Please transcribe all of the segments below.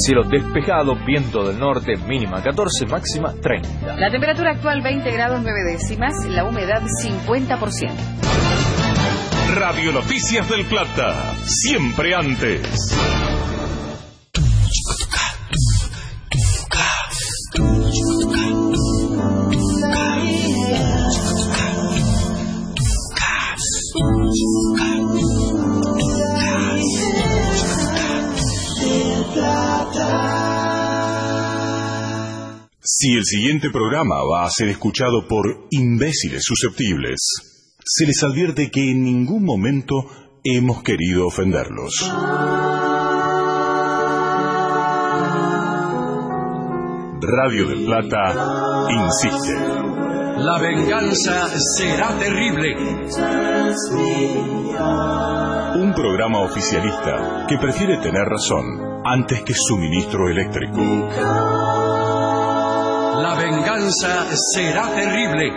cielo despejado, viento del norte, mínima 14, máxima 30. La temperatura actual 20 grados 9 décimas, la humedad 50%. Radio Noticias del Plata, siempre antes. Si el siguiente programa va a ser escuchado por imbéciles susceptibles, se les advierte que en ningún momento hemos querido ofenderlos. Radio del Plata insiste. La venganza será terrible. Un programa oficialista que prefiere tener razón antes que suministro eléctrico. La venganza será terrible.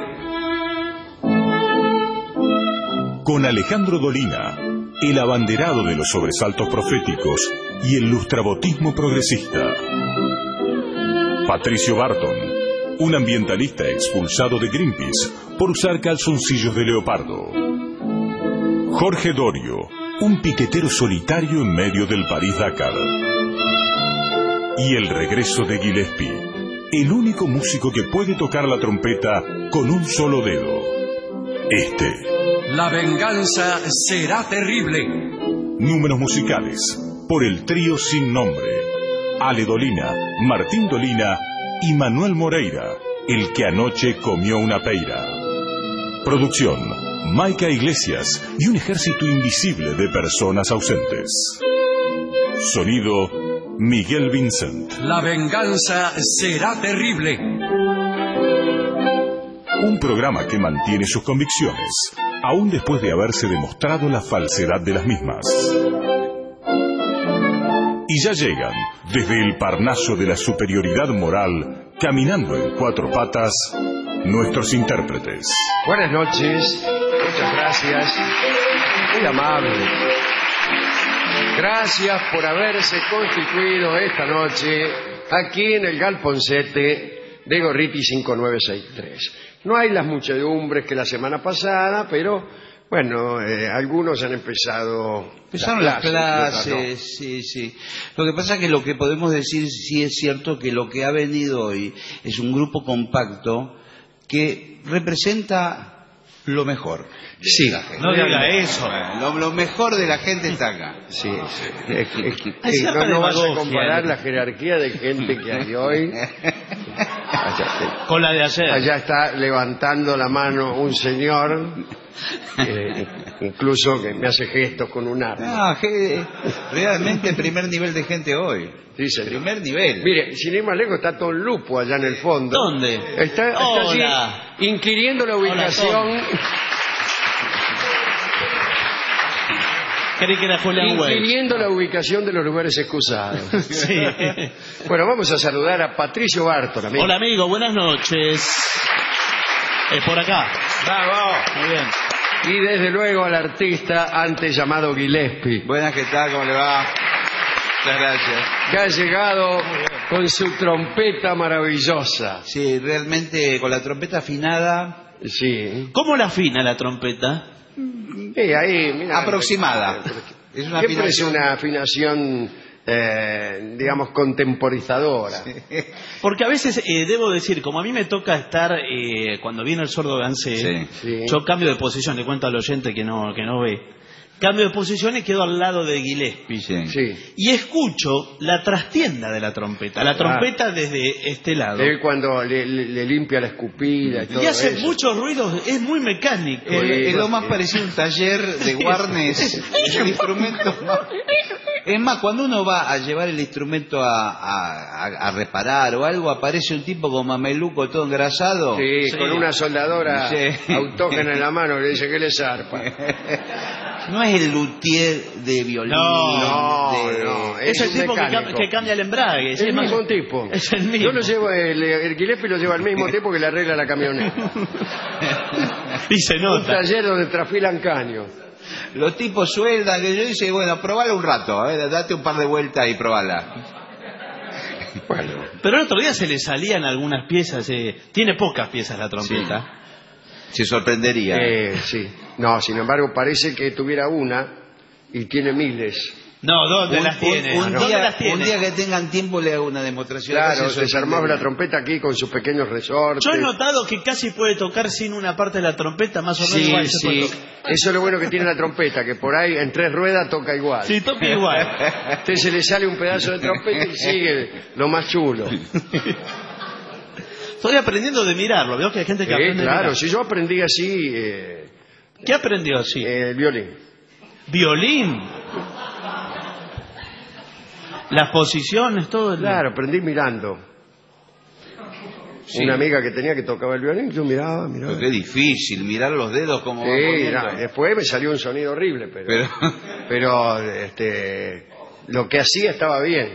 Con Alejandro Dolina, el abanderado de los sobresaltos proféticos y el lustrabotismo progresista. Patricio Barton, un ambientalista expulsado de Greenpeace por usar calzoncillos de leopardo. Jorge Dorio, un piquetero solitario en medio del París-Dakar. Y el regreso de Gillespie, el único músico que puede tocar la trompeta con un solo dedo. La venganza será terrible. Números musicales por el trío sin nombre. Ale Dolina, Martín Dolina y Manuel Moreira, el que anoche comió una peira. Producción, Maica Iglesias y un ejército invisible de personas ausentes. Sonido, Miguel Vincent. La venganza será terrible. Un programa que mantiene sus convicciones, aún después de haberse demostrado la falsedad de las mismas. Y ya llegan, desde el Parnaso de la superioridad moral, caminando en cuatro patas, nuestros intérpretes. Buenas noches, muchas gracias, muy amable. Gracias por haberse constituido esta noche aquí en el Galponcete de Gorriti 5963. No hay las muchedumbres que la semana pasada, pero bueno, algunos han empezado. Empezaron las clases, sí. Lo que pasa es que lo que podemos decir sí es cierto que lo que ha venido hoy es un grupo compacto que representa lo mejor. Sí, no diga eso. Lo mejor de la gente está acá. Sí. No vas a comparar la jerarquía de gente que hay hoy con la de ayer. Allá está levantando la mano un señor, incluso que me hace gestos con un arma. Realmente primer nivel de gente hoy. Sí, señor. Primer nivel. Mire, sin ir más lejos, está Don Lupo allá en el fondo. ¿Dónde? Está allí inquiriendo la ubicación. Creí que era Julián Welch. Inquiriendo la ubicación de los lugares excusados. Sí. Bueno, vamos a saludar a Patricio Barton, amigo. Hola, amigo, buenas noches. Por acá. ¡Bravo! Muy bien. Y desde luego al artista antes llamado Gillespie. Buenas, ¿qué tal? ¿Cómo le va? Muchas gracias. Que ha llegado con su trompeta maravillosa. Sí, realmente con la trompeta afinada. Sí. ¿Cómo la afina la trompeta? Sí, ahí, mira, aproximada. Es una afinación, digamos, contemporizadora. Sí. Porque a veces, debo decir, como a mí me toca estar, cuando viene el sordo Gansé, yo cambio de posición, le cuento al oyente que no ve. Cambio de posición y quedo al lado de Gillespie. Sí. Y escucho la trastienda de la trompeta. La trompeta desde este lado. Él cuando le limpia la escupida y todo y hace eso. muchos ruidos, es muy mecánico. Es lo más parecido a un taller de Warnes. El instrumento es más, cuando uno va a llevar el instrumento a reparar o algo, aparece un tipo con mameluco todo engrasado. Sí, con una soldadora autógena en la mano que le dice que le zarpa. No es el luthier de violín. No. Es el tipo que cambia el embrague. Es el mismo tipo. Es el mismo. Yo lo llevo, el Gillespie lo lleva al mismo tiempo que le arregla la camioneta. Y se nota. Un taller donde trafilan caños. Los tipos sueldan, que yo dice, bueno, probala un rato, date un par de vueltas y probala. Bueno. Pero el otro día se le salían algunas piezas. Tiene pocas piezas la trompeta. Se sorprendería. Sí. No, sin embargo, parece que tuviera una y tiene miles. No, ¿dónde las tiene? Un día que tengan tiempo le hago una demostración. Claro, desarmamos la trompeta aquí con sus pequeños resortes. Yo he notado que casi puede tocar sin una parte de la trompeta, más o menos igual. Sí. Eso es lo bueno que tiene la trompeta, que por ahí en 3 ruedas toca igual. Sí, toca igual. Usted se le sale un pedazo de trompeta y sigue lo más chulo. Estoy aprendiendo de mirarlo. Veo que hay gente que aprende claro, a mirar. si yo aprendí así... ¿Qué aprendió así? El violín. ¿Violín? Las posiciones, todo. Claro, aprendí mirando. Sí. Una amiga que tenía que tocaba el violín, yo miraba. Pero qué difícil, mirar los dedos como van Sí, poniendo. después me salió un sonido horrible, pero lo que hacía estaba bien.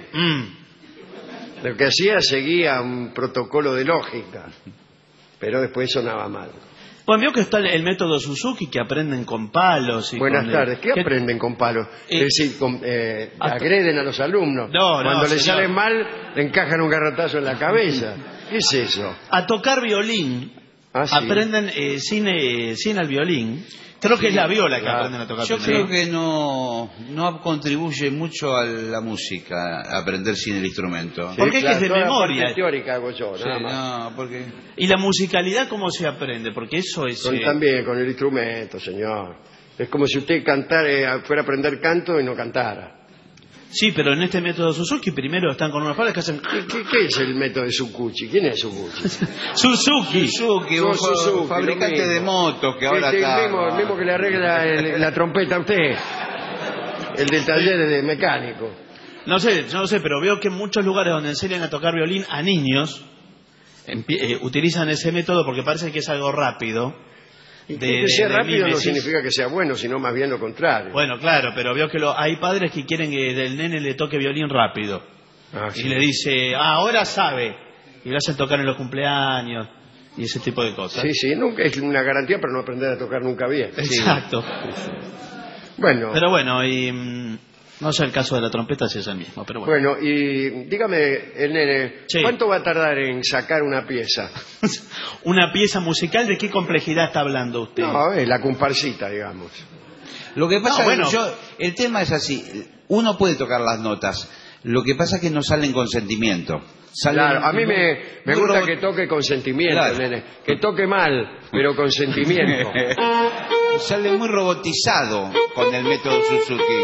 Lo que hacía seguía un protocolo de lógica, pero después sonaba mal. Bueno, vio que está el método Suzuki, que aprenden con palos. Y Buenas con tardes. ¿Qué aprenden con palos? Es decir, agreden a los alumnos. No, Cuando les señor. sale mal, le encajan un garrotazo en la cabeza. ¿Qué es eso? A tocar violín. Ah, sí. Aprenden sin el violín. Creo que es la viola que aprenden a tocar. Yo creo que no contribuye mucho a la música aprender sin el instrumento. Sí, porque es que es de toda memoria. parte teórica hago yo, Sí, nada más. no, porque... ¿Y la musicalidad cómo se aprende? Porque eso es... También con el instrumento, señor. Es como si usted fuera a aprender canto y no cantara. Sí, pero en este método Suzuki primero están con unas palas que hacen... ¿Qué es el método de Suzuki? ¿Quién es Suzuki? Suzuki. Suzuki, fabricante lo mismo. de motos que ahora está... El mismo que le arregla la trompeta a usted. El del taller de mecánico. No sé, pero veo que en muchos lugares donde enseñan a tocar violín a niños utilizan ese método porque parece que es algo rápido. Que sea rápido no significa que sea bueno, sino más bien lo contrario. Bueno, claro, pero veo que hay padres que quieren que del nene le toque violín rápido. Sí. Y le dice, ahora sabe. Y lo hacen tocar en los cumpleaños y ese tipo de cosas. Sí, nunca es una garantía para no aprender a tocar nunca bien. Exacto. Bueno. Pero bueno, y no sé el caso de la trompeta si es el mismo, pero bueno. Bueno, y dígame, el nene, Sí. ¿cuánto va a tardar en sacar una pieza? ¿Una pieza musical de qué complejidad está hablando usted? No, la comparsita, digamos. Lo que pasa bueno. el tema es así, uno puede tocar las notas, lo que pasa es que no salen con sentimiento. Claro, a mí me gusta que toque con sentimiento, Claro. nene. Que toque mal, pero con sentimiento. Sale muy robotizado con el método Suzuki.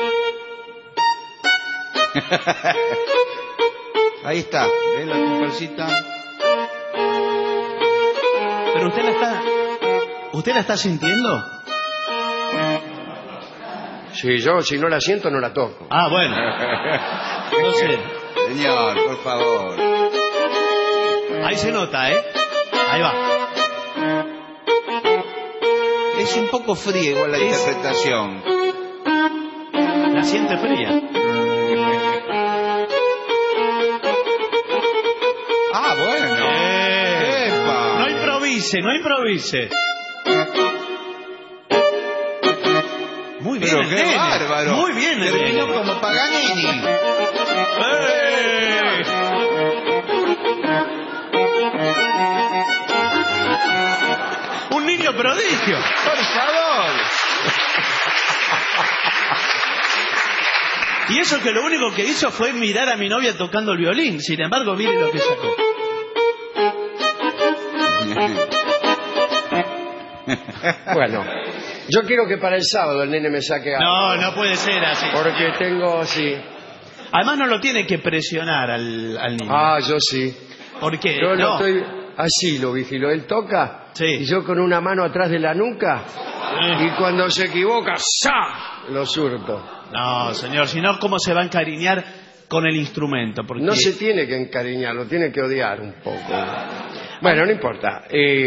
Ahí está, ¿ves la comparsita? Pero ¿usted la está sintiendo? Sí, yo si no la siento no la toco. Ah, bueno. No sé. Señor, por favor. Ahí se nota, ¿eh? Ahí va. Es un poco fría igual la interpretación. La siente fría. Ah, bueno. ¡Epa! No improvise. Muy bien, Pero el qué nene. bárbaro. Muy bien, el Terminó nene. como Paganini. ¡Eh! Un niño prodigio. Por favor. Y eso que lo único que hizo fue mirar a mi novia tocando el violín. Sin embargo, mire lo que sacó. Bueno, yo quiero que para el sábado el nene me saque algo. No puede ser así. Porque tengo, sí. Además no lo tiene que presionar al niño. Ah, yo sí. ¿Por qué? Yo No. estoy así, lo vigilo. Él toca Sí. y yo con una mano atrás de la nuca y cuando se equivoca, ¡sa! Lo surto. No, señor, si no, ¿cómo se va a encariñar con el instrumento? Porque... No se tiene que encariñar, lo tiene que odiar un poco. Bueno, no importa.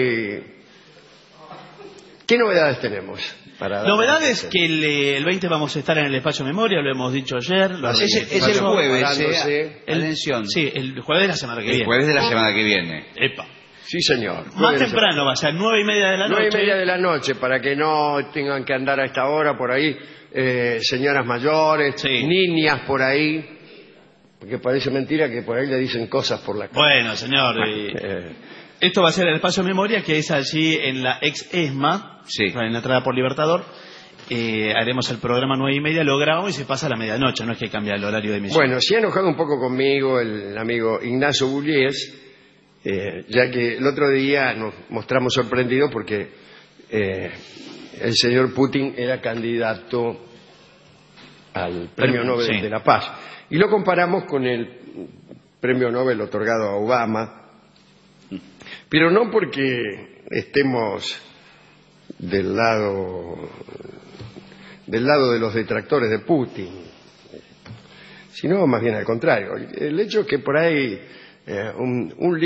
¿Qué novedades tenemos? Novedades que el 20 vamos a estar en el Espacio Memoria, lo hemos dicho ayer. Es el jueves, preparándose. atención. Sí, el jueves de la semana que El viene. jueves de la semana que viene. Epa. Sí, señor. Más temprano va a ser, 9:30 de la noche. 9:30 de la noche, para que no tengan que andar a esta hora por ahí, señoras mayores, Sí. niñas por ahí. Porque parece mentira que por ahí le dicen cosas por la calle. Bueno, señor, esto va a ser el espacio de memoria, que es allí en la ex ESMA, en la entrada por Libertador. Haremos el programa 9:30, lo grabamos y se pasa a la medianoche, no es que cambia el horario de emisión. Bueno, se ha enojado un poco conmigo el amigo Ignacio Bullies, ya que el otro día nos mostramos sorprendidos porque el señor Putin era candidato al Premio Nobel de la Paz. Y lo comparamos con el Premio Nobel otorgado a Obama, pero no porque estemos del lado de los detractores de Putin, sino más bien al contrario. El hecho es que por ahí un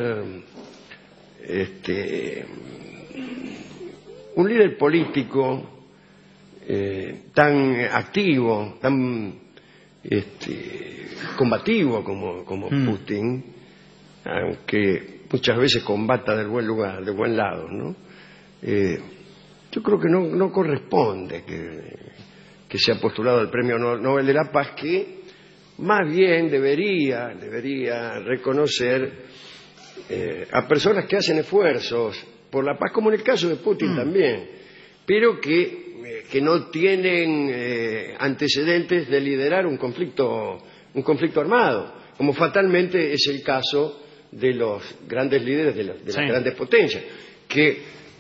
líder político tan activo, tan combativo como Putin, aunque muchas veces combata del buen lugar, del buen lado, ¿no? Yo creo que no corresponde que sea postulado al Premio Nobel de la Paz, que más bien debería reconocer a personas que hacen esfuerzos por la paz, como en el caso de Putin también, pero que no tienen antecedentes de liderar un conflicto armado, como fatalmente es el caso de los grandes líderes de las grandes potencias, que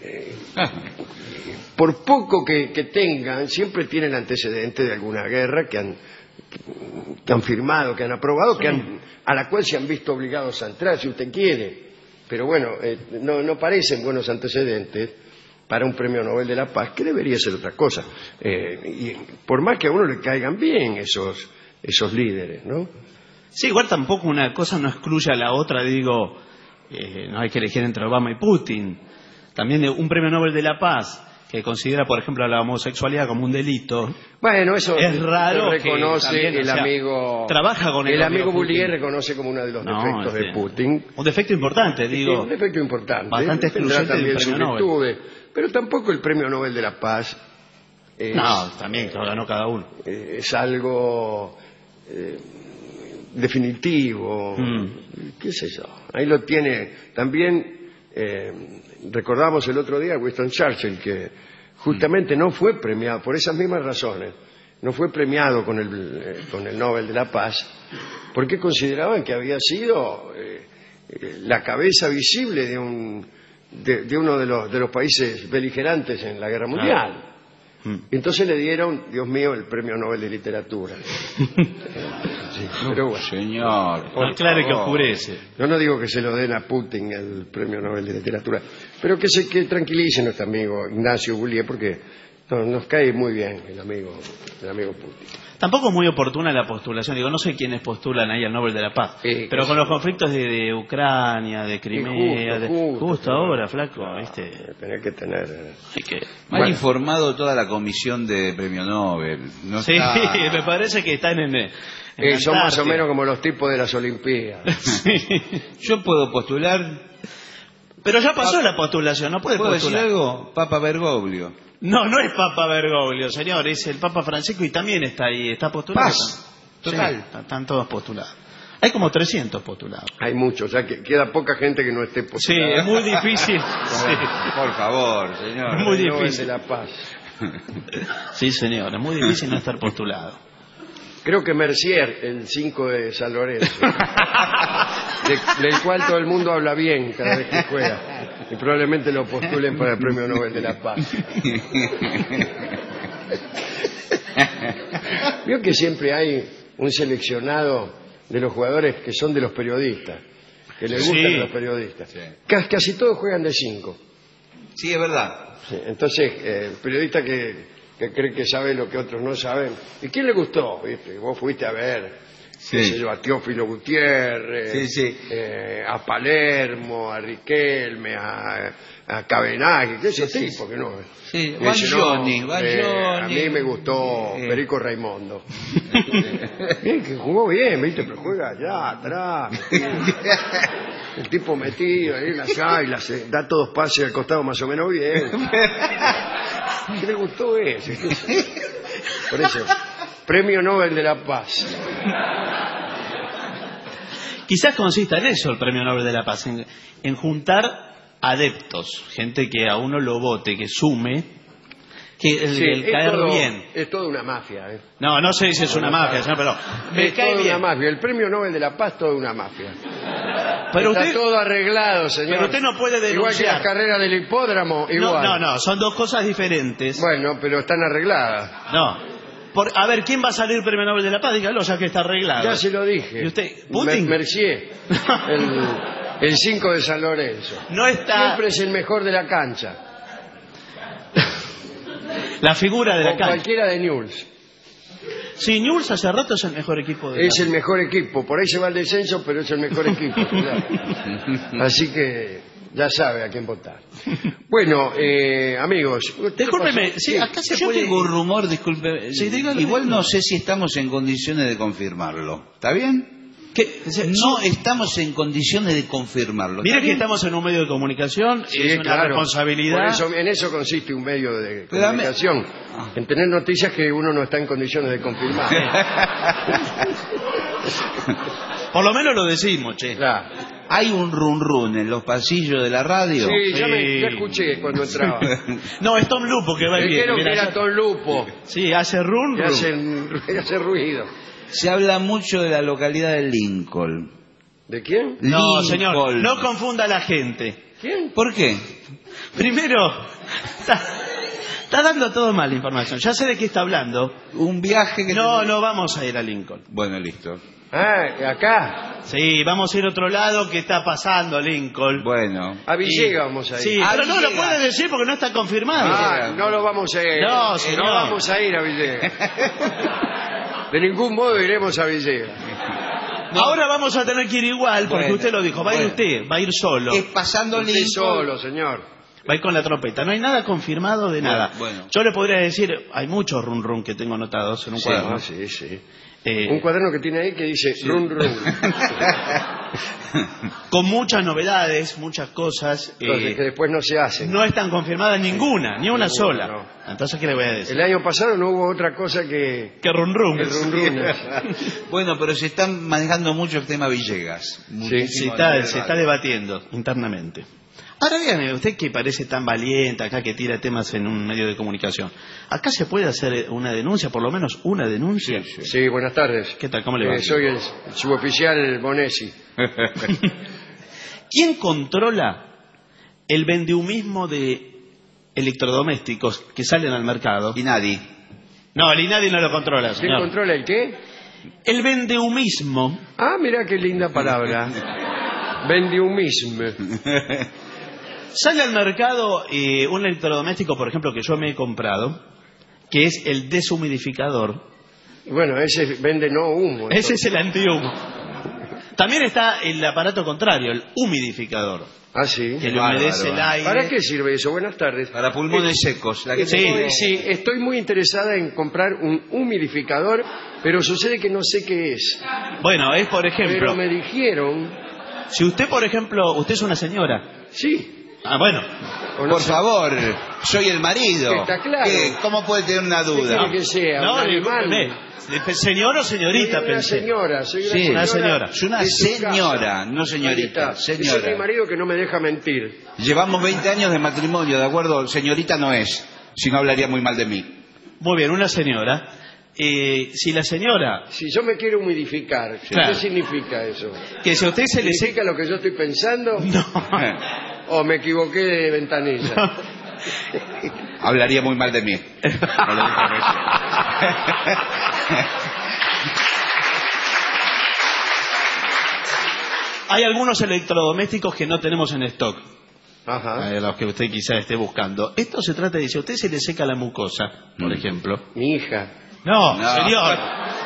por poco que tengan, siempre tienen antecedentes de alguna guerra que han firmado, que han aprobado, a la cual se han visto obligados a entrar, si usted quiere. Pero bueno, no parecen buenos antecedentes para un Premio Nobel de la Paz, que debería ser otra cosa. Y por más que a uno le caigan bien esos líderes, ¿no? Sí, igual tampoco una cosa no excluye a la otra, digo, no hay que elegir entre Obama y Putin. También un Premio Nobel de la Paz que considera, por ejemplo, la homosexualidad como un delito. Bueno, eso es raro. Reconoce que también, el amigo. Trabaja con el amigo Bullies reconoce como uno de los defectos de Putin. Un defecto importante, digo. Un defecto importante. Bastante excluyente también del Premio Nobel. Pero tampoco el Premio Nobel de la Paz. También lo ganó cada uno. Es algo definitivo. ¿Qué sé yo? Ahí lo tiene. También recordamos el otro día a Winston Churchill, que justamente no fue premiado por esas mismas razones. No fue premiado con el Nobel de la Paz porque consideraban que había sido la cabeza visible de uno de los países beligerantes en la Guerra Mundial. Entonces le dieron, Dios mío, el Premio Nobel de Literatura. Pero bueno, señor, claro que oscurece. Yo no digo que se lo den a Putin el Premio Nobel de Literatura, pero que tranquilice nuestro amigo Ignacio Bullies, porque nos cae muy bien el amigo Putin. Tampoco es muy oportuna la postulación, digo, no sé quiénes postulan ahí al Nobel de la Paz, pero con los conflictos de Ucrania, de Crimea, justo ahora, flaco, ¿viste? Tener que tener... Mal informado toda la comisión de Premio Nobel. Me parece que están en son más o menos como los tipos de las Olimpiadas. Yo puedo postular... Pero ya pasó la postulación, no puede postular. ¿Puedo decir algo? Papa Bergoglio. No es Papa Bergoglio, señor, es el Papa Francisco y también está ahí, está postulado. Total. Sí, están todos postulados. Hay como 300 postulados. Hay muchos, o sea que queda poca gente que no esté postulada. Sí, es muy difícil. Por favor, señor. Es muy difícil. De la Paz. Sí, señor, es muy difícil no estar postulado. Creo que Mercier, el 5 de San Lorenzo, del cual todo el mundo habla bien cada vez que juega. Y probablemente lo postulen para el Premio Nobel de la Paz. Veo que siempre hay un seleccionado de los jugadores que son de los periodistas, que les gustan a los periodistas. Sí. Casi todos juegan de 5. Sí, es verdad. Sí, entonces, el periodista que cree que sabe lo que otros no saben. ¿Y quién le gustó? ¿Viste? Vos fuiste a ver... a Teófilo Gutiérrez, a Palermo, a Riquelme, a Cabenagui, que ese tipo que no. Sí, Baglioni. A mí me gustó Perico Raimondo. Bien, que jugó bien, ¿viste? Pero juega allá atrás. El tipo metido ahí en las águilas, da todos pases al costado más o menos bien. ¿Qué le gustó ese? Por eso, Premio Nobel de la Paz. Quizás consista en eso el Premio Nobel de la Paz, en juntar adeptos, gente que a uno lo vote, que sume, que el caer bien. Es toda una mafia. No sé si es una mafia, señor, pero me cae toda bien. una mafia. El Premio Nobel de la Paz, toda una mafia. Pero está usted, todo arreglado, señor. pero usted no puede denunciar. Igual que las carreras del hipódromo, igual. No, son dos cosas diferentes. Bueno, pero están arregladas. No. A ver, ¿quién va a salir Premio Nobel de la Paz? Dígalo, ya que está arreglado. Ya se lo dije. ¿Y usted? ¿Putin? Mercier, el 5 de San Lorenzo. No está... Siempre es el mejor de la cancha. La figura de la cancha. Cualquiera de Newell's. Sí, Newell's hace rato es el mejor equipo de Es el mejor equipo. Por ahí se va al descenso, pero es el mejor equipo. Así que ya sabe a quién votar. Bueno, amigos. Discúlpeme, sí, acá se Yo puede... tengo un rumor, disculpe. Sí, dígalo. Igual no sé si estamos en condiciones de confirmarlo. ¿Está bien? No estamos en condiciones de confirmarlo. Mire que estamos en un medio de comunicación, Sí, es una claro. responsabilidad. Por eso, en eso consiste un medio de comunicación. En tener noticias que uno no está en condiciones de confirmar. Por lo menos lo decimos, che. Claro. Hay un run en los pasillos de la radio. Sí, ya escuché cuando entraba. No, es Tom Lupo que va bien. Dijeron que Mira, era Tom Lupo. Sí, hace run. Y hace ruido. Se habla mucho de la localidad de Lincoln. ¿De quién? No, Lincoln. señor, no confunda a la gente. ¿Quién? ¿Por qué? Primero, está dando todo mal la información. Ya sé de qué está hablando. Un viaje que... No vamos a ir a Lincoln. Bueno, listo. Acá. Sí, vamos a ir a otro lado. ¿Qué está pasando, Lincoln? Bueno. A Villegas vamos a ir. Sí, pero no lo puede decir porque no está confirmado. No lo vamos a ir. No, señor. No vamos a ir a Villegas. De ningún modo iremos a Villegas. Ahora vamos a tener que ir igual, porque Bueno, usted lo dijo. Va a ir usted, va a ir solo. Es pasando Usted Lincoln. solo, señor. Va a ir con la trompeta. No hay nada confirmado de nada. Bueno. Yo le podría decir, hay muchos run que tengo anotados en un cuaderno. Sí. Un cuaderno que tiene ahí que dice run. Con muchas novedades, muchas cosas. Entonces, que después no se hacen. No están confirmadas ninguna, ni una sola. no. Entonces, ¿qué le voy a decir? El año pasado no hubo otra cosa que Que run. el run. Bueno, pero se están manejando mucho el tema Villegas. Se está debatiendo internamente. Ahora dígame, usted que parece tan valiente acá, que tira temas en un medio de comunicación. ¿Acá se puede hacer una denuncia, por lo menos una denuncia? Sí, buenas tardes. ¿Qué tal? ¿Cómo le va? Soy el suboficial Bonesi. ¿Quién controla el vendehumismo de electrodomésticos que salen al mercado? Y nadie. No, el INADI no lo controla, ¿Quién señor. controla el qué? El vendehumismo. Ah, mira qué linda palabra. Vendiumismo. Sale al mercado un electrodoméstico, por ejemplo, que yo me he comprado, que es el deshumidificador. Bueno, ese vende no humo. Ese es el antihumo. También está el aparato contrario, el humidificador, Ah, sí. que le humedece el aire. ¿Para qué sirve eso? Buenas tardes. Para pulmones secos. La que Sí. Estoy muy interesada en comprar un humidificador, pero sucede que no sé qué es. Bueno, es por ejemplo, Pero me dijeron, si usted, por ejemplo, usted es una señora. sí. Ah, bueno. o no Por sé, favor, soy el marido. Está claro. ¿Cómo puede tener una ¿qué duda? quiere que sea? No, ¿Un animal? discúlpeme. ¿Señor o señorita? Soy una Pensé. señora, soy Sí, una señora. Es una de su señora, casa. no señorita. Ahí está. Ese Señora. es mi marido que no me deja mentir. Llevamos 20 años de matrimonio, ¿de acuerdo? Señorita no es, si no hablaría muy mal de mí. Muy bien, una señora. Si la señora, Si yo me quiero humidificar, Claro. ¿qué significa eso? que si a usted se le ¿Significa lo que yo estoy pensando? No. ¿O me equivoqué de ventanilla? Hablaría muy mal de mí. No lo digo por eso. Hay algunos electrodomésticos que no tenemos en stock, Ajá. los que usted quizá esté buscando. Esto se trata de si a usted se le seca la mucosa, por ejemplo. Mi hija. No, No. señor.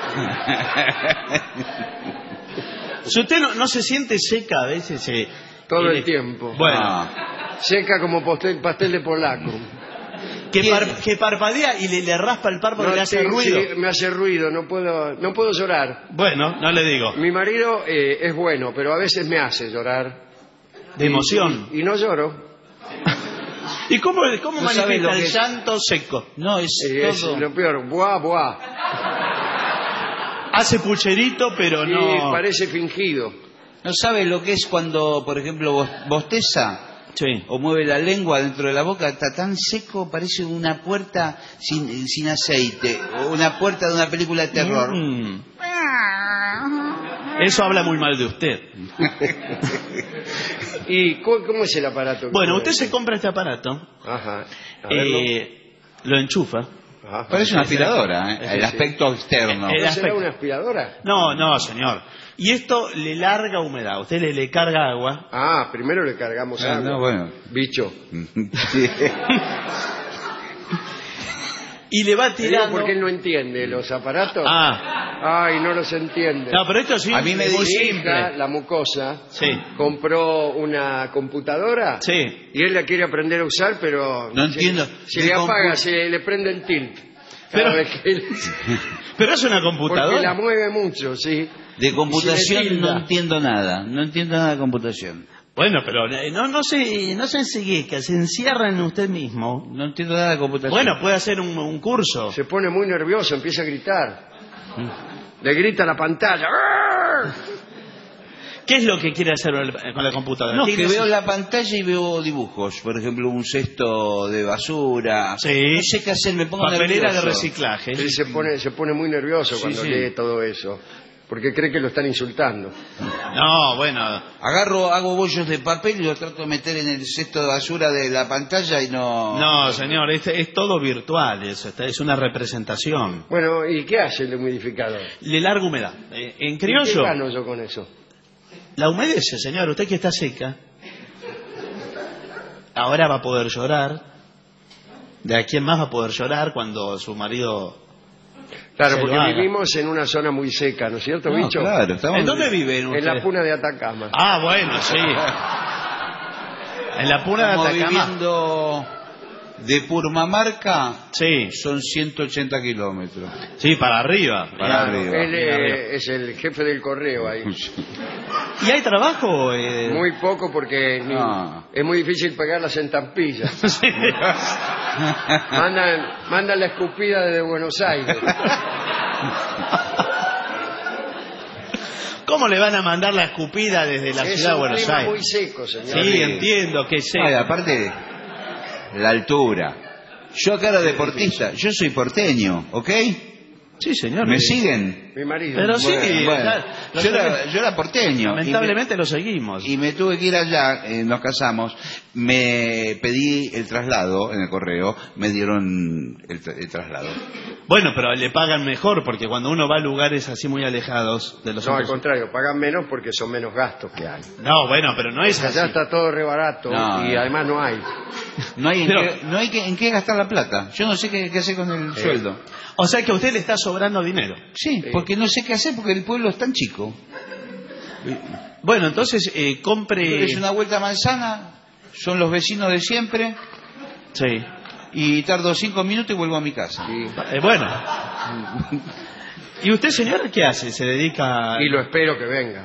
Si usted no se siente seca a veces... Todo y el le- tiempo. Bueno, Ah, Seca como pastel de polaco. que parpadea y le raspa el párpado y le hace sí, ruido. sí, me hace ruido, no puedo llorar. Bueno, no le digo. Mi marido es bueno, pero a veces me hace llorar. De emoción. Y no lloro. ¿Y cómo No sabe manifiesta lo el que es. llanto seco? no, es Es todo. lo peor. Buah, buah. Hace pucherito, pero Y no... parece fingido. ¿No sabe lo que es cuando, por ejemplo, bosteza? Sí. O mueve la lengua dentro de la boca, está tan seco, parece una puerta sin aceite, o una puerta de una película de terror. Eso habla muy mal de usted. ¿Y cómo es el aparato? Bueno, usted se compra este aparato, Ajá. A verlo. lo enchufa. Ajá. Parece una aspiradora, Sí, el aspecto externo. El ¿No será aspecto. una aspiradora? No, señor. Y esto le larga humedad. Usted le carga agua. Ah, primero le cargamos agua. No, bueno. Bicho. Sí. Y le va Te digo tirando. porque él no entiende los aparatos. Ah, Ay, no los entiende. no, pero esto sí. A mí me es muy dice- Mi hija, simple. la mucosa, Sí. compró una computadora Sí. y él la quiere aprender a usar, pero No entiendo. se De le apaga, compu- se le prende el tilt. Cada Pero- vez que él- Pero es una porque la computadora. mueve mucho, sí. De computación Y se le tilda. no entiendo nada. No entiendo nada de computación. Bueno, pero no se enseguezca, se encierra en usted mismo. No entiendo nada de computación. Bueno, puede hacer un curso. Se pone muy nervioso, empieza a gritar. Le grita a la pantalla. ¡Arr! ¿Qué es lo que quiere hacer con la computadora? No, ¿Qué que neces- veo la pantalla y veo dibujos. Por ejemplo, un cesto de basura. Sí. No sé qué hacer, me pongo Papelera de nervioso. reciclaje. Él se pone muy nervioso cuando sí. lee todo eso, porque cree que lo están insultando. No, bueno. Hago bollos de papel y los trato de meter en el cesto de basura de la pantalla y no... No, señor, es todo virtual, es una representación. Bueno, ¿y qué hace el humidificador? Le larga humedad. En ¿Y ¿Qué criollo, gano yo con eso? la humedece, señor. Usted que está seca, ahora va a poder llorar. ¿De a quién más va a poder llorar cuando su marido... Claro, se lo porque haga? vivimos en una zona muy seca, ¿no es cierto, No, bicho? claro, estamos... ¿En dónde viven En ustedes? la puna de Atacama. Ah, bueno, sí. En la puna de Estamos Atacama. viviendo de Purmamarca, Sí, son 180 kilómetros. sí, para arriba. Para Claro, arriba. él es el jefe del correo ahí. ¿Y hay trabajo? Muy poco porque No. es muy difícil pegarlas en tampillas. Sí. Mandan la escupida desde Buenos Aires. ¿Cómo le van a mandar la escupida desde la Es ciudad de un Buenos clima Aires? muy seco, señor. Sí, entiendo que sí. Ay, aparte, la altura. Yo acá era deportista, yo soy porteño, ¿ok? Sí, señor. ¿Me siguen? Mi marido. Pero sí, Bueno, claro, yo era porteño. lamentablemente lo seguimos. Y me tuve que ir allá, nos casamos, me pedí el traslado en el correo, me dieron el traslado. Bueno, pero le pagan mejor porque cuando uno va a lugares así muy alejados de los No, al otros... contrario, pagan menos porque son menos gastos que hay. No, bueno, pero no es así. Allá está todo re barato No. y además no hay. No hay, Pero- en qué gastar la plata. Yo no sé qué hacer con el sueldo. O sea que a usted le está sobrando dinero. Sí, porque no sé qué hacer porque el pueblo es tan chico. Bueno, entonces compre... Es una vuelta a manzana, son los vecinos de siempre Sí. y tardo 5 minutos y vuelvo a mi casa. Bueno. ¿Y usted, señor, qué hace? ¿Se dedica...? Y lo espero que venga.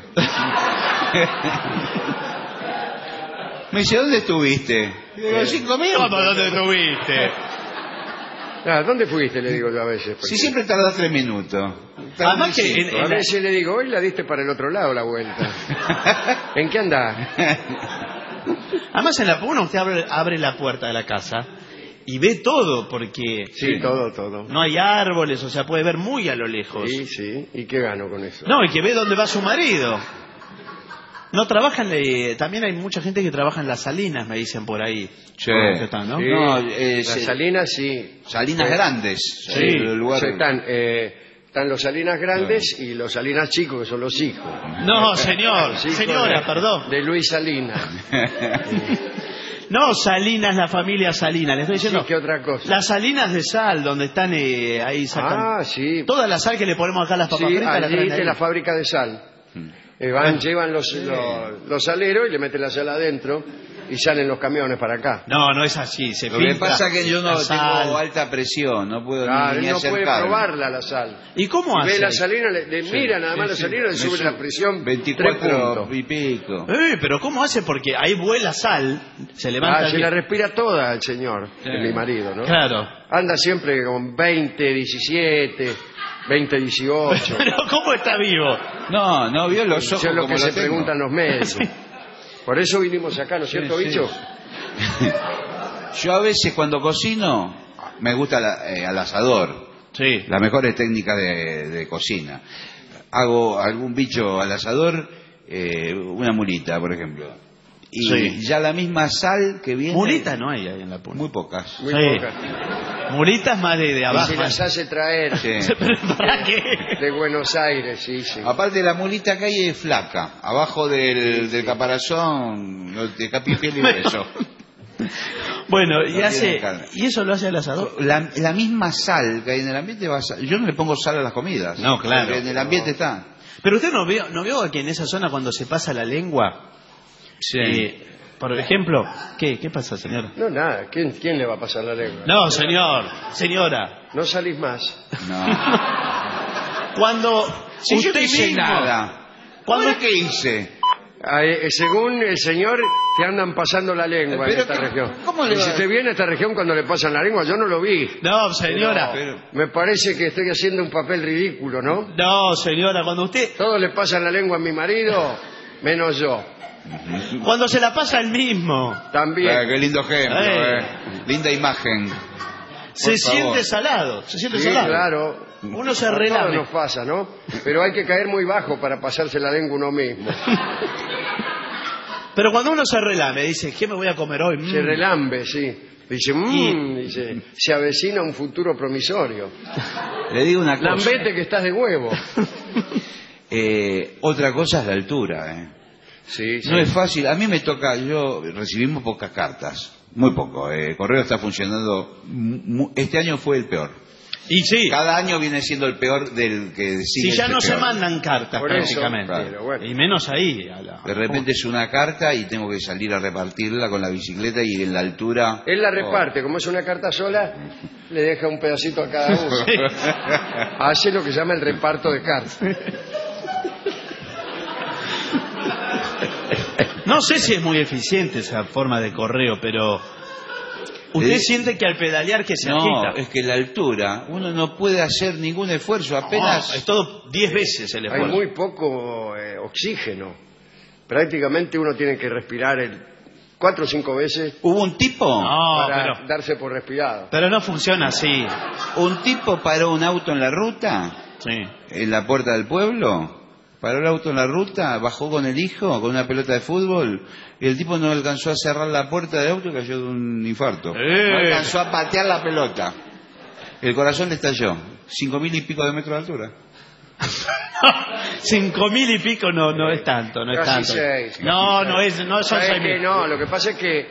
Me dice, ¿dónde estuviste? Digo, 5 minutos. ¿Cómo? ¿Dónde estuviste? Ah, ¿dónde fuiste? Le digo yo a veces. porque- Si siempre tardas 3 minutos. Además que Tardo A veces le digo, hoy la diste para el otro lado la vuelta. ¿En qué andás? Además en la puna usted abre la puerta de la casa y ve todo porque Sí, todo. no hay árboles, o sea, puede ver muy a lo lejos. Sí, sí. ¿Y qué gano con eso? No, y que ve dónde va su marido. No trabajan, también hay mucha gente que trabaja en las salinas, me dicen por ahí. Sí. ¿Cómo están, no? Sí, No, las Salinas sí. Salinas Grandes. Sí. El lugar... Sí, están los Salinas Grandes y los Salinas Chicos, que son los hijos. No, señor, Los hijos señora, de- perdón. De Luis Salinas. No, Salinas, la familia Salinas, le estoy Sí, diciendo. ¿qué otra cosa? Las salinas de sal, donde están ahí sacando. Ah, sí. Toda la sal que le ponemos acá a las papas Sí, fritas la allí traen de ahí. la fábrica de sal. Llevan los saleros y le meten la sal adentro y salen los camiones para acá. No, no es así. Se Lo que filtra pasa es que yo no la sal. tengo alta presión, no puedo Claro, ni él no puede acercarme. probarla la sal. ¿Y cómo Si ve hace? la salina, le mira nada más la salina, le sube la presión 3 24 puntos. y pico. Pero ¿cómo hace? Porque ahí vuela sal, se levanta... Se la respira toda el señor, mi marido, ¿no? Claro. Anda siempre con 20, 17, 2018. Pero ¿cómo está vivo? No vio los ojos. Eso es lo como que se tengo. preguntan los médicos. Por eso vinimos acá, ¿no es cierto, Sí. bicho? Yo a veces cuando cocino me gusta al asador. Sí. Las mejores técnicas de cocina. Hago algún bicho al asador, una mulita, por ejemplo. Y Sí. ya la misma sal que viene... Mulitas no hay ahí en la punta. Muy pocas. Muy Sí. pocas. Mulitas más de Y abajo. si las hace traer Sí. ¿Pero para qué? de Buenos Aires, sí. Aparte la mulita que hay es flaca. Abajo del caparazón, de capi, piel y hueso. Bueno, No tiene carne. ¿y eso lo hace el asador? La misma sal que hay en el ambiente yo no le pongo sal a las comidas. No, claro. Porque en el ambiente está. Pero usted no vio que en esa zona cuando se pasa la lengua, por ejemplo, ¿qué pasa, señor? No, nada. ¿Quién le va a pasar la lengua? No, señora. No salís más. No. Cuando Si yo usted no hice mismo, nada. cuando ¿Qué hice? Según el señor, te andan pasando la lengua en Pero esta ¿qué- región. cómo le Y va? si usted viene a esta región cuando le pasan la lengua, yo no lo vi. No, señora. Pero- Me parece que estoy haciendo un papel ridículo, ¿no? No, señora, cuando usted Todos le pasan la lengua a mi marido, menos yo. cuando se la pasa el mismo, También. Qué lindo ejemplo, Eh. linda imagen. se favor. siente salado, se siente Sí, salado. claro. Uno se A todos relame. nos pasa, ¿no? Pero hay que caer muy bajo para pasarse la lengua uno mismo. Pero cuando uno se relame, dice, ¿qué me voy a comer hoy? Se relambe, sí. Dice, dice, se avecina un futuro promisorio. Le digo una cosa. Lambete que estás de huevo. Otra cosa es la altura. Sí, sí. No es fácil. A mí me toca, recibimos pocas cartas. Muy poco. Correo está funcionando. Este año fue el peor. Y sí, Cada año viene siendo el peor del que sigue. si ya este no se peor. mandan cartas Por eso, prácticamente. pero bueno. Y menos ahí. De repente es una carta y tengo que salir a repartirla con la bicicleta y en la altura. Él la reparte, como es una carta sola, le deja un pedacito a cada uno. Hace lo que se llama el reparto de cartas. No sé si es muy eficiente esa forma de correo, pero usted siente que al pedalear que se No, agita. es que la altura, uno no puede hacer ningún esfuerzo, apenas. No, es todo 10 veces el Hay esfuerzo. muy poco oxígeno. Prácticamente uno tiene que respirar 4 o 5 veces Hubo un tipo, No, para darse por respirado. pero no funciona así. un tipo paró un auto en la ruta, Sí. en la puerta del pueblo, paró el auto en la ruta, bajó con el hijo, con una pelota de fútbol, y el tipo no alcanzó a cerrar la puerta del auto y cayó de un infarto. No alcanzó a patear la pelota. El corazón le estalló. 5.000 y pico de metros de altura. 5.000 y pico no es tanto, no es Casi tanto. 6. No son ¿Sabes 6.000. qué? No, lo que pasa es que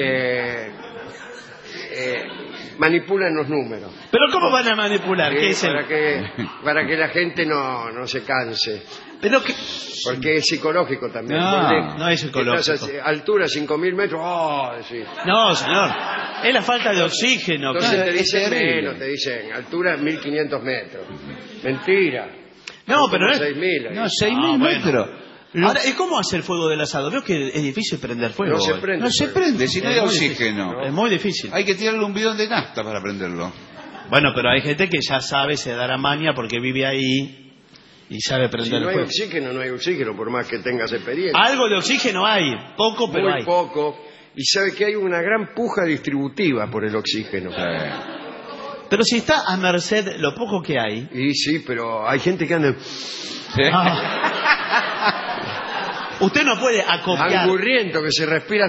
manipulan los números. Pero ¿cómo van a manipular? Sí, ¿Qué es el- para que la gente no se canse. Pero que Porque es psicológico también. No, Porque no es psicológico. estás a altura 5.000 metros, sí. No, señor. Es la falta de oxígeno. Entonces claro, te es dicen terrible. menos, te dicen altura 1.500 metros. Mentira. No, pero no Son es... 6.000 ahí. No, 6.000 Ah, bueno. metros. Ahora, ¿y cómo hacer fuego del asado? Veo que es difícil prender fuego. No se hoy. prende. No se prende, si no hay Es muy oxígeno. difícil. Es muy difícil. Hay que tirarle un bidón de nafta para prenderlo. Bueno, pero hay gente que ya sabe, se da la maña porque vive ahí y sabe Si prender no el hay fuego. oxígeno, no hay oxígeno, por más que tengas experiencia. Algo de oxígeno hay, poco, pero Muy hay. poco. Y sabe que hay una gran puja distributiva por el oxígeno. Pero si está a merced lo poco que hay. Y sí, pero hay gente que anda Usted no puede acopiar. angurriento, que se respiran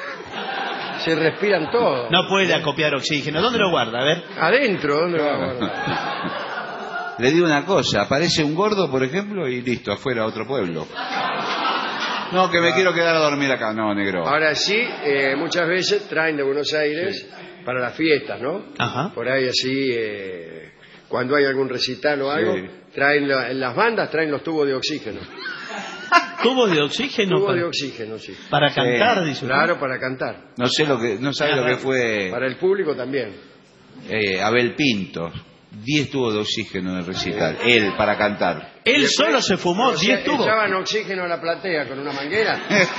todo. No puede acopiar oxígeno. ¿Dónde lo guarda? A ver. Adentro, ¿dónde lo va a guardar? Le digo una cosa, aparece un gordo, por ejemplo, y listo, afuera a otro pueblo. No, que me quiero quedar a dormir acá. No, negro. Ahora sí, muchas veces traen de Buenos Aires para las fiestas, ¿no? Ajá. Por ahí así, cuando hay algún recital o algo, Sí. traen en las bandas traen los tubos de oxígeno. Tubos de oxígeno Tubos para, de oxígeno, sí. para cantar, dice usted. Claro, para cantar. No sabe lo que fue Para el público también. Abel Pinto. 10 tubos de oxígeno en el recital. Él, para cantar. Él Después, solo se fumó o sea, 10 tubos. Echaban oxígeno a la platea con una manguera.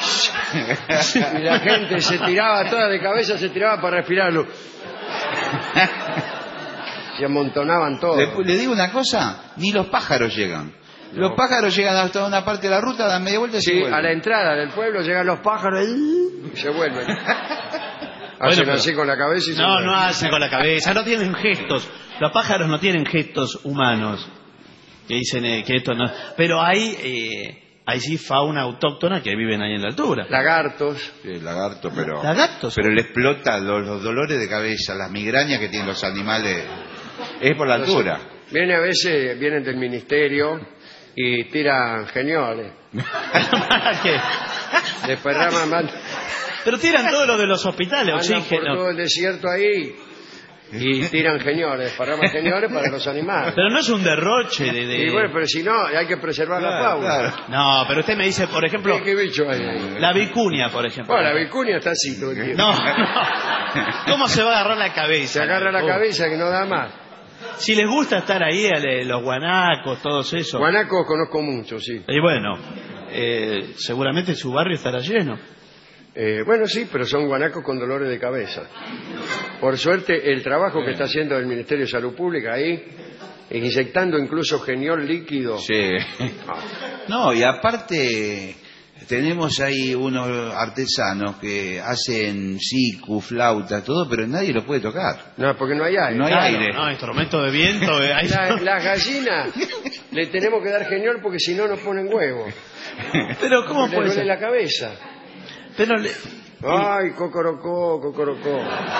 Y la gente se tiraba toda de cabeza, se tiraba para respirarlo. Se amontonaban todos. Le digo una cosa, ni los pájaros llegan. No. Los pájaros llegan hasta una parte de la ruta, dan media vuelta y se Sí, vuelven. a la entrada del pueblo llegan los pájaros y se vuelven. Hacen pero- así con la cabeza y se No, vuelven. no hacen con la cabeza, no tienen gestos. Los pájaros no tienen gestos humanos. Que dicen que esto no. Pero hay sí fauna autóctona que viven ahí en la altura. Lagartos. Sí, lagarto, pero... Lagartos. Pero le explota los dolores de cabeza, las migrañas que tienen los animales. Es por la altura. Vienen a veces, vienen del ministerio y tiran genioles. ¿Qué? Desparraman, Pero tiran todo lo de los hospitales, andan por oxígeno. todo el desierto ahí y tiran genioles, desparraman genioles para los animales. Pero no es un derroche de... Y bueno, pero si no, hay que preservar la fauna. Claro. No, pero usted me dice, por ejemplo, ¿Qué bicho hay ahí? la vicuña, por ejemplo. Bueno, la vicuña está así todo el tiempo. No, no. ¿Cómo se va a agarrar la cabeza? Se agarra la cabeza que no da más. Si les gusta estar ahí, los guanacos, todos esos. Guanacos conozco mucho, sí. Y bueno, seguramente su barrio estará lleno. Bueno, sí, pero son guanacos con dolores de cabeza. Por suerte, el trabajo que está haciendo el Ministerio de Salud Pública ahí, inyectando incluso geniol líquido. Sí. No, y aparte tenemos ahí unos artesanos que hacen sicu, flauta, todo, pero nadie lo puede tocar. No, porque no hay aire. No hay Claro, aire. no, instrumento de viento. Las gallinas le tenemos que dar geniol porque si no nos ponen huevo. Pero ¿cómo Le puede duele ser? la cabeza. Pero, Ay, cocorocó, cocorocó.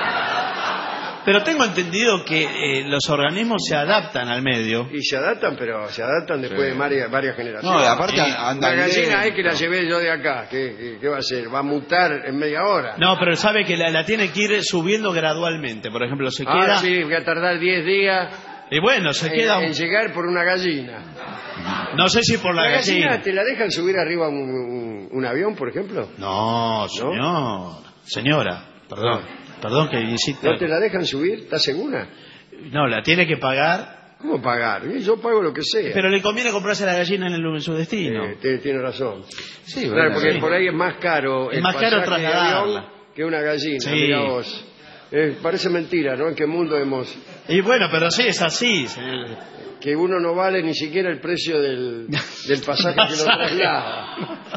pero tengo entendido que los organismos se adaptan al medio. Y se adaptan, pero se adaptan después de varias generaciones. No, y aparte La andan gallina lento. que la llevé yo de acá. ¿Qué va a hacer? ¿Va a mutar en media hora? No, pero sabe que la tiene que ir subiendo gradualmente. Por ejemplo, se queda... Sí, voy a tardar 10 días Y bueno, se queda... en llegar por una gallina. No sé si por la gallina gallina. te la dejan subir arriba un avión, por ejemplo? No, señor. Señora, perdón. Perdón que insista. ¿No te la dejan subir? ¿Estás segura? No, la tiene que pagar. ¿Cómo pagar? Yo pago lo que sea. Pero le conviene comprarse la gallina en su destino. Tiene razón. Sí, Claro, bueno, porque sí. por ahí es más caro Es el más caro pasaje de trasladarla. avión que una gallina. Sí. Mira vos. Parece mentira, ¿no? ¿En qué mundo hemos...? Y bueno, pero sí, es así. Que uno no vale ni siquiera el precio del pasaje que lo traslada.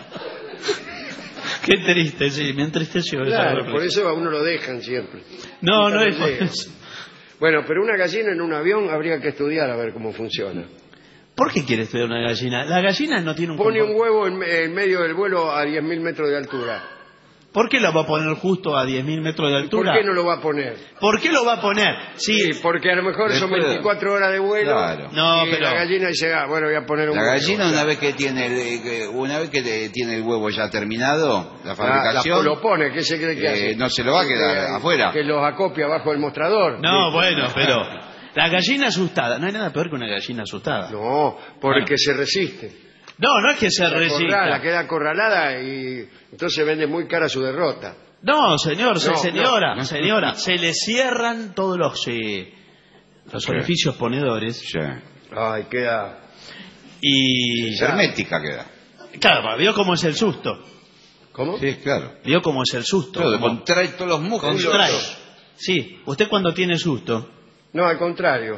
Qué triste, sí, me entristeció. esa Claro, reflexión. por eso a uno lo dejan siempre. No, Nunca no lo es por llega. eso. Bueno, pero una gallina en un avión habría que estudiar a ver cómo funciona. ¿Por qué quiere estudiar una gallina? La gallina no tiene un... Pone un huevo en medio del vuelo a 10.000 metros de altura. ¿Por qué lo va a poner justo a 10.000 metros de altura? ¿Por qué no lo va a poner? ¿Por qué lo va a poner? Sí, Sí, porque a lo mejor son Después- 24 horas de vuelo. Claro. No, y pero- la gallina dice, bueno, voy a poner un La huevo. gallina O sea, una vez que tiene el huevo ya terminado, la la fabricación, lo pone, ¿qué se cree que hace? no se lo va a quedar afuera. Que los acopia abajo del mostrador. no, Sí. bueno, pero... La gallina asustada, no hay nada peor que una gallina asustada. No, porque Bueno. se resiste. No es que se La resista. queda acorralada y entonces vende muy cara su derrota. No, señor, No, señora, no. señora, se le cierran todos los orificios ponedores Sí. Ay, queda... y... Hermética queda. Claro, vio cómo es el susto. ¿Cómo? Sí, claro. Vio cómo es el susto. Todo, Cómo contrae todos los músculos. contrae. Sí, usted cuando tiene susto... No, al contrario.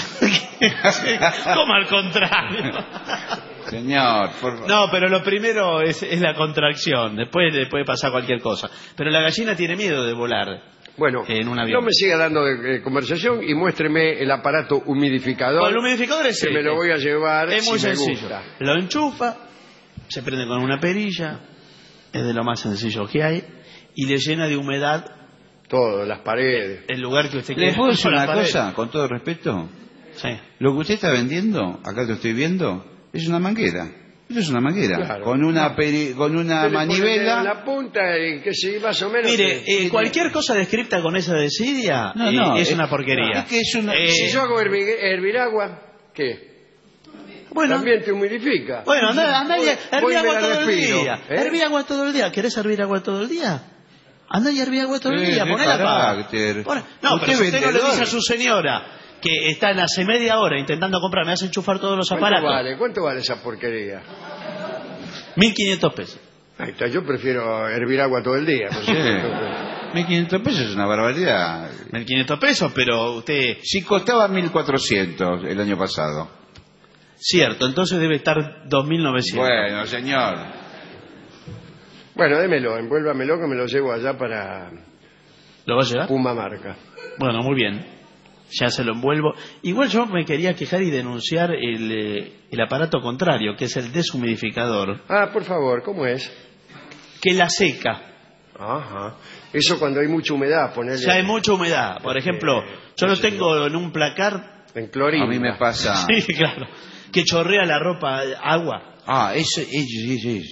¿Cómo al contrario? Señor, por favor. No, pero lo primero es la contracción, después le puede pasar cualquier cosa. Pero la gallina tiene miedo de volar. Bueno, En un avión. no me siga dando conversación y muéstreme el aparato humidificador. Con el humidificador es que me lo voy a llevar Es muy si me sencillo. gusta. Lo enchufa, se prende con una perilla, es de lo más sencillo que hay, y le llena de humedad Todo, las paredes. el lugar que usted ¿Le quiera. puedo decir Con la una pared. cosa, con todo respeto? Sí. Lo que usted está vendiendo, acá lo estoy viendo, es una manguera. Eso es una manguera. Claro. Con una con una Usted le pone manivela. en la punta y que sí, más o menos. Mire, que- cualquier cosa descripta con esa desidia No, es una porquería. Es que es una. si yo hago hervir agua, ¿qué? Bueno, También te humidifica. bueno, anda y Voy herví y me agua la todo el respiro, día. ¿eh? Herví agua todo el día. ¿Querés hervir agua todo el día? Anda y herví agua todo el día. qué Ponela carácter. No, Usted pero si usted no le vendedor. dice a su señora que están hace media hora intentando comprar, me hace enchufar todos los aparatos. ¿Cuánto vale esa porquería? 1.500 pesos. Ahí está, yo prefiero hervir agua todo el día. por Sí. supuesto. 1.500 pesos es una barbaridad. 1.500 pesos, pero usted... Si costaba 1.400 el año pasado. Cierto, entonces debe estar 2.900. Bueno, señor. Bueno, démelo, envuélvamelo que me lo llevo allá para ¿Lo va a llevar? Puma Marca. Bueno, muy bien. Ya se lo envuelvo. Igual yo me quería quejar y denunciar el aparato contrario, que es el deshumidificador. Ah, por favor, ¿cómo es? Que la seca. Ajá. Eso cuando hay mucha humedad, ponerle... Ya hay mucha humedad. Por ejemplo, yo lo tengo en un placar... En clorina. A mí me pasa... Sí, claro. Que chorrea la ropa agua. Ah, eso sí.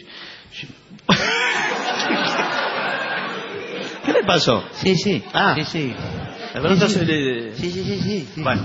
¿Qué le pasó? Sí. Ah. Sí. De pronto se le... Sí. Bueno.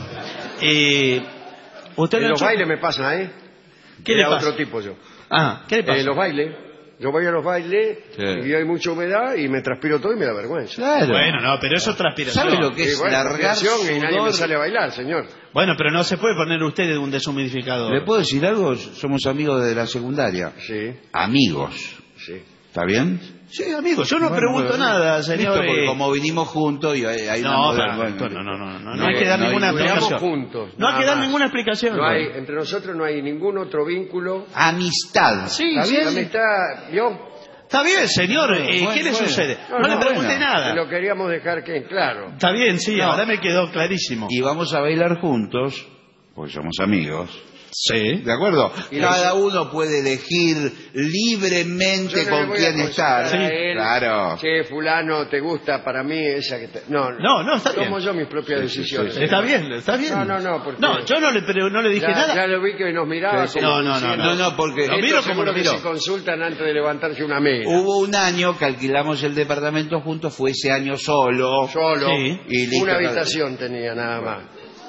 ¿Usted En lo ha los hecho? bailes me pasa, ¿eh? ¿Qué le Era pasa? otro tipo yo. Ah, ¿qué le pasa? En los bailes. Yo voy a los bailes Sí. y hay mucha humedad y me transpiro todo y me da vergüenza. Claro. Bueno, no, pero eso es transpiración. ¿Sabe lo que Y es bueno, largar transpiración y nadie me sudor? sale a bailar, señor. Bueno, pero no se puede poner usted un deshumidificador. ¿Le puedo decir algo? Somos amigos de la secundaria. Sí, Amigos. sí. ¿Está bien? Sí, amigo, yo no Bueno, pregunto bueno, nada, listo, señor. porque como vinimos juntos y hay una No, moda- doctor, bueno, no hay que dar ninguna Estudiamos explicación. juntos. No hay nada que dar más. ninguna explicación. No hay, entre nosotros no hay ningún otro vínculo. Amistad. Sí, ¿Está sí, bien? La amistad, ¿vio? Está bien, señor. Bueno, ¿Qué le bueno. sucede? No, No le no, pregunté bueno. nada. Lo queríamos dejar que en claro. Está bien, sí, No. ahora me quedó clarísimo. Y vamos a bailar juntos, porque somos amigos. Sí. ¿De acuerdo? Y Cada uno puede elegir libremente Yo no le con voy a quién consultar estar. a él, Claro. Che, fulano, ¿te gusta para mí esa que te... No, No, está bien. tomo yo mis propias decisiones. Está bien. No, porque... No, yo no le dije ya, nada. ya lo vi que nos miraba. Sí, sí. como No, diciendo, No, porque Lo miro "Estos como lo seguro que miro". se consultan antes de levantarse una mesa. hubo un año que alquilamos el departamento juntos, fue ese año solo. Solo. Sí. Y listo, Una cada- habitación tenía nada más.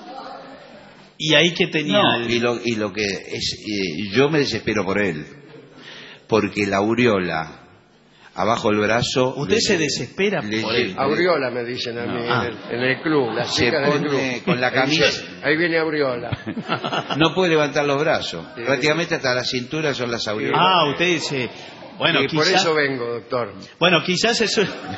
Y ahí que tenía No, el- y lo que es, yo me desespero por él, porque la aureola abajo del brazo. Usted se desespera por él. Aureola me dicen a mí Ah. en el club, las Se chicas del pone club. con la camisa. Ahí viene Aureola. No puede levantar los brazos. Sí. Prácticamente hasta la cintura son las aureolas. Ah, usted dice... Bueno, Y por quizás... eso vengo, doctor. Bueno, quizás eso...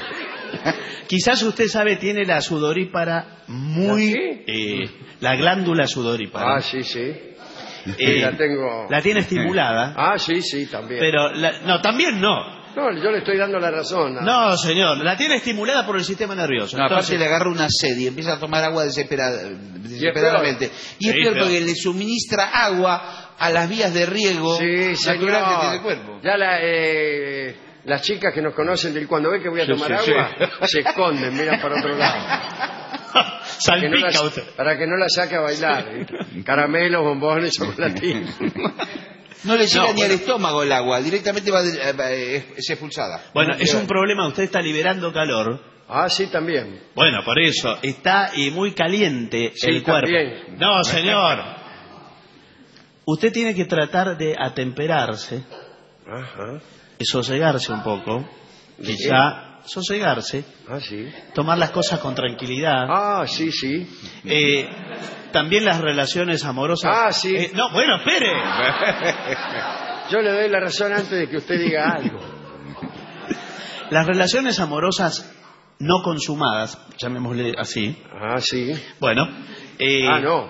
Quizás usted sabe, tiene la sudorípara muy... la glándula sudorípara. Ah, sí. Eh, la tengo. La tiene estimulada. Ah, sí, también. Pero... no, también no. No, yo le estoy dando la razón. No, señor. La tiene estimulada por el sistema nervioso. No, aparte Entonces- le agarra una sed y empieza a tomar agua desesperadamente. Y es Sí, peor peor. porque le suministra agua a las vías de riego Sí, natural que tiene el señor. cuerpo. Ya las chicas que nos conocen del cuando ven que voy a Sí, tomar sí, agua, se esconden, miran para otro lado. Que no Salpica la- usted. para que no la saque a bailar. Caramelos, bombones, chocolatinos. No le llega No, ni bueno. al estómago el agua, directamente es expulsada. Bueno, es un problema. Usted está liberando calor. Ah, sí, también. Bueno, por eso. Está muy caliente Sí, el cuerpo. también. No, señor. Usted tiene que tratar de atemperarse, Ajá. de sosegarse un poco. ¿De Quizá sosegarse, Ah, sí. tomar las cosas con tranquilidad. Ah, sí. También las relaciones amorosas. Ah, sí. No, bueno, espere. Yo le doy la razón antes de que usted diga algo. Las relaciones amorosas no consumadas, llamémosle así. Ah, sí. Bueno. No.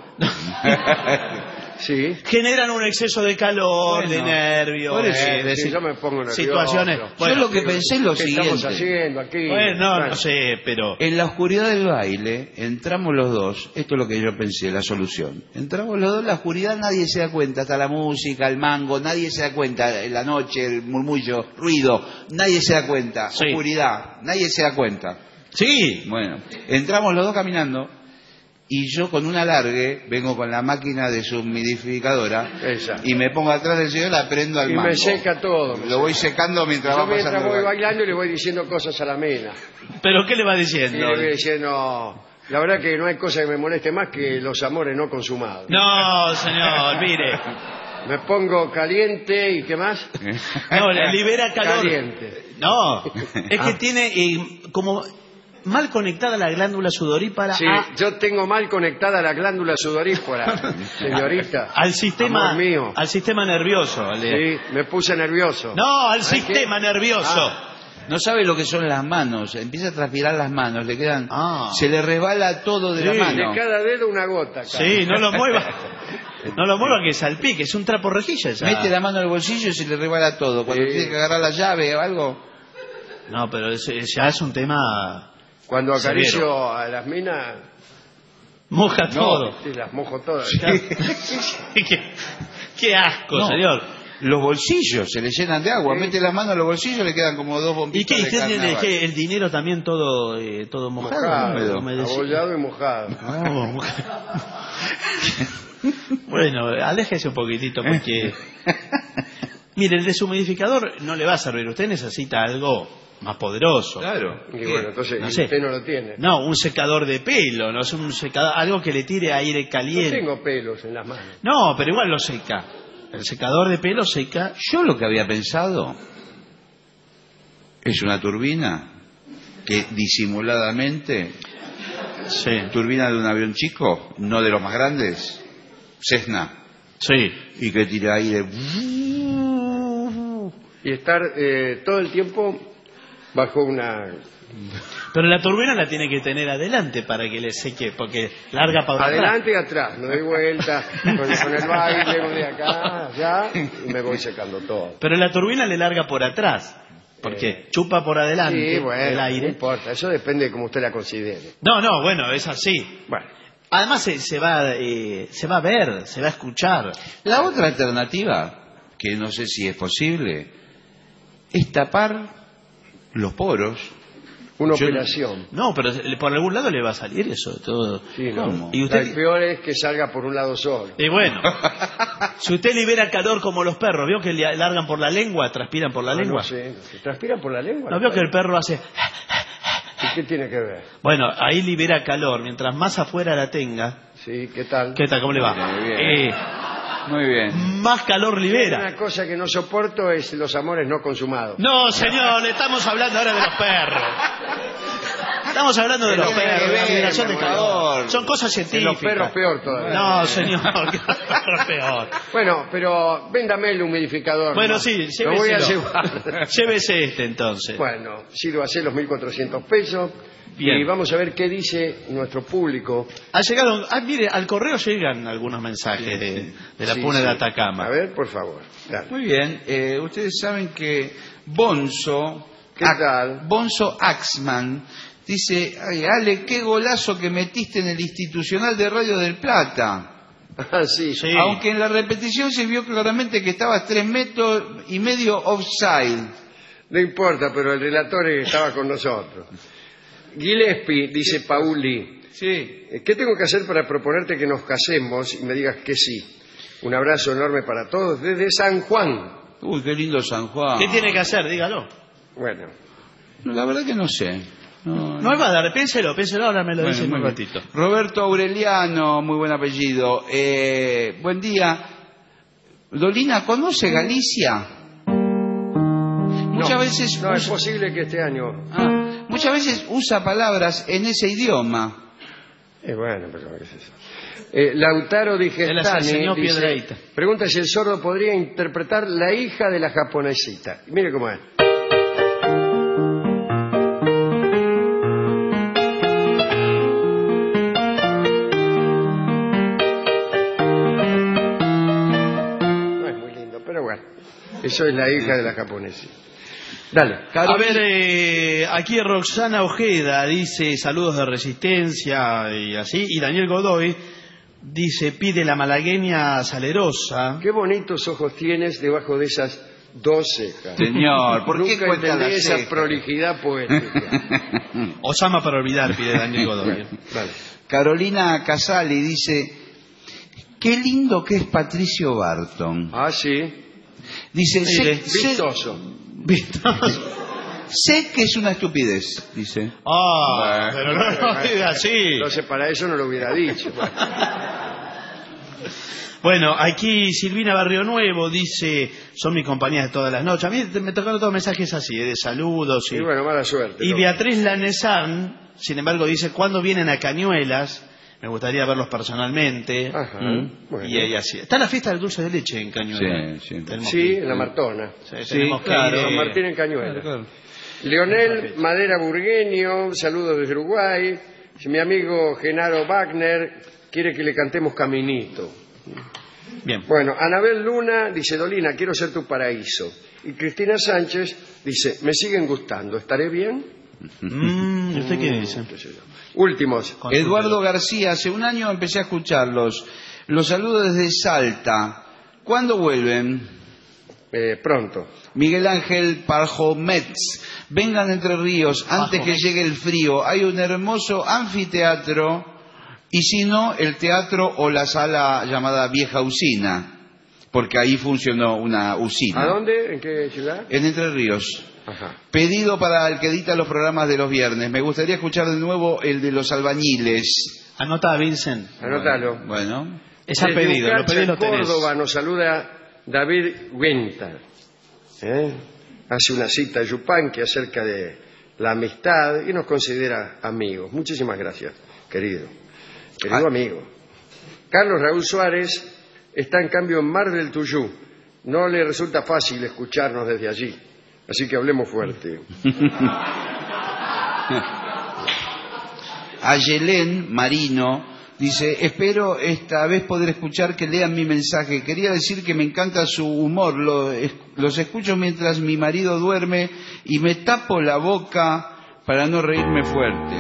Sí. Generan un exceso de calor, Bueno, de nervios, por eso, Sí, yo me pongo nervioso. situaciones. Bueno, Yo lo que pensé es lo ¿Qué siguiente. estamos haciendo aquí? bueno, Bueno, no sé, pero En la oscuridad del baile, entramos los dos, esto es lo que yo pensé, la solución. Entramos los dos en la oscuridad, nadie se da cuenta, hasta la música, el mango, nadie se da cuenta, la noche, el murmullo, ruido, nadie se da cuenta, Sí. oscuridad, nadie se da cuenta. sí. Bueno, entramos los dos caminando y yo con un alargue vengo con la máquina deshumidificadora Esa. y me pongo atrás del señor, la prendo al Y mango. me seca todo. Lo voy secando mientras Yo va mientras pasando. voy el baile. bailando y le voy diciendo cosas a la mina. Pero ¿qué le va Y diciendo? le voy diciendo, la verdad que no hay cosa que me moleste más que los amores no consumados. No, señor, mire. Me pongo caliente y ¿qué más? No, le libera calor. Caliente. No, es que tiene como mal conectada la glándula sudorípara Sí, yo tengo mal conectada la glándula sudorífera, señorita. al sistema Amor mío. al sistema nervioso. Sí, me puse nervioso. No, al ¿Ay, sistema qué? nervioso. Ah. No sabe lo que son las manos. Empieza a transpirar las manos. Le quedan... Se le resbala todo de la mano. De cada dedo una gota. Sí, no lo mueva. No lo mueva que salpique. Es un trapo rejilla esa. Mete la mano al bolsillo y se le resbala todo. Cuando tiene que agarrar la llave o algo... No, pero ya es un tema... Cuando acaricio severo. a las minas... Moja todo. Sí, las mojo todas. Qué asco, señor. Los bolsillos se le llenan de agua. Mete la mano a los bolsillos, le quedan como 2 bombitas. ¿Y qué? de carnaval. ¿Qué? ¿El dinero también todo mojado? Abollado y mojado. Bueno, aléjese un poquitito porque... Mire, el deshumidificador no le va a servir. Usted necesita algo más poderoso. Claro. Y bueno, entonces No sé. usted no lo tiene. No, un secador de pelo, no es un secador, algo que le tire aire caliente. No tengo pelos en las manos. No, pero igual lo seca. El secador de pelo seca. Yo lo que había pensado es una turbina que disimuladamente, turbina de un avión chico, no de los más grandes, Cessna, y que tire aire y estar todo el tiempo bajo una... Pero la turbina la tiene que tener adelante para que le seque, porque larga para adelante y atrás, me doy vuelta con el baile, voy de acá, allá, y me voy secando todo. Pero la turbina le larga por atrás, porque chupa por adelante sí, bueno, el aire. No importa, eso depende de cómo usted la considere. No, bueno, es así. Bueno. Además se va a ver, se va a escuchar. La otra alternativa, que no sé si es posible, es tapar los poros. Una operación. No, pero por algún lado le va a salir eso todo. Sí, ¿no? ¿Y usted? El peor es que salga por un lado solo. Y bueno, si usted libera calor como los perros, ¿vio que le largan por la lengua, transpiran por la lengua? No sé, ¿transpiran por la lengua? ¿No vio que el perro hace...? ¿Y qué tiene que ver? Bueno, ahí libera calor, mientras más afuera la tenga... Sí, ¿qué tal? ¿Qué tal? ¿Cómo le va? Muy bien. Muy bien. Más calor libera. Una cosa que no soporto es los amores no consumados. No, señor, le estamos hablando ahora de los perros. Estamos hablando de los perros, de la liberación de calor. Son cosas científicas. Los perros peor todavía. No, señor, que los perros peor. Bueno, pero véndame el humidificador. Bueno, ¿no? sí, lo voy a lléveselo. llevar. Llévese entonces. Bueno, sírvase los 1.400 pesos. Bien. Y vamos a ver qué dice nuestro público. Ha llegado, mire, al correo llegan algunos mensajes de la Puna de Atacama. A ver, por favor. Dale. Muy bien. Ustedes saben que Bonzo, ¿Qué tal? Bonzo Axman, dice: ay, Ale, qué golazo que metiste en el Institucional de Radio del Plata. Ah, sí. Aunque en la repetición se vio claramente que estabas 3,5 metros offside. No importa, pero el relator estaba con nosotros. Gillespie, dice Pauli. Sí. ¿Qué tengo que hacer para proponerte que nos casemos y me digas que sí? Un abrazo enorme para todos desde San Juan. Uy, qué lindo San Juan. ¿Qué tiene que hacer? Dígalo. Bueno. La verdad que no sé. No es dar, pénselo, ahora me lo dice en un ratito. Roberto Aureliano, muy buen apellido. Buen día. Dolina, ¿conoce Galicia? Muchas veces no es posible que este año... muchas veces usa palabras en ese idioma. Bueno, pero ¿qué es eso? Lautaro Di Gestani dice, pregunta si el sordo podría interpretar La hija de la japonesita. Mire cómo es. No es muy lindo, pero bueno. Eso es La hija de la japonesita. Dale. A ver, aquí Roxana Ojeda dice saludos de Resistencia y así, y Daniel Godoy dice pide la malagueña salerosa. Qué bonitos ojos tienes debajo de esas 2 cejas. Señor, ¿por qué nunca cuenta entendí las esa cejas? prolijidad poética? Osama para olvidar, pide Daniel Godoy. Bueno, vale. Carolina Casali dice: qué lindo que es Patricio Barton. Ah, sí. Dice: Vistoso. sé que es una estupidez, dice. Pero no diga así. Entonces para eso no lo hubiera dicho. Bueno, aquí Silvina Barrio Nuevo dice, son mis compañías de todas las noches. A mí me tocaron todos mensajes así, de saludos. Y bueno, mala suerte. Y Beatriz Lanesan, sin embargo, dice, ¿cuándo vienen a Cañuelas? Me gustaría verlos personalmente. Ajá, bueno. Y así. Está la fiesta del dulce de leche en Cañuelas. Sí. Sí, en la Martona. Tenemos claro. que ir, San Martín en Cañuelas. Claro. Leonel Madera Burgueño, saludos desde Uruguay. Mi amigo Genaro Wagner quiere que le cantemos Caminito. Bien. Bueno, Anabel Luna dice, Dolina, quiero ser tu paraíso. Y Cristina Sánchez dice, me siguen gustando, ¿estaré bien? ¿Usted qué dice? Últimos. Eduardo García, hace un año empecé a escucharlos. Los saludo desde Salta. ¿Cuándo vuelven? Pronto. Miguel Ángel Parjomets, vengan Entre Ríos antes que llegue el frío. Hay un hermoso anfiteatro y si no, el teatro o la sala llamada Vieja Usina, porque ahí funcionó una usina. ¿A dónde? ¿En qué ciudad? En Entre Ríos. Ajá. Pedido para el que edita los programas de los viernes. Me gustaría escuchar de nuevo el de los albañiles. Anota, Vincent. Anótalo. Bueno. Es a pedido, lo pedís, lo tenés. Córdoba nos saluda David Winter. Hace una cita a Yupanqui acerca de la amistad y nos considera amigos. Muchísimas gracias, querido amigo. Carlos Raúl Suárez está en cambio en Mar del Tuyú. No le resulta fácil escucharnos desde allí, así que hablemos fuerte. Ayelén Marino dice, espero esta vez poder escuchar que lean mi mensaje. Quería decir que me encanta su humor. Los escucho mientras mi marido duerme y me tapo la boca para no reírme fuerte.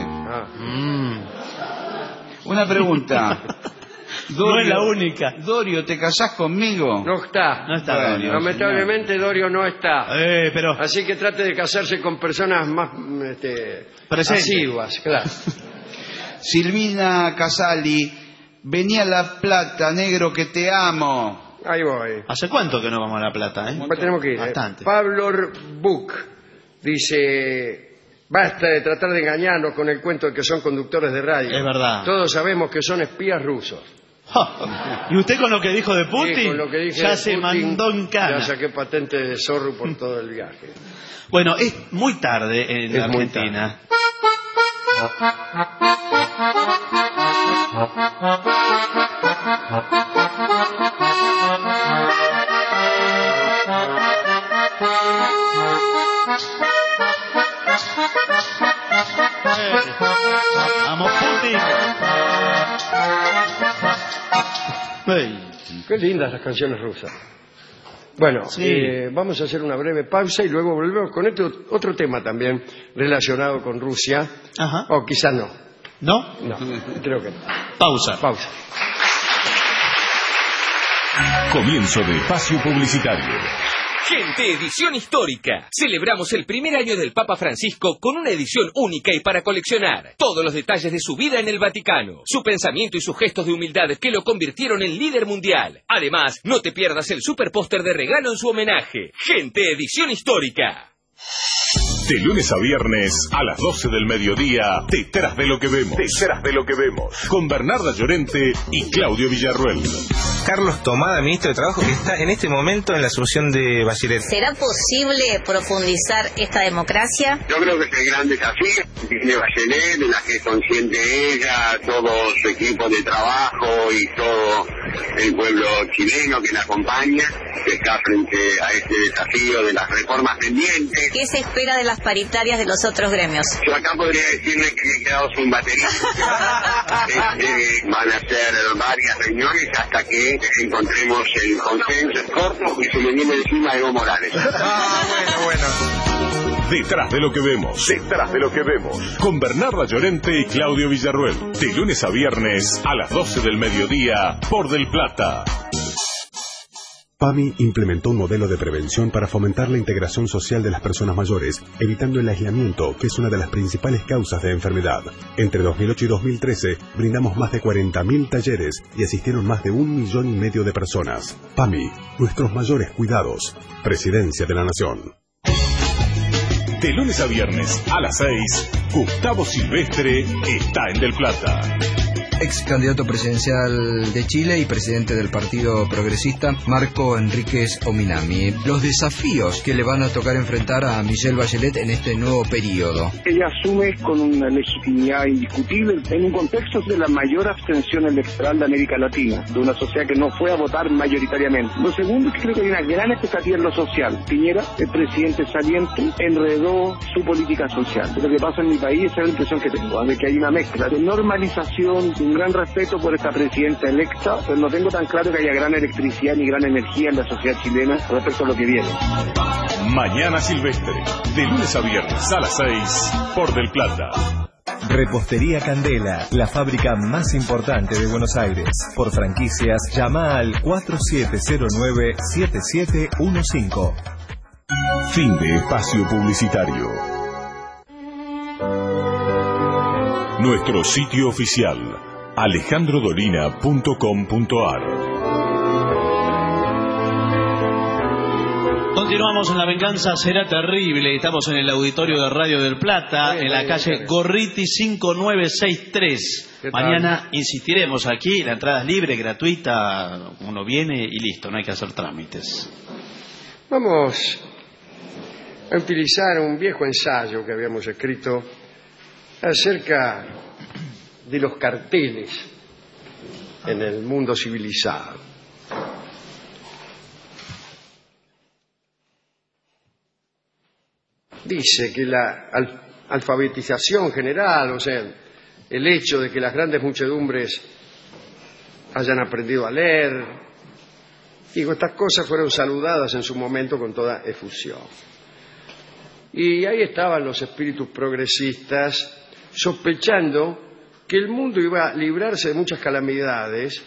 Una pregunta. Dorio, no es la única. Dorio, ¿te casás conmigo? No está. No está Dorio. Lamentablemente Dorio no está. Pero... Así que trate de casarse con personas más asiduas, claro. Silvina Casali, vení a La Plata, negro, que te amo. Ahí voy. ¿Hace cuánto que no vamos a La Plata? Tenemos que ir. Bastante. Pablo Buch dice, basta de tratar de engañarnos con el cuento de que son conductores de radio. Es verdad. Todos sabemos que son espías rusos. ¿Y usted con lo que dijo de Putin? Sí, con lo que dije ya de se Putin, mandó en cana. Ya saqué patente de zorro por todo el viaje. Bueno, es muy tarde en Argentina. Vamos, Putin. Qué lindas las canciones rusas. Bueno, sí. Vamos a hacer una breve pausa y luego volvemos con otro tema también relacionado con Rusia. Ajá. O quizás no. ¿No? No, creo que no. Pausa. Pausa. Comienzo de espacio publicitario. Gente, edición histórica. Celebramos el primer año del Papa Francisco con una edición única y para coleccionar. Todos los detalles de su vida en el Vaticano, su pensamiento y sus gestos de humildad que lo convirtieron en líder mundial. Además, no te pierdas el super póster de regalo en su homenaje. Gente, edición histórica. De lunes a viernes a las 12 del mediodía, Detrás de lo que vemos. Detrás de lo que vemos. Con Bernarda Llorente y Claudio Villarruel. Carlos Tomada, ministro de Trabajo, que está en este momento en la asunción de Bachelet. ¿Será posible profundizar esta democracia? Yo creo que es el gran desafío que tiene Bachelet, de la que es consciente ella, todo su equipo de trabajo y todo el pueblo chileno que la acompaña, que está frente a este desafío de las reformas pendientes. ¿Qué se espera de las paritarias de los otros gremios? Yo acá podría decirle que me he quedado sin batería. Van a ser varias reuniones hasta que encontremos el consenso corto y se me viene encima Evo Morales. Bueno. Detrás de lo que vemos. Detrás de lo que vemos. Con Bernarda Llorente y Claudio Villarruel. De lunes a viernes a las 12 del mediodía por Del Plata. PAMI implementó un modelo de prevención para fomentar la integración social de las personas mayores, evitando el aislamiento, que es una de las principales causas de enfermedad. Entre 2008 y 2013, brindamos más de 40.000 talleres y asistieron más de 1,5 millones de personas. PAMI, nuestros mayores cuidados. Presidencia de la Nación. De lunes a viernes a las 6, Gustavo Silvestre está en Del Plata. ex candidato presidencial de Chile y presidente del Partido Progresista, Marco Enríquez Ominami. Los desafíos que le van a tocar enfrentar a Michelle Bachelet en este nuevo periodo. Ella asume con una legitimidad indiscutible en un contexto de la mayor abstención electoral de América Latina, de una sociedad que no fue a votar mayoritariamente. Lo segundo es que creo que hay una gran expectativa en lo social. Piñera, el presidente saliente, enredó su política social. Lo que pasa en mi país, esa es la impresión que tengo, de que hay una mezcla de normalización, de un gran respeto por esta presidenta electa, pero no tengo tan claro que haya gran electricidad ni gran energía en la sociedad chilena respecto a lo que viene. Mañana Silvestre, de lunes a viernes a las 6 por Del Plata. Repostería Candela, la fábrica más importante de Buenos Aires. Por franquicias, llama al 4709-7715. Fin de espacio publicitario. Nuestro sitio oficial, alejandrodolina.com.ar. Continuamos en La Venganza Será Terrible. Estamos en el auditorio de Radio del Plata, en la calle Gorriti 5963. Mañana insistiremos aquí, la entrada es libre, gratuita, uno viene y listo, no hay que hacer trámites. Vamos a utilizar un viejo ensayo que habíamos escrito acerca de los carteles en el mundo civilizado. Dice que la alfabetización general, o sea, el hecho de que las grandes muchedumbres hayan aprendido a leer, digo, estas cosas fueron saludadas en su momento con toda efusión. Y ahí estaban los espíritus progresistas sospechando que el mundo iba a librarse de muchas calamidades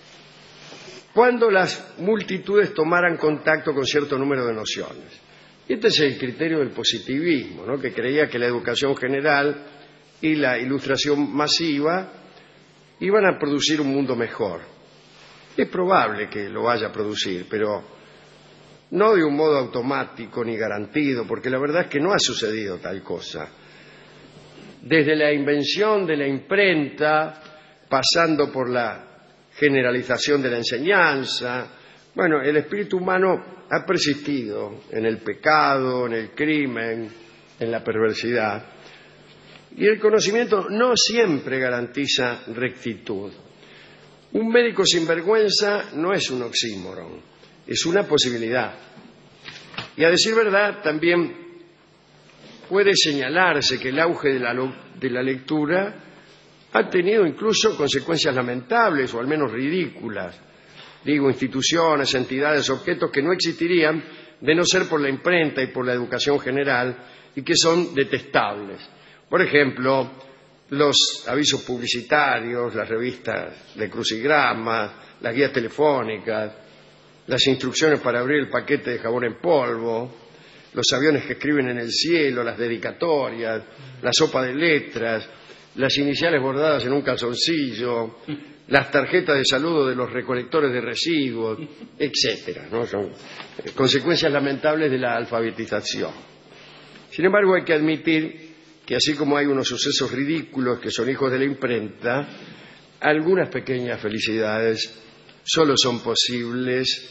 cuando las multitudes tomaran contacto con cierto número de nociones. Y este es el criterio del positivismo, ¿no?, que creía que la educación general y la ilustración masiva iban a producir un mundo mejor. Es probable que lo vaya a producir, pero no de un modo automático ni garantido, porque la verdad es que no ha sucedido tal cosa. Desde la invención de la imprenta, pasando por la generalización de la enseñanza, bueno, el espíritu humano ha persistido en el pecado, en el crimen, en la perversidad. Y el conocimiento no siempre garantiza rectitud. Un médico sin vergüenza no es un oxímoron, es una posibilidad. Y a decir verdad, también puede señalarse que el auge de la lectura ha tenido incluso consecuencias lamentables o al menos ridículas. Digo, instituciones, entidades, objetos que no existirían de no ser por la imprenta y por la educación general y que son detestables. Por ejemplo, los avisos publicitarios, las revistas de crucigramas, las guías telefónicas, las instrucciones para abrir el paquete de jabón en polvo, los aviones que escriben en el cielo, las dedicatorias, la sopa de letras, las iniciales bordadas en un calzoncillo, las tarjetas de saludo de los recolectores de residuos, etcétera, ¿no? Son consecuencias lamentables de la alfabetización. Sin embargo, hay que admitir que así como hay unos sucesos ridículos que son hijos de la imprenta, algunas pequeñas felicidades solo son posibles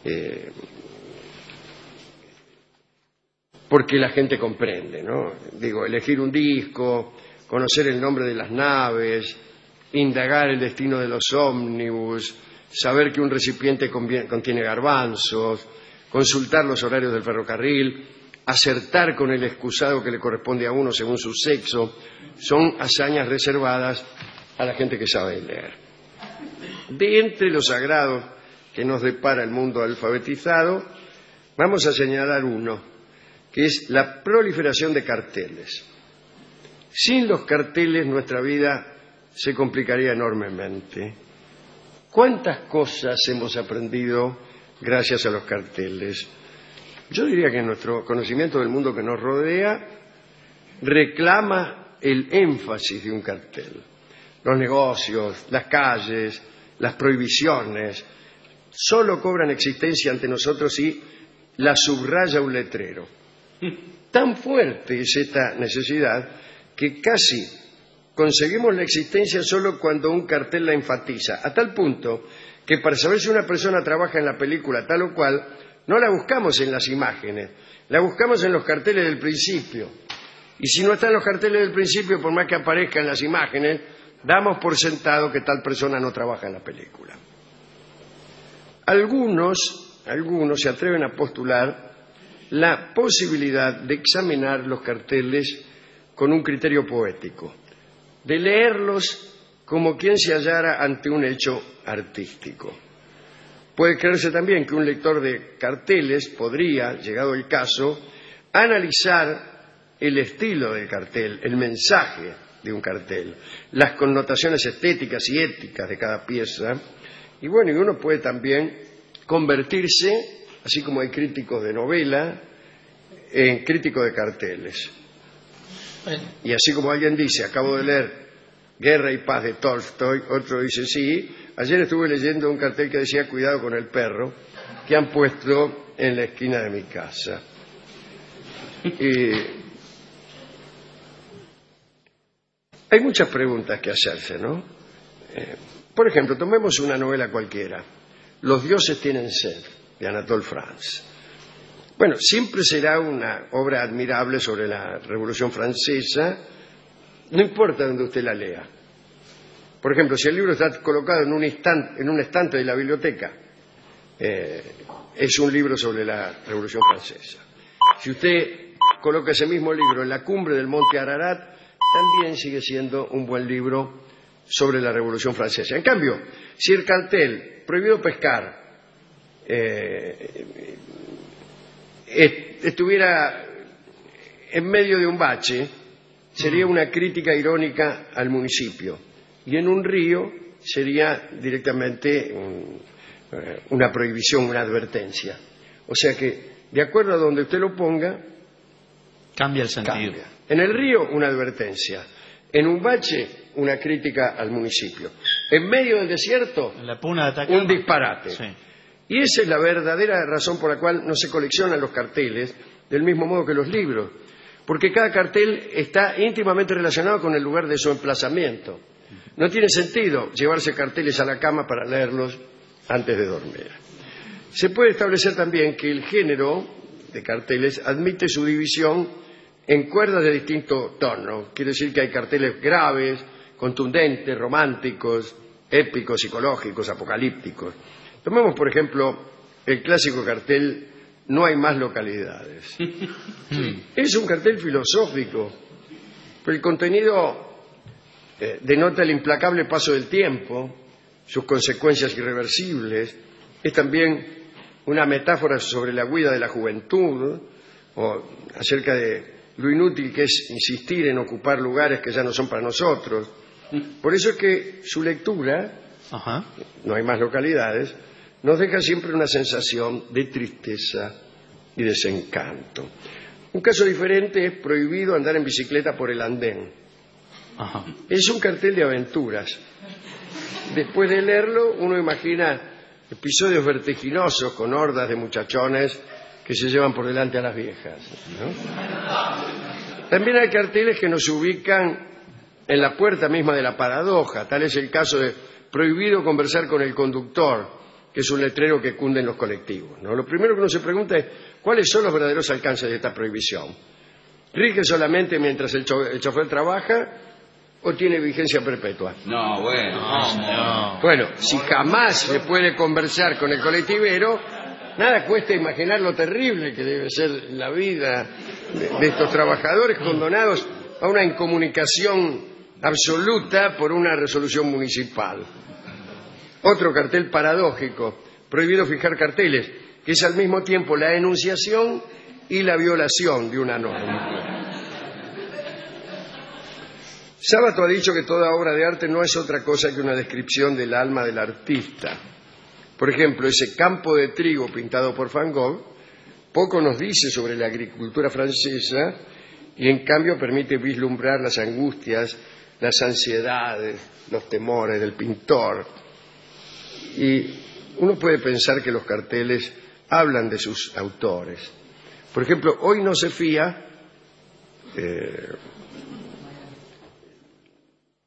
porque la gente comprende, ¿no? Digo, elegir un disco, conocer el nombre de las naves, indagar el destino de los ómnibus, saber que un recipiente contiene garbanzos, consultar los horarios del ferrocarril, acertar con el excusado que le corresponde a uno según su sexo, son hazañas reservadas a la gente que sabe leer. De entre los sagrados que nos depara el mundo alfabetizado, vamos a señalar uno, que es la proliferación de carteles. Sin los carteles nuestra vida se complicaría enormemente. ¿Cuántas cosas hemos aprendido gracias a los carteles? Yo diría que nuestro conocimiento del mundo que nos rodea reclama el énfasis de un cartel. Los negocios, las calles, las prohibiciones, solo cobran existencia ante nosotros si la subraya un letrero. Tan fuerte es esta necesidad que casi conseguimos la existencia solo cuando un cartel la enfatiza, a tal punto que para saber si una persona trabaja en la película tal o cual, no la buscamos en las imágenes, la buscamos en los carteles del principio. Y si no está en los carteles del principio, por más que aparezca en las imágenes, damos por sentado que tal persona no trabaja en la película. Algunos se atreven a postular la posibilidad de examinar los carteles con un criterio poético, de leerlos como quien se hallara ante un hecho artístico. Puede creerse también que un lector de carteles podría, llegado el caso, analizar el estilo del cartel, el mensaje de un cartel, las connotaciones estéticas y éticas de cada pieza, y bueno, y uno puede también convertirse, así como hay críticos de novela, en crítico de carteles. Y así como alguien dice, acabo de leer Guerra y Paz de Tolstoy, otro dice, sí, ayer estuve leyendo un cartel que decía cuidado con el perro, que han puesto en la esquina de mi casa. Hay muchas preguntas que hacerse, ¿no? Por ejemplo, tomemos una novela cualquiera, Los dioses tienen sed, de Anatole France. Bueno, siempre será una obra admirable sobre la Revolución Francesa, no importa dónde usted la lea. Por ejemplo, si el libro está colocado en un estante de la biblioteca, es un libro sobre la Revolución Francesa. Si usted coloca ese mismo libro en la cumbre del monte Ararat, también sigue siendo un buen libro sobre la Revolución Francesa. En cambio, si el cartel prohibido pescar estuviera en medio de un bache, sería una crítica irónica al municipio, y en un río sería directamente una prohibición, una advertencia. O sea que, de acuerdo a donde usted lo ponga, cambia el sentido. Cambia. En el río, una advertencia. En un bache, una crítica al municipio. En medio del desierto, la puna de Atacama, un disparate. Sí. Y esa es la verdadera razón por la cual no se coleccionan los carteles del mismo modo que los libros. Porque cada cartel está íntimamente relacionado con el lugar de su emplazamiento. No tiene sentido llevarse carteles a la cama para leerlos antes de dormir. Se puede establecer también que el género de carteles admite su división en cuerdas de distinto tono. Quiere decir que hay carteles graves, contundentes, románticos, épicos, psicológicos, apocalípticos. Tomemos, por ejemplo, el clásico cartel No hay más localidades. Es un cartel filosófico, pero el contenido denota el implacable paso del tiempo, sus consecuencias irreversibles. Es también una metáfora sobre la huida de la juventud, o acerca de lo inútil que es insistir en ocupar lugares que ya no son para nosotros. Por eso es que su lectura, No hay más localidades, nos deja siempre una sensación de tristeza y desencanto. Un caso diferente es Prohibido andar en bicicleta por el andén. Es un cartel de aventuras. Después de leerlo, uno imagina episodios vertiginosos con hordas de muchachones que se llevan por delante a las viejas, ¿no? También hay carteles que nos ubican en la puerta misma de la paradoja. Tal es el caso de Prohibido conversar con el conductor, que es un letrero que cunde en los colectivos, ¿no? Lo primero que uno se pregunta es ¿cuáles son los verdaderos alcances de esta prohibición? ¿Rige solamente mientras el chofer trabaja o tiene vigencia perpetua? No, bueno. Bueno, si jamás se puede conversar con el colectivero, nada cuesta imaginar lo terrible que debe ser la vida de estos trabajadores condenados a una incomunicación absoluta por una resolución municipal. Otro cartel paradójico, Prohibido fijar carteles, que es al mismo tiempo la enunciación y la violación de una norma. Sábato ha dicho que toda obra de arte no es otra cosa que una descripción del alma del artista. Por ejemplo, ese campo de trigo pintado por Van Gogh poco nos dice sobre la agricultura francesa y en cambio permite vislumbrar las angustias, las ansiedades, los temores del pintor. Y uno puede pensar que los carteles hablan de sus autores. Por ejemplo, Hoy no se fía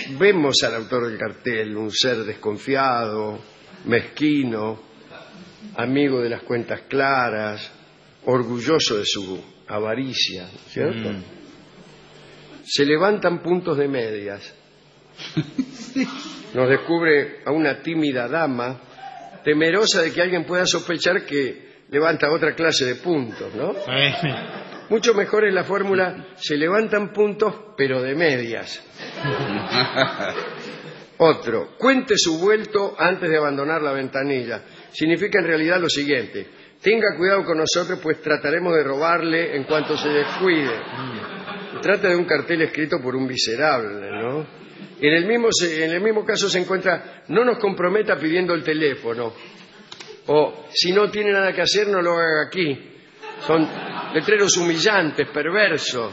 Vemos al autor del cartel, un ser desconfiado, mezquino, amigo de las cuentas claras, orgulloso de su avaricia, ¿cierto? Se levantan puntos de medias. Nos descubre a una tímida dama, temerosa de que alguien pueda sospechar que levanta otra clase de puntos, ¿no? Mucho mejor es la fórmula, se levantan puntos, pero de medias. Otro, cuente su vuelto antes de abandonar la ventanilla. Significa en realidad lo siguiente: tenga cuidado con nosotros, pues trataremos de robarle en cuanto se descuide. Se trata de un cartel escrito por un miserable, ¿no? En el mismo caso se encuentra, no nos comprometa pidiendo el teléfono. O, si no tiene nada que hacer, no lo haga aquí. Son letreros humillantes, perversos.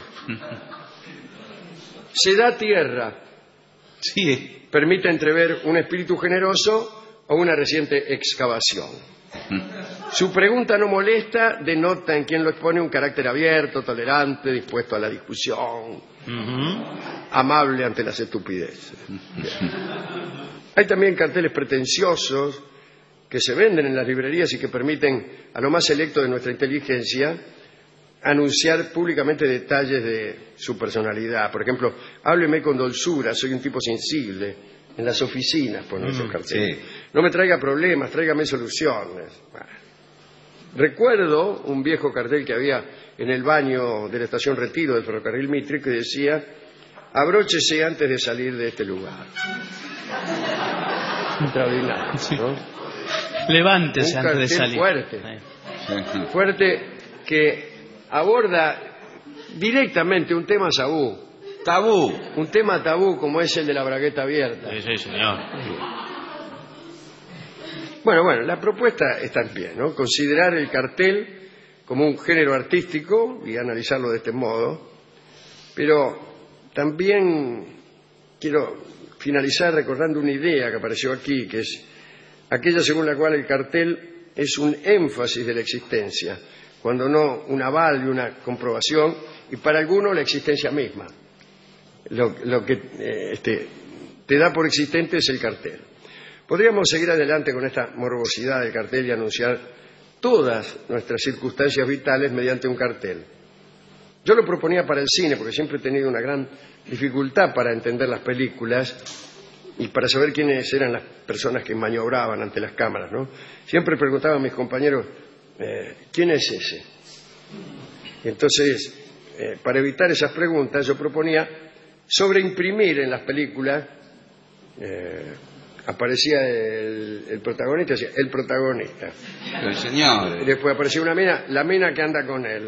Se da tierra. Sí. Permite entrever un espíritu generoso o una reciente excavación. Su pregunta no molesta, denota en quien lo expone un carácter abierto, tolerante, dispuesto a la discusión, amable ante las estupideces. Hay también carteles pretenciosos que se venden en las librerías y que permiten a lo más selecto de nuestra inteligencia anunciar públicamente detalles de su personalidad. Por ejemplo, hábleme con dulzura, soy un tipo sensible. En las oficinas ponen esos carteles. Sí. No me traiga problemas, tráigame soluciones. Bueno. Recuerdo un viejo cartel que había en el baño de la estación Retiro del ferrocarril Mitre que decía: abróchese antes de salir de este lugar. Extraordinario, ¿no? Levántese antes de salir. Fuerte que aborda directamente un tema tabú, un tema tabú como es el de la bragueta abierta. Sí, señor. Bueno, la propuesta está en pie, ¿no? Considerar el cartel como un género artístico y analizarlo de este modo, pero también quiero finalizar recordando una idea que apareció aquí, que es aquella según la cual el cartel es un énfasis de la existencia, cuando no un aval y una comprobación, y para algunos la existencia misma. Lo que te da por existente es el cartel. Podríamos seguir adelante con esta morbosidad del cartel y anunciar todas nuestras circunstancias vitales mediante un cartel. Yo lo proponía para el cine porque siempre he tenido una gran dificultad para entender las películas y para saber quiénes eran las personas que maniobraban ante las cámaras, ¿no? Siempre preguntaba a mis compañeros, ¿quién es ese? Y entonces, para evitar esas preguntas, yo proponía sobreimprimir en las películas, aparecía el protagonista, decía, el protagonista. El señor. Y después aparecía una mina, la mina que anda con él.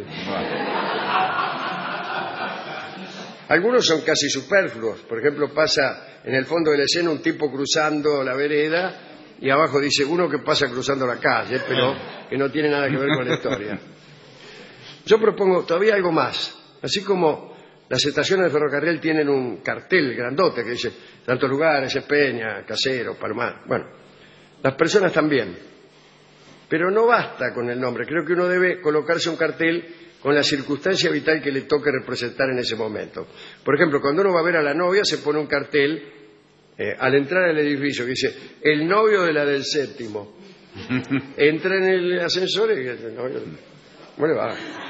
Algunos son casi superfluos. Por ejemplo, pasa en el fondo de la escena un tipo cruzando la vereda y abajo dice uno que pasa cruzando la calle, pero que no tiene nada que ver con la historia. Yo propongo todavía algo más. Así como las estaciones de ferrocarril tienen un cartel grandote que dice tantos lugares, Peña, Casero, Palomar. Bueno, las personas también. Pero no basta con el nombre. Creo que uno debe colocarse un cartel con la circunstancia vital que le toque representar en ese momento. Por ejemplo, cuando uno va a ver a la novia, se pone un cartel al entrar al edificio que dice el novio de la del séptimo. Entra en el ascensor y dice, ¿cómo le va?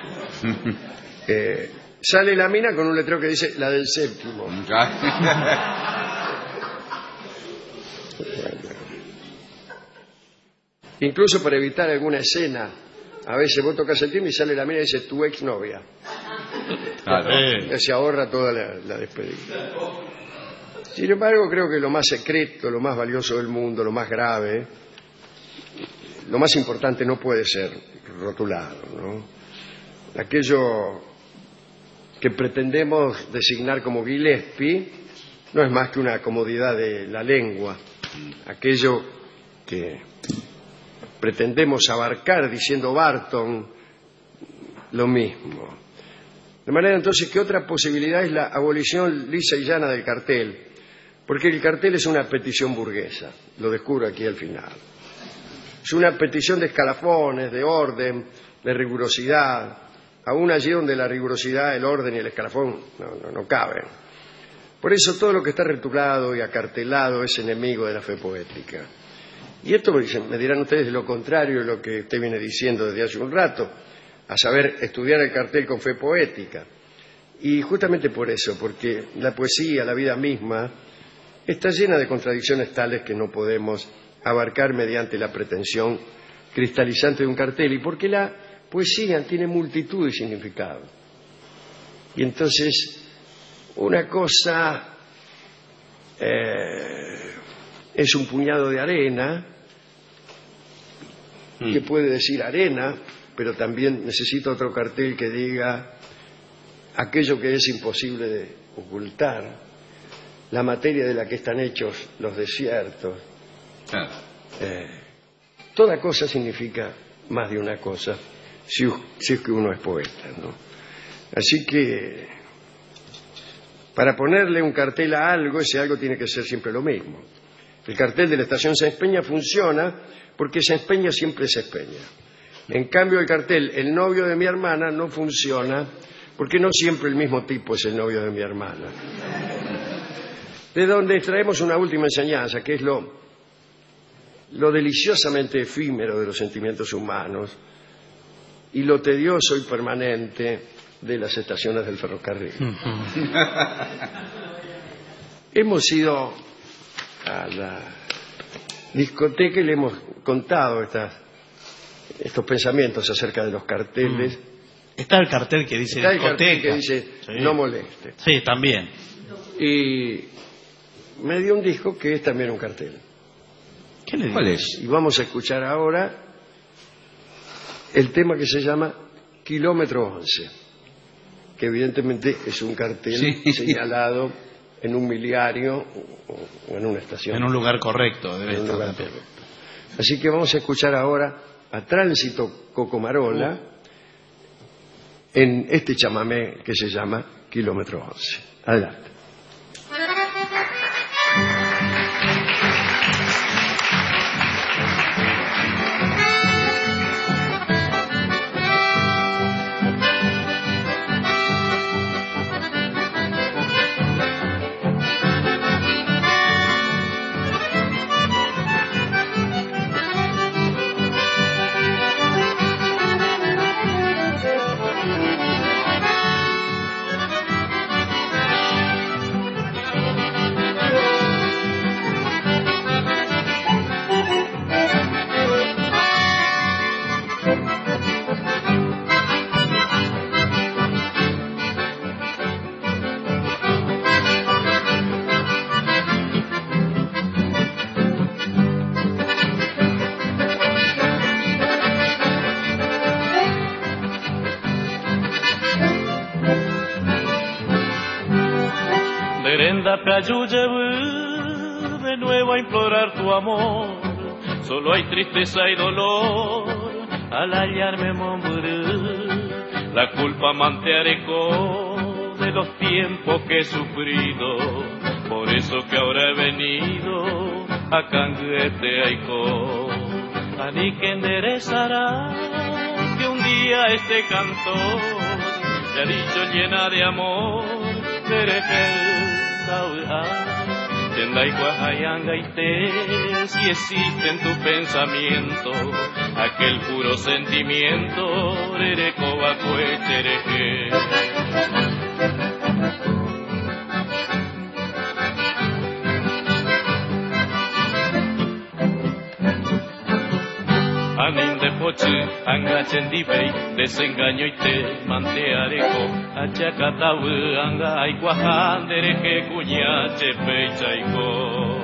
Sale la mina con un letrero que dice la del séptimo. Incluso para evitar alguna escena, a veces vos tocas el timbre y sale la mina y dice tu exnovia. Se ahorra toda la despedida. Sin embargo, creo que lo más secreto, lo más valioso del mundo, lo más grave, lo más importante no puede ser rotulado, ¿no? Aquello que pretendemos designar como Gillespie no es más que una comodidad de la lengua. Aquello que pretendemos abarcar diciendo Barton, lo mismo. De manera entonces que otra posibilidad es la abolición lisa y llana del cartel, porque el cartel es una petición burguesa, lo descubro aquí al final. Es una petición de escalafones, de orden, de rigurosidad, aún allí donde la rigurosidad, el orden y el escalafón no caben. Por eso todo lo que está retulado y acartelado es enemigo de la fe poética. Y esto me dirán ustedes lo contrario de lo que usted viene diciendo desde hace un rato, a saber, estudiar el cartel con fe poética. Y justamente por eso, porque la poesía, la vida misma, está llena de contradicciones tales que no podemos abarcar mediante la pretensión cristalizante de un cartel, y porque la poesía tiene multitud de significados. Y entonces, una cosa es un puñado de arena, que puede decir arena, pero también necesita otro cartel que diga aquello que es imposible de ocultar, la materia de la que están hechos los desiertos. Toda cosa significa más de una cosa, si es que uno es poeta, ¿no? Así que, para ponerle un cartel a algo, ese algo tiene que ser siempre lo mismo. El cartel de la estación Sáenz Peña funciona porque Sáenz Peña siempre Sáenz Peña. En cambio, el cartel El novio de mi hermana no funciona porque no siempre el mismo tipo es el novio de mi hermana. De donde extraemos una última enseñanza, que es lo deliciosamente efímero de los sentimientos humanos y lo tedioso y permanente de las estaciones del ferrocarril. Hemos ido a la discoteca y le hemos contado estos pensamientos acerca de los carteles. Está el cartel que dice discoteca. El cartel que dice no moleste. Sí, también. Y me dio un disco que es también un cartel. ¿Qué le digo? ¿Cuál es? Y vamos a escuchar ahora el tema que se llama Kilómetro 11, que evidentemente es un cartel señalado en un miliario o en una estación. En un lugar correcto. Debe estar lugar correcto. Así que vamos a escuchar ahora a Tránsito Cocomarola en este chamamé que se llama Kilómetro 11. Adelante. Yo de nuevo a implorar tu amor, solo hay tristeza y dolor al hallarme morir. La culpa mantearé de los tiempos que he sufrido, por eso que ahora he venido a Canguete Aicó. Ani que enderezará que un día este cantor te ha dicho llena de amor, si existe en tu pensamiento aquel puro sentimiento, Anin de poche, angachen dibei, desengaño y te manteareko, achacatau, anga aiguajandere que cuñache peichaiko.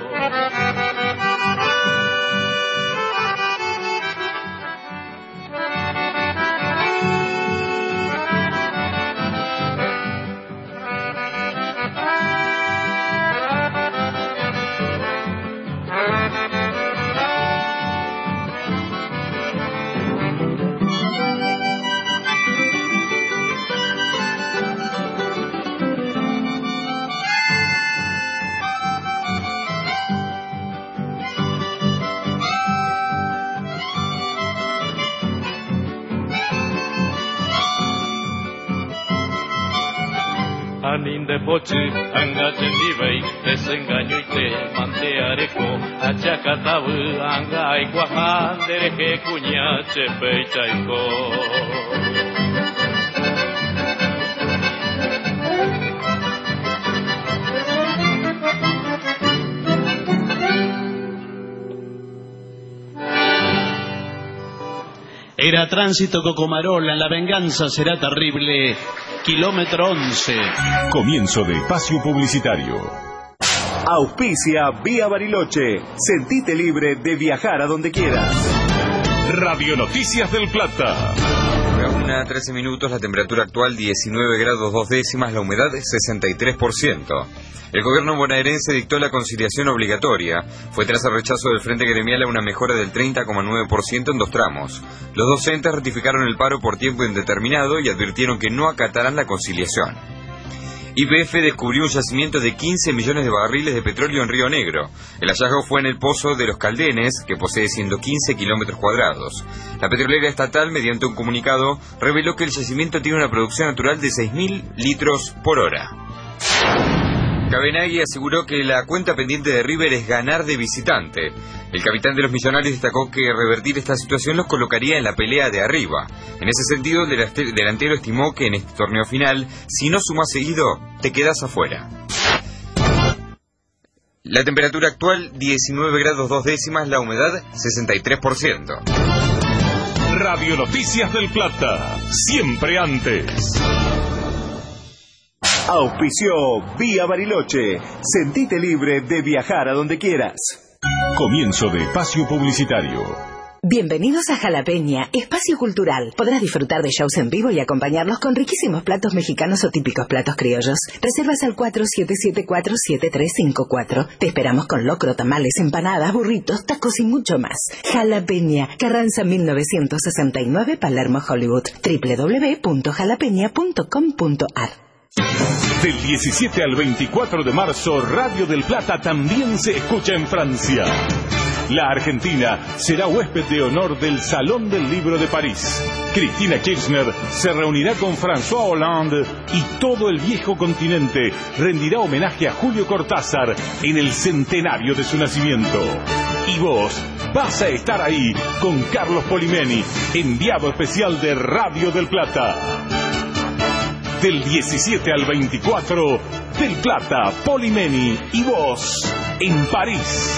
Aninde pochi, angatzen dibei, desengaño ite, manteareko, atxakatabu, angaikoa jandereke kuñatxe peitxaiko. Era tránsito Cocomarola, la venganza será terrible. Kilómetro 11. Comienzo de espacio publicitario. Auspicia Vía Bariloche. Sentite libre de viajar a donde quieras. Radio Noticias del Plata. 1:13 minutos, la temperatura actual 19 grados 2 décimas, la humedad 63%. El gobierno bonaerense dictó la conciliación obligatoria. Fue tras el rechazo del Frente Gremial a una mejora del 30,9% en 2 tramos. Los docentes ratificaron el paro por tiempo indeterminado y advirtieron que no acatarán la conciliación. YPF descubrió un yacimiento de 15 millones de barriles de petróleo en Río Negro. El hallazgo fue en el pozo de Los Caldenes, que posee 115 kilómetros cuadrados. La petrolera estatal, mediante un comunicado, reveló que el yacimiento tiene una producción natural de 6.000 litros por hora. Cabenagui aseguró que la cuenta pendiente de River es ganar de visitante. El capitán de los Millonarios destacó que revertir esta situación los colocaría en la pelea de arriba. En ese sentido, el delantero estimó que en este torneo final, si no sumas seguido, te quedas afuera. La temperatura actual 19 grados 2 décimas, la humedad 63%. Radio Noticias del Plata, siempre antes. Auspició Vía Bariloche. Sentite libre de viajar a donde quieras. Comienzo de espacio publicitario. Bienvenidos a Jalapeña, espacio cultural. Podrás disfrutar de shows en vivo y acompañarlos con riquísimos platos mexicanos o típicos platos criollos. Reservas al 4774-7354. Te esperamos con locro, tamales, empanadas, burritos, tacos y mucho más. Jalapeña, Carranza 1969, Palermo, Hollywood. www.jalapeña.com.ar. Del 17 al 24 de marzo, Radio del Plata también se escucha en Francia. La Argentina será huésped de honor del Salón del Libro de París. Cristina Kirchner se reunirá con François Hollande y todo el viejo continente rendirá homenaje a Julio Cortázar en el centenario de su nacimiento. Y vos vas a estar ahí con Carlos Polimeni, enviado especial de Radio del Plata. Del 17 al 24, del Plata, Polimeni y vos en París.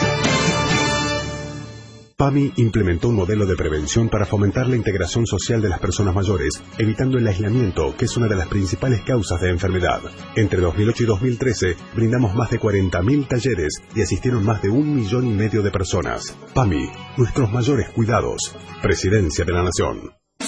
PAMI implementó un modelo de prevención para fomentar la integración social de las personas mayores, evitando el aislamiento, que es una de las principales causas de enfermedad. Entre 2008 y 2013, brindamos más de 40.000 talleres y asistieron más de 1,5 millones de personas. PAMI, nuestros mayores cuidados. Presidencia de la Nación.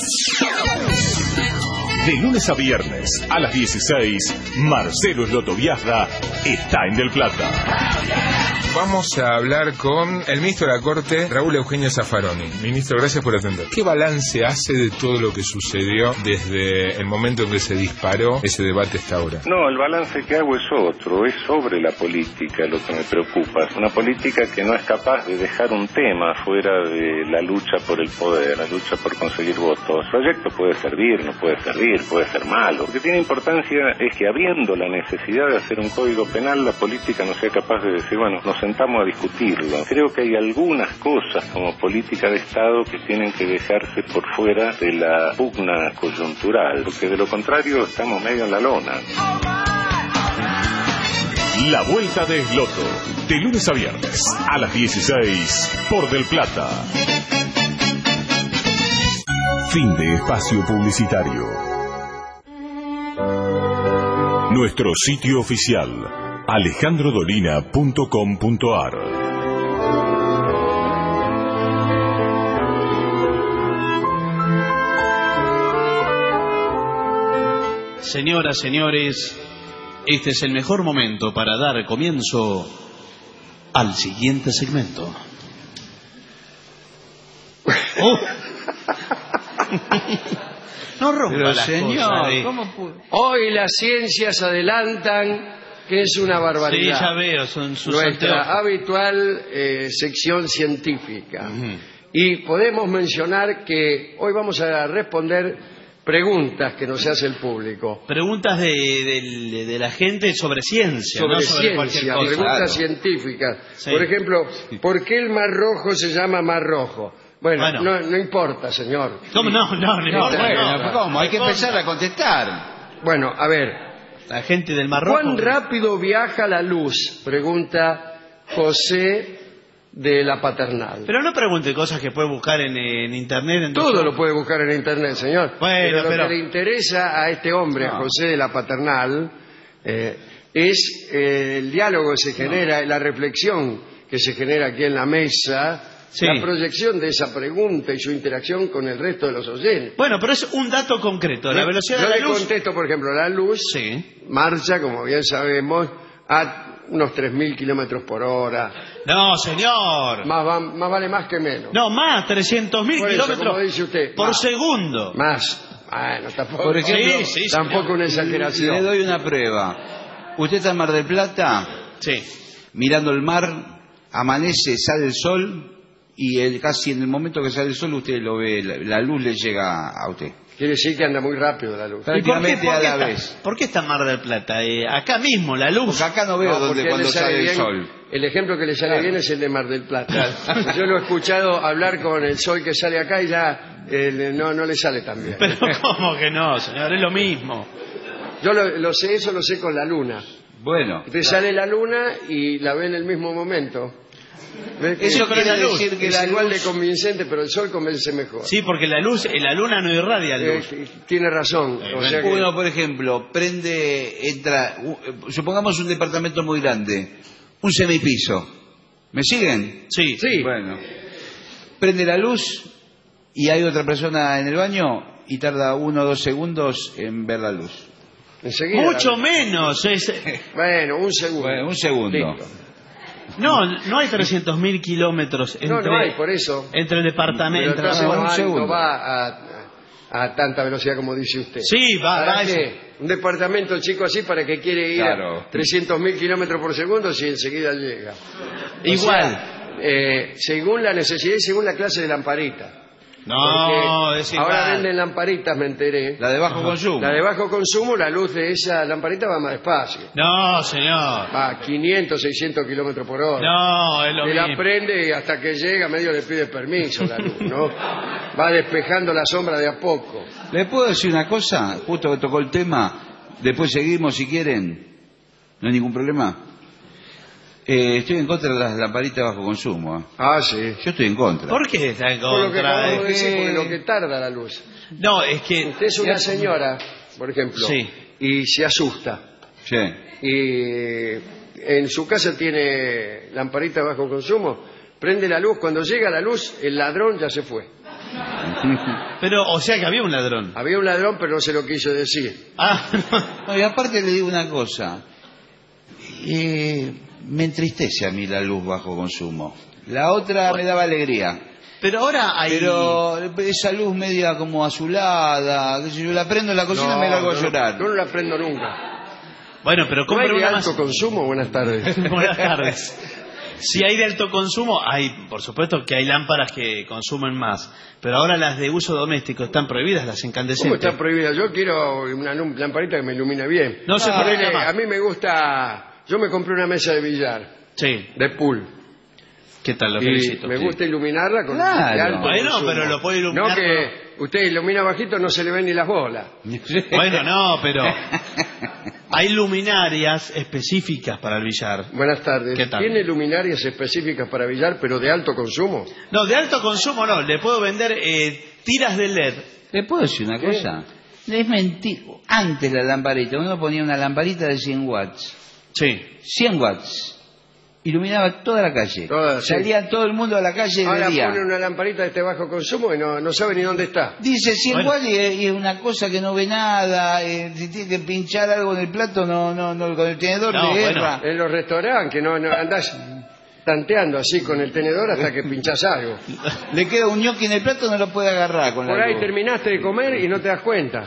De lunes a viernes, a las 16, Marcelo Slotoviazda está en Del Plata. Vamos a hablar con el ministro de la Corte, Raúl Eugenio Zaffaroni. Ministro, gracias por atender. ¿Qué balance hace de todo lo que sucedió desde el momento en que se disparó ese debate hasta ahora? No, el balance que hago es otro, es sobre la política lo que me preocupa. Una política que no es capaz de dejar un tema fuera de la lucha por el poder, la lucha por conseguir votos. El proyecto puede servir, no puede servir, puede ser malo. Lo que tiene importancia es que habiendo la necesidad de hacer un código penal, la política no sea capaz de decir, bueno, nos sentamos a discutirlo. Creo que hay algunas cosas como política de Estado que tienen que dejarse por fuera de la pugna coyuntural, porque de lo contrario estamos medio en la lona. La Vuelta de Esloto, de lunes a viernes, a las 16, por Del Plata. Fin de espacio publicitario. Nuestro sitio oficial, alejandrodolina.com.ar. Señoras, señores, este es el mejor momento para dar comienzo al siguiente segmento. ¡Oh! No rompa pero las señor, cosas. ¿cómo pudo? Hoy las ciencias adelantan que es una barbaridad. Sí, ya veo, son sus nuestra anteojos. habitual sección científica. Y podemos mencionar que hoy vamos a responder preguntas que nos hace el público. Preguntas de la gente sobre ciencia, Sobre no sobre cualquier ciencia, cosa. preguntas científicas. Sí. Por ejemplo, ¿por qué el Mar Rojo se llama Mar Rojo? Bueno. No importa, señor. ¿Cómo no? ¿Cómo? Hay que empezar a contestar. Bueno, a ver. La gente del Mar Rojo. ¿Cuán rápido viaja la luz? Pregunta José de la Paternal. Pero no pregunte cosas que puede buscar en internet. Todo lo puede buscar en internet, señor. Bueno, pero lo que le interesa a este hombre, a José de la Paternal, es el diálogo que se genera, la reflexión que se genera aquí en la mesa, la proyección de esa pregunta y su interacción con el resto de los oyentes. Bueno, pero es un dato concreto. La velocidad de la luz. Yo le contesto, por ejemplo, la luz marcha, como bien sabemos, a unos 3.000 kilómetros por hora. No, señor. Más vale más que menos. No, más, 300.000 kilómetros como dice usted, por segundo. Más. Bueno, tampoco, por ejemplo, tampoco una exageración. Le doy una prueba. Usted está en Mar del Plata, mirando el mar, amanece, sale el sol y casi en el momento que sale el sol usted lo ve, la luz le llega a usted. Quiere decir que anda muy rápido la luz. Prácticamente a la vez. ¿Por qué está en Mar del Plata? Acá mismo, la luz. Porque acá no veo cuando sale el sol. El ejemplo que le sale bien es el de Mar del Plata. Yo lo he escuchado hablar con el sol que sale acá y ya no le sale tan bien. Pero ¿cómo que no, señor? Es lo mismo. Yo lo sé, eso lo sé con la luna. Bueno. Te sale la luna y la ve en el mismo momento. Eso quiere decir que es igual de convincente, pero el sol convence mejor. Sí, porque la luna no irradia luz. Tiene razón. O sea que... Uno, por ejemplo, entra, supongamos un departamento muy grande, un semipiso. ¿Me siguen? Sí. Bueno, prende la luz y hay otra persona en el baño y tarda 1 o 2 segundos en ver la luz. Enseguida mucho menos. Bueno, un segundo. Bueno, un segundo. Listo. No hay 300.000 kilómetros entre, no hay, por eso. Entre el departamento. No va a tanta velocidad como dice usted. Sí, va. Un departamento chico así, ¿para qué quiere ir a 300.000 kilómetros por segundo si enseguida llega? Igual. Según la necesidad y según la clase de lamparita. No, es igual. Ahora venden lamparitas, me enteré. La de bajo consumo. La de bajo consumo, la luz de esa lamparita va más despacio. No, señor. Va a 500, 600 kilómetros por hora. No, es lo mismo. La prende y hasta que llega medio le pide permiso la luz, ¿no? Va despejando la sombra de a poco. ¿Le puedo decir una cosa? Justo que tocó el tema. Después seguimos si quieren. No hay ningún problema. Estoy en contra de las lamparitas de bajo consumo. Ah, sí. Yo estoy en contra. ¿Por qué está en Por lo que contra? acabamos de decir, porque lo que tarda la luz. No, es que... Usted es una señora, por ejemplo, y se asusta. Sí. Y en su casa tiene lamparita de bajo consumo, prende la luz, cuando llega la luz, el ladrón ya se fue. Pero, o sea que había un ladrón. Había un ladrón, pero no se lo quiso decir. No, y aparte le digo una cosa. Me entristece a mí la luz bajo consumo. La otra me daba alegría. Pero ahora hay... Pero esa luz media como azulada, que si yo la prendo en la cocina me largo a llorar. Yo no la prendo nunca. Bueno, pero compra ¿No hay de una alto consumo? Buenas tardes. Buenas tardes. Si hay de alto consumo, por supuesto que hay lámparas que consumen más. Pero ahora las de uso doméstico están prohibidas, las incandescentes. ¿Cómo están prohibidas? Yo quiero una lamparita que me ilumine bien. No se puede. A mí me gusta... Yo me compré una mesa de billar. Sí. De pool. ¿Qué tal? Lo felicito. Me gusta iluminarla con alto consumo. Pero lo puede iluminar. No que usted ilumina bajito, no se le ven ni las bolas. Bueno, no, pero hay luminarias específicas para el billar. Buenas tardes. ¿Qué tal? ¿Tiene luminarias específicas para billar, pero de alto consumo? No, de alto consumo no. Le puedo vender tiras de LED. ¿Le puedo decir una cosa? Es mentira. Antes la lamparita, uno ponía una lamparita de 100 watts. Sí. 100 watts. Iluminaba toda la calle. Salía todo el mundo a la calle de día. Ahora pone una lamparita de este bajo consumo y no sabe ni dónde está. Dice 100 watts y es una cosa que no ve nada. Si tiene que pinchar algo en el plato, no con el tenedor de guerra. En los restaurantes, que no andás tanteando así con el tenedor hasta que pinchás algo. Le queda un ñoqui en el plato, no lo puede agarrar con Por la ahí luz. terminaste de comer y no te das cuenta.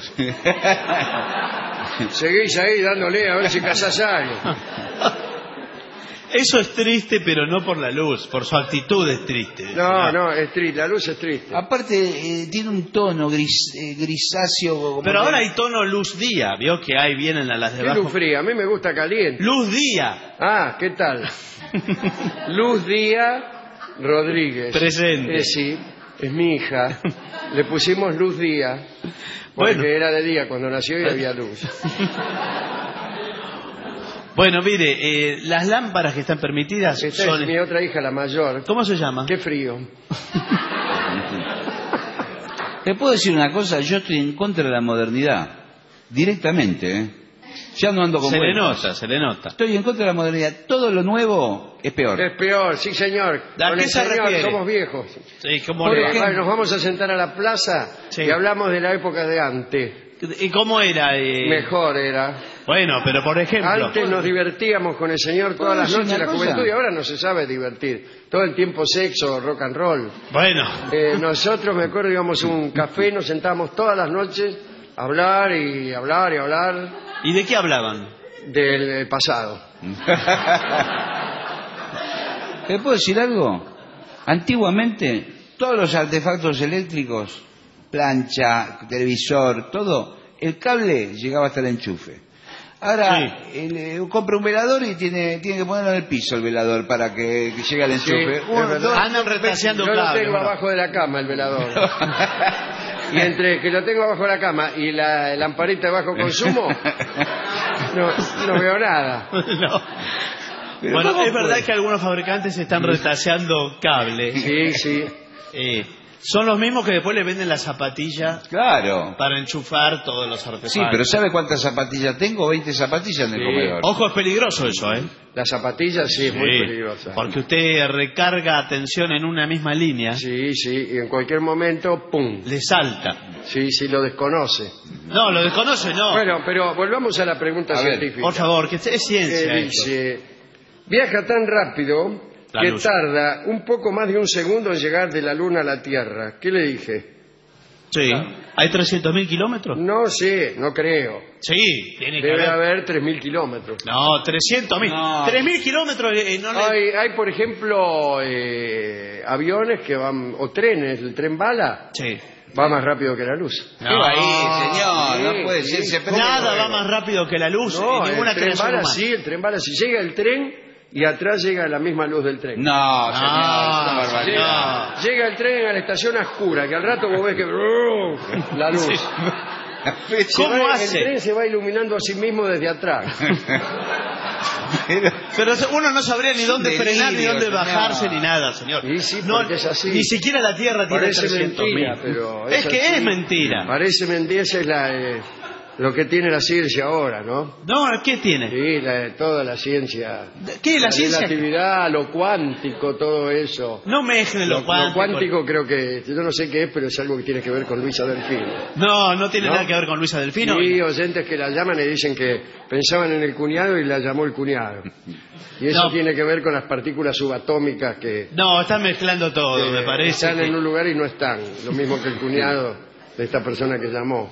Seguís ahí dándole a ver si cazás algo. Eso es triste, pero no por la luz, por su actitud es triste. No, es triste, la luz es triste. Aparte, tiene un tono grisáceo. Pero ahora hay tono luz día, vio que ahí vienen a las de ¿Qué abajo. luz fría? A mí me gusta caliente. Luz día. Ah, ¿qué tal? Luz Día Rodríguez. Presente. Sí, es mi hija. Le pusimos Luz Día porque era de día cuando nació y había luz. Bueno, mire, las lámparas que están permitidas Esta son... es mi otra hija, la mayor. ¿Cómo se llama? Qué frío. Te puedo decir una cosa, yo estoy en contra de la modernidad, directamente, ¿eh? Ya no ando con vueltas. Se le nota. Estoy en contra de la modernidad. Todo lo nuevo es peor. Es peor, sí señor. ¿A Con qué el se señor refiere? somos viejos. Sí, ¿cómo Por le va? ejemplo, nos vamos a sentar a la plaza y hablamos de la época de antes. ¿Y cómo era? Mejor era. Bueno, pero por ejemplo... Antes nos divertíamos con el señor todas las noches, la juventud, y ahora no se sabe divertir. Todo el tiempo sexo, rock and roll. Bueno. Nosotros, me acuerdo, íbamos a un café, nos sentábamos todas las noches a hablar y hablar y hablar. ¿Y de qué hablaban? Del pasado. ¿Te puedo decir algo? Antiguamente, todos los artefactos eléctricos, plancha, televisor, todo, el cable llegaba hasta el enchufe. Ahora, compra un velador y tiene que ponerlo en el piso el velador para que llegue al enchufe. Andan retaseando Yo cables. lo tengo abajo de la cama, el velador. Y entre que lo tengo abajo de la cama y la lamparita de bajo consumo, no veo nada. No. Bueno, es verdad que algunos fabricantes están retaseando cables. Sí. Son los mismos que después le venden las zapatillas. Claro. Para enchufar todos los artefactos. Sí, pero ¿sabe cuántas zapatillas tengo? 20 zapatillas en el comedor. Ojo, es peligroso eso, ¿eh? Las zapatillas sí, es muy peligrosa. Porque usted recarga atención en una misma línea. Sí, y en cualquier momento, ¡pum! Le salta. Sí, lo desconoce. No, lo desconoce, no. Bueno, pero volvamos a la pregunta científica. Por favor, que es ciencia. Dice, viaja tan rápido que tarda un poco más de un segundo en llegar de la Luna a la Tierra. ¿Qué le dije? Sí. ¿Hay 300.000 kilómetros? No sé, no creo. Sí, tiene que Debe haber 3.000 kilómetros. No, 300.000. No. 3.000 kilómetros Hay, por ejemplo, aviones que van, o trenes, el tren bala. Sí. Va más rápido que la luz. No, ahí, señor, no puede ser. Nada va más rápido que la luz. No, ninguna el tren bala sí, el tren bala. Si llega el tren y atrás llega la misma luz del tren. No, señor, es una barbaridad. Llega el tren a la estación oscura, que al rato vos ves que la luz. Sí. ¿Cómo hace? El tren se va iluminando a sí mismo desde atrás. Pero uno no sabría ni dónde frenar, ni dónde bajarse, ni nada, señor. Y sí, no, es así. Ni siquiera la Tierra tiene 300.000. Pero es que es mentira. Parece mentira, esa es lo que tiene la ciencia ahora, ¿no? No, ¿qué tiene? Sí, toda la ciencia. ¿Qué es la ciencia? La relatividad, lo cuántico, todo eso. No mezclen lo cuántico. Lo cuántico creo que, yo no sé qué es, pero es algo que tiene que ver con Luisa Delfino. No tiene nada que ver con Luisa Delfino. Sí, oyentes que la llaman y dicen que pensaban en el cuñado y la llamó el cuñado. Y eso tiene que ver con las partículas subatómicas que... No, están mezclando todo, me parece. Están en un lugar y no están. Lo mismo que el cuñado de esta persona que llamó.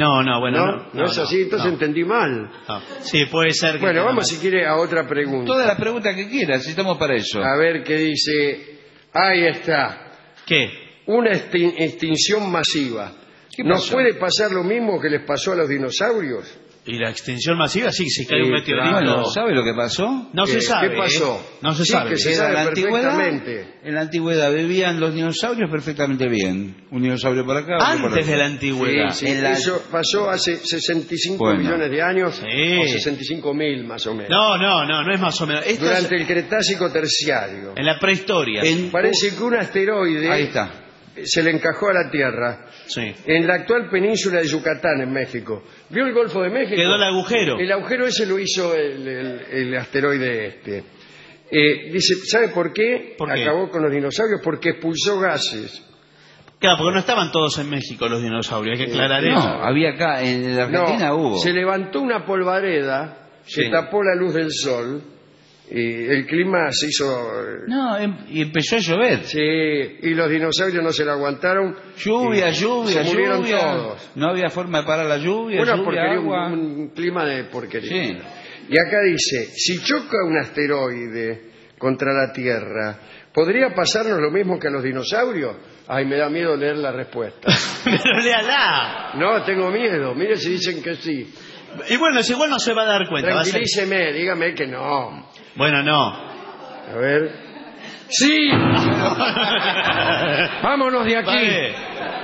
No es así, entonces entendí mal. Sí, puede ser. Bueno, vamos si quiere a otra pregunta. Todas las preguntas que quieras, si estamos para eso. A ver qué dice. Ahí está. ¿Qué? Una extinción masiva. ¿Nos puede pasar lo mismo que les pasó a los dinosaurios? ¿Y la extinción masiva? Sí, si cae un meteorito. Bueno, ¿sabe lo que pasó? No se sabe. ¿Qué pasó? No se sabe. Que se sabe perfectamente. En la antigüedad vivían los dinosaurios perfectamente bien. Un dinosaurio por acá. Antes de la antigüedad. Sí, eso pasó hace 65 millones de años. O 65.000 más o menos. No es más o menos. Durante el Cretácico Terciario. En la prehistoria. Parece que un asteroide... Ahí está. Se le encajó a la Tierra. Sí. En la actual península de Yucatán, en México. ¿Vio el Golfo de México? Quedó el agujero. El agujero ese lo hizo el asteroide este. Dice, ¿sabe por qué? Acabó con los dinosaurios? Porque expulsó gases. Claro, porque no estaban todos en México los dinosaurios, hay que aclarar eso. No, había acá, en la Argentina hubo. Se levantó una polvareda que tapó la luz del sol. Y el clima se hizo... y empezó a llover. Sí, y los dinosaurios no se lo aguantaron. Lluvia. Se murieron todos. No había forma de parar la lluvia. Una porquería, un clima de porquería. Sí. Y acá dice, si choca un asteroide contra la Tierra, ¿podría pasarnos lo mismo que a los dinosaurios? Ay, me da miedo leer la respuesta. Pero léala. No, tengo miedo. Mire si dicen que sí. Y bueno, si igual no se va a dar cuenta. Tranquilíceme, dígame que no. Bueno, no. A ver. ¡Sí! ¡Vámonos de aquí! Vale.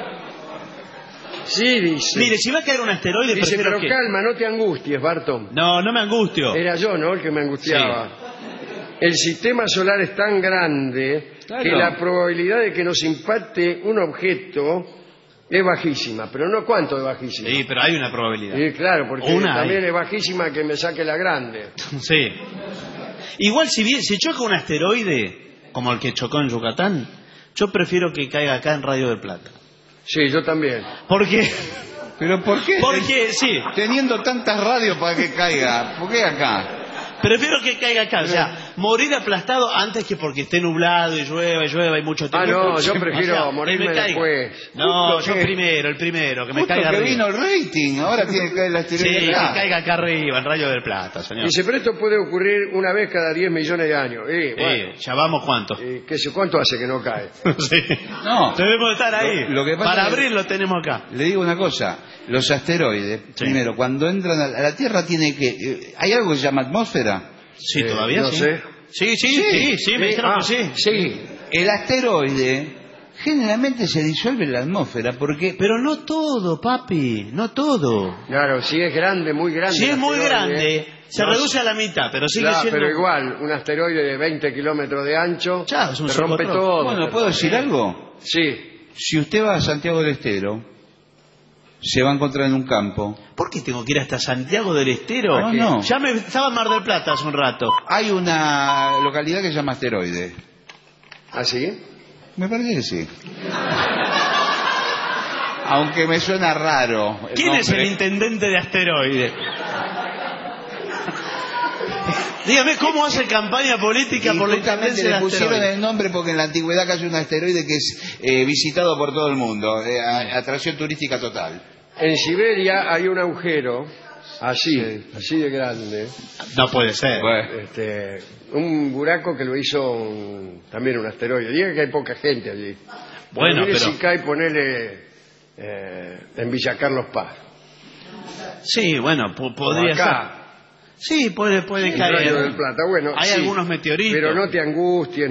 Sí, dice. Mire, si va a caer un asteroide, dice, pero que... calma, no te angusties, Barton. No, no me angustio. Era yo, ¿no?, el que me angustiaba. Sí. El sistema solar es tan grande que la probabilidad de que nos impacte un objeto es bajísima. Pero no cuánto es bajísima. Sí, pero hay una probabilidad. Sí, claro, porque también es bajísima que me saque la grande. Sí. Igual si choca un asteroide, como el que chocó en Yucatán, yo prefiero que caiga acá en Radio del Plata. Sí, yo también. ¿Por qué? ¿Pero por qué? Porque, sí. Teniendo tantas radios para que caiga, ¿por qué acá? Prefiero que caiga acá, o sea, morir aplastado antes que porque esté nublado y llueva y mucho tiempo. Ah, no, yo prefiero morirme después. No, yo el primero, que me caiga que arriba. Vino el rating, ahora tiene que caer el asteroide. Sí, que caiga acá arriba, en Radio del Plata, señor. Dice, pero esto puede ocurrir una vez cada 10 millones de años. Bueno, ya vamos, ¿cuánto? ¿Cuánto hace que no cae? Sí. No. Debemos estar ahí. Lo que pasa para abrirlo tenemos acá. Le digo una cosa, los asteroides, primero, cuando entran a la Tierra tiene que... ¿Hay algo que se llama atmósfera? Sí, todavía no sí. sé. Sí, me dijeron que sí. Sí. El asteroide generalmente se disuelve en la atmósfera porque... Pero no todo, papi, no todo. Claro, si es grande, muy grande. Si es muy grande, se reduce a la mitad, pero sigue siendo... Pero igual, un asteroide de 20 kilómetros de ancho se rompe todo. Bueno, ¿puedo decir algo? Sí. Si usted va a Santiago del Estero, se va a encontrar en un campo. ¿Por qué tengo que ir hasta Santiago del Estero? No. Ya estaba en Mar del Plata hace un rato. Hay una localidad que se llama Asteroide. ¿Ah, sí? Me parece que sí. Aunque me suena raro. ¿Quién es el intendente de Asteroide? Dígame, ¿cómo hace campaña política por la intendencia de Asteroide? Le pusieron el nombre porque en la antigüedad cayó un asteroide que es visitado por todo el mundo. Atracción turística total. En Siberia hay un agujero, así de grande. No puede ser. Un buraco que lo hizo también un asteroide. Diga que hay poca gente allí. Bueno, pero... si cae, ponele en Villa Carlos Paz. Sí, bueno, podría ser. Sí, puede caer. Radio del Plata. Bueno, hay algunos meteoritos. Pero no te angusties.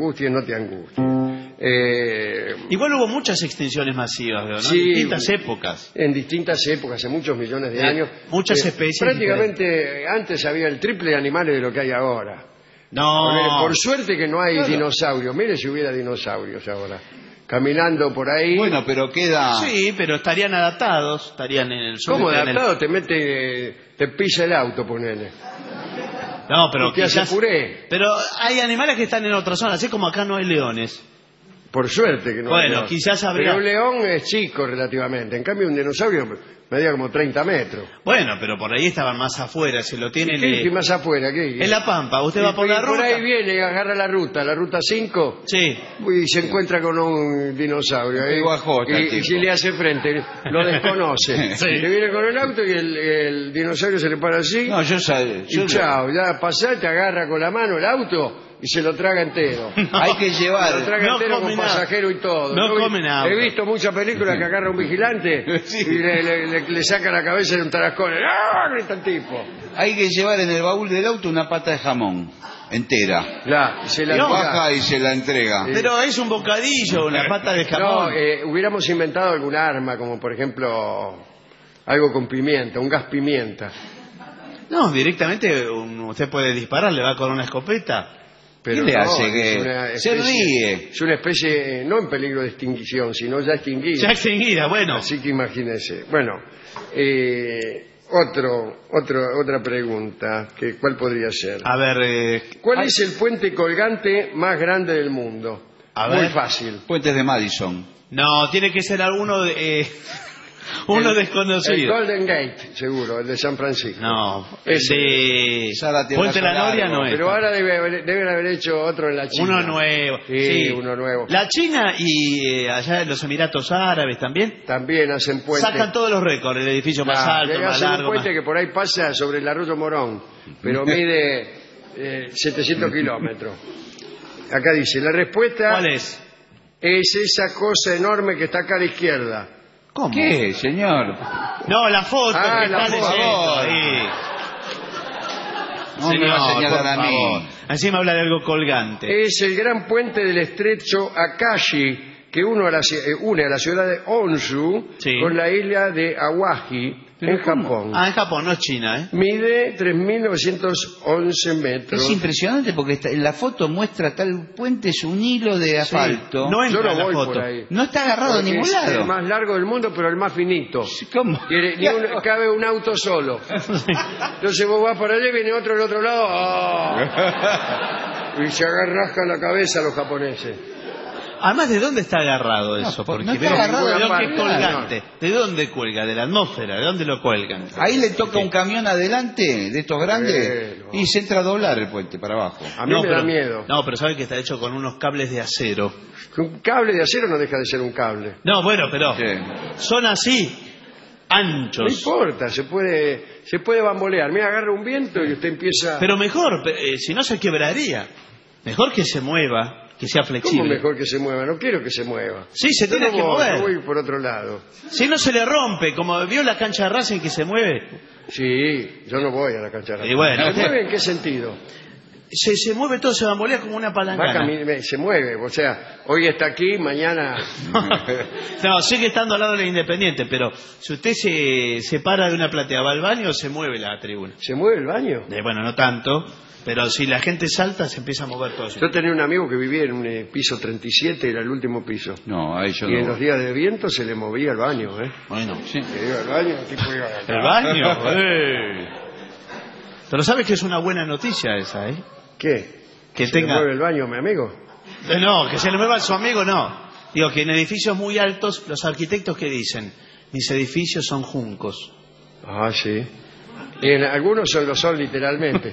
Igual hubo muchas extinciones masivas, ¿no? Sí, en distintas épocas. En distintas épocas, hace muchos millones de años. Muchas especies. Prácticamente antes había el triple de animales de lo que hay ahora. No. Por suerte que no hay dinosaurios. Mire si hubiera dinosaurios ahora. Caminando por ahí. Bueno, pero queda... Sí, pero estarían adaptados, estarían en el sur. ¿Cómo adaptados? Te pisa el auto, ponele. No, pero quizás... hace puré. Pero hay animales que están en otra zona, así como acá no hay leones. Por suerte que no hay leones. Bueno, quizás habría... Pero un león es chico relativamente. En cambio, un dinosaurio medía como 30 metros. Bueno, pero por ahí estaban más afuera, si lo tienen... ¿Qué más afuera? ¿Qué? En La Pampa, usted va por la ruta... Por ahí viene y agarra la ruta 5... Sí. Y se encuentra con un dinosaurio. Y si le hace frente, lo desconoce. Sí. Le viene con el auto y el dinosaurio se le para así. No, yo sé. Y chao, ya pasá, te agarra con la mano el auto... y se lo traga entero. No, hay que llevar. Se lo traga entero con pasajero y todo. No come nada. He visto muchas películas que agarra un vigilante y le saca la cabeza de un tarascón. ¡Ah! Grita el tipo. Hay que llevar en el baúl del auto una pata de jamón entera. Se la baja y se la entrega. Pero es un bocadillo, una pata de jamón. No, hubiéramos inventado algún arma, como por ejemplo algo con pimienta, un gas pimienta. No, directamente usted puede disparar, le va con una escopeta. Pero ¿qué le hace? Que se ríe. Es una especie no en peligro de extinción, sino ya extinguida. Ya extinguida, bueno. Así que imagínese. Bueno, otra pregunta. ¿Cuál podría ser? A ver... ¿Cuál es el puente colgante más grande del mundo? A ver. Muy fácil. Puentes de Madison. No, tiene que ser alguno de... Uno El desconocido. Golden Gate, seguro, el de San Francisco. No, el Ese. de Puente La Noria no es. Pero ahora deben haber hecho otro en la China. Uno nuevo. Sí, uno nuevo. La China y allá en los Emiratos Árabes también. También hacen puentes. Sacan todos los récords, el edificio más alto, más hacen largo. un puente que por ahí pasa sobre el Arroyo Morón, pero mide 700 kilómetros. Acá dice, la respuesta... ¿Cuál es? Es esa cosa enorme que está acá a la izquierda. ¿Cómo? ¿Qué, señor? No, la foto que la está foto. leyendo ahí. No me va a señalar a mí. Encima habla de algo colgante. Es el gran puente del estrecho Akashi que une a la ciudad de Honshu con la isla de Awaji en Japón. Ah, en Japón, no es China, ¿eh? Mide 3.911 metros. Es impresionante porque en la foto muestra tal puente, es un hilo de asfalto. No Yo entra no en la voy foto. por ahí. No está agarrado a Porque ningún es lado. el más largo del mundo, pero el más finito. ¿Cómo? Cabe un auto solo. Entonces vos vas por allá y viene otro del otro lado. ¡Oh! Y se rasca la cabeza a los japoneses. Además, ¿de dónde está agarrado eso? Porque no está agarrado de de dónde ninguna colgante. ¿De dónde cuelga? ¿De la atmósfera? ¿De dónde lo cuelgan? Ahí le toca un camión adelante, de estos grandes, Bueno. y se entra a doblar el puente para abajo. A mí me da pero, miedo. No, pero sabe que está hecho con unos cables de acero. Un cable de acero no deja de ser un cable. No, bueno, pero Sí. son así, No anchos. importa, se puede bambolear. Mira, agarra un viento y usted empieza... Pero mejor, si no se quebraría. Mejor que se mueva, que sea ¿Cómo flexible. mejor que se mueva? No quiero que se mueva. Sí, se Yo tiene no que voy, mover. yo voy por otro lado. Si no se le rompe, como vio la cancha de Racing que se mueve, Sí, yo no voy a la cancha de Racing. Y bueno, ¿Se usted- mueve en qué sentido? se mueve todo, se bambolea como una Va palangana. se mueve, o sea, hoy está aquí, mañana... No, sigue estando al lado de la Independiente, pero si usted se para de una platea, va al baño, se mueve la tribuna. ¿Se mueve el baño? Bueno, no tanto, pero si la gente salta, se empieza a mover todo eso. Yo tenía un amigo que vivía en un piso 37, era el último piso. No, ahí yo Y en no. los días de viento se le movía el baño, ¿eh? Bueno, Sí. Se iba al baño, el tipo iba acá. ¿el baño? Pero sabes que es una buena noticia esa, ¿eh? ¿Qué? Que ¿Se tenga... le mueve el baño, mi amigo? No, que se le mueva a su amigo, no. Digo que en edificios muy altos, los arquitectos que dicen, mis edificios son juncos. Ah, sí. Y algunos lo son literalmente.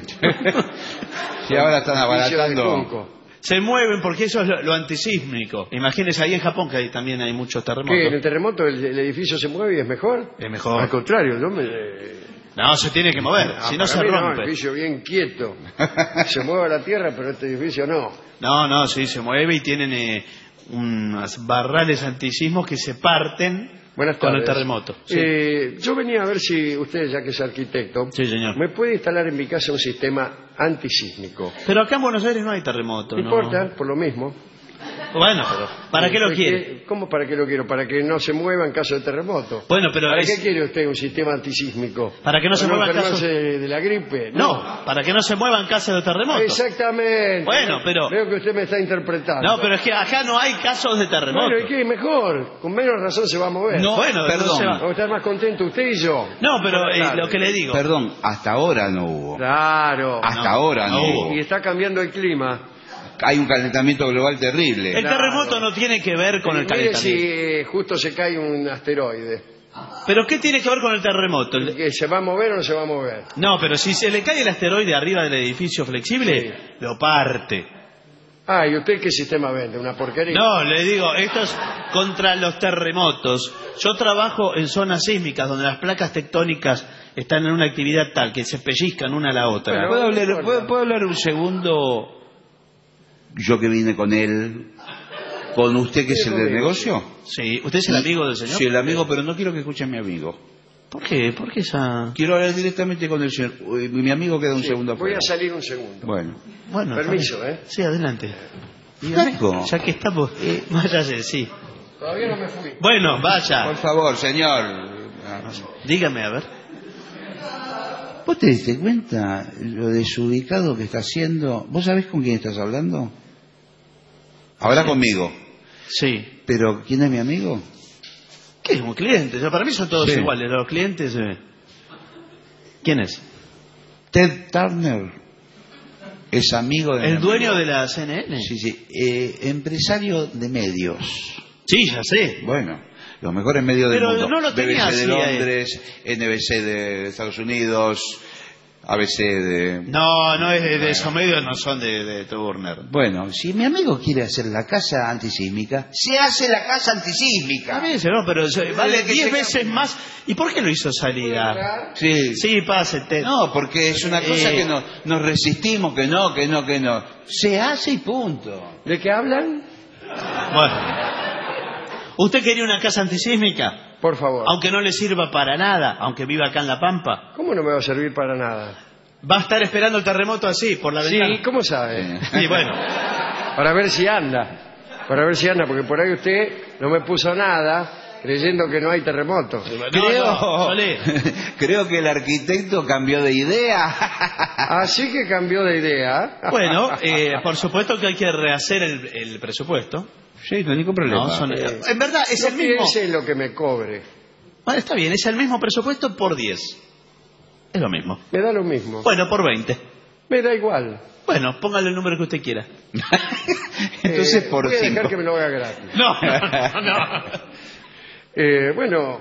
Sí, ahora están Edificios de abaratando. junco. Se mueven porque eso es lo antisísmico. Imagínese ahí en Japón que ahí también hay muchos terremotos. ¿Qué? ¿En el terremoto el edificio se mueve y es mejor? Es mejor. Al contrario, yo me... No, se tiene que mover, si no para se mí rompe. el edificio bien quieto. Se mueve la tierra, pero este edificio no. No, sí, se mueve y tienen unos barrales antisismos que se parten Buenas con tardes. el terremoto. Sí. Yo venía a ver si usted, ya que es arquitecto, Sí, señor. me puede instalar en mi casa un sistema antisísmico. Pero acá en Buenos Aires no hay terremoto. No importa, por lo mismo. Bueno, pero ¿para qué lo quiere? ¿Cómo para qué lo quiero? Para que no se mueva en caso de terremoto. Bueno, pero ¿Para es- qué quiere usted un sistema antisísmico? Para que no se mueva en caso... enfermarse de la gripe. No, para que no se mueva en caso de terremoto. Exactamente. Bueno, pero... Veo que usted me está interpretando. No, pero es que acá no hay casos de terremoto. Bueno, ¿y qué? Mejor. Con menos razón se va a mover. No, Bueno, perdón. no se va. Vamos a estar más contentos usted y yo. No, pero Buenas tardes. lo que le digo... Perdón, hasta ahora no hubo. Claro. Hasta ahora no hubo. Y está cambiando el clima. Hay un calentamiento global terrible. El terremoto no tiene que ver con el Mire calentamiento. si justo se cae un asteroide. ¿Pero qué tiene que ver con el terremoto? ¿Que ¿Se va a mover o no se va a mover? No, pero si se le cae el asteroide arriba del edificio flexible, lo parte. Ah, ¿y usted qué sistema vende? ¿Una porquería? No, le digo, esto es contra los terremotos. Yo trabajo en zonas sísmicas donde las placas tectónicas están en una actividad tal que se pellizcan una a la otra. ¿Puedo hablar un segundo? Yo que vine con él, con usted que es el del negocio. Sí, ¿usted es el amigo del señor? Sí, el amigo, pero no quiero que escuche a mi amigo. ¿Por qué? ¿Por qué esa...? Quiero hablar directamente con el señor. Mi amigo queda un segundo Voy afuera. a salir un segundo. Bueno. Bueno, Permiso, está bien. ¿eh? Sí, adelante. Flaco. Ya que estamos, váyase, sí. Todavía no me fui. Bueno, vaya. Por favor, señor. Dígame, a ver. ¿Vos te diste cuenta lo desubicado que está haciendo? ¿Vos sabés con quién estás hablando? Habla conmigo. Sí. ¿Pero quién es mi amigo? ¿Qué es un cliente? Yo, para mí son todos Sí. iguales. Los clientes... ¿Quién es? Ted Turner es amigo de... ¿El mi dueño amigo. de la CNN? Sí, sí. Empresario de medios. Sí, ya sé. Bueno, Los mejores medios del Pero mundo. no lo tenía BBC de así, Londres, NBC de Estados Unidos, ABC de... No es de esos medios, no son de Turner. Bueno, si mi amigo quiere hacer la casa antisísmica, se hace la casa antisísmica. A mí no, pero vale 10 veces más. ¿Y por qué lo hizo salir? Sí, pásate. No, porque es una cosa que nos resistimos, que no. Se hace y punto. ¿De qué hablan? Bueno. ¿Usted quería una casa antisísmica? Por favor. Aunque no le sirva para nada, aunque viva acá en La Pampa. ¿Cómo no me va a servir para nada? Va a estar esperando el terremoto así, por la ventana. Sí, ¿cómo sabe? Y bueno. Para ver si anda. Porque por ahí usted no me puso nada creyendo que no hay terremoto. Creo que el arquitecto cambió de idea. Así que cambió de idea. Bueno, por supuesto que hay que rehacer el presupuesto. Sí, no hay ningún problema. En verdad, es el mismo. Piense en lo que me cobre. Bueno, está bien, es el mismo presupuesto por 10. Es lo mismo. Me da lo mismo. Bueno, por 20. Me da igual. Bueno, póngale el número que usted quiera. Entonces por 5. Voy a dejar que me lo haga gratis. No. Bueno.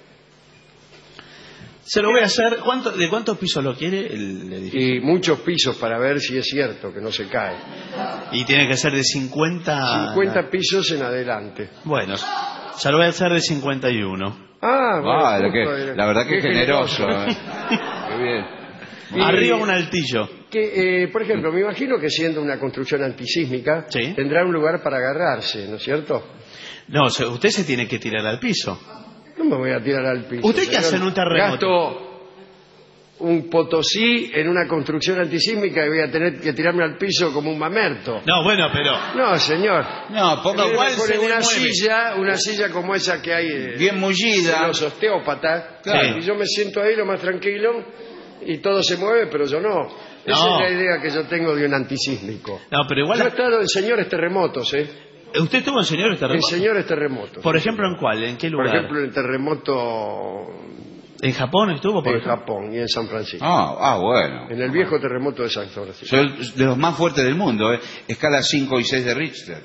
Se lo voy a hacer. ¿De cuántos pisos lo quiere el edificio? Y muchos pisos para ver si es cierto que no se cae. Y tiene que ser de 50... 50 pisos en adelante. Bueno, se lo voy a hacer de 51. Bueno, la verdad que es generoso. Qué bien. Arriba un altillo. Por ejemplo, me imagino que siendo una construcción antisísmica, tendrá un lugar para agarrarse, ¿no es cierto? No, usted se tiene que tirar al piso. No me voy a tirar al piso. ¿Usted qué hace en un terremoto? Gasto un Potosí en una construcción antisísmica y voy a tener que tirarme al piso como un mamerto. No, bueno, pero... No, señor. No, ponga igual una silla como esa que hay bien mullida de los osteópatas. Claro. Y yo me siento ahí lo más tranquilo y todo se mueve, pero yo no. Esa es la idea que yo tengo de un antisísmico. No, pero igual... Yo he estado en señores terremotos, ¿Usted estuvo en señores terremotos? En señores terremotos. ¿Por ejemplo en cuál? ¿En qué lugar? Por ejemplo en el terremoto... ¿En Japón estuvo? En Japón y en San Francisco. Bueno. En el viejo terremoto de San Francisco. Son de los más fuertes del mundo, escala 5 y 6 de Richter.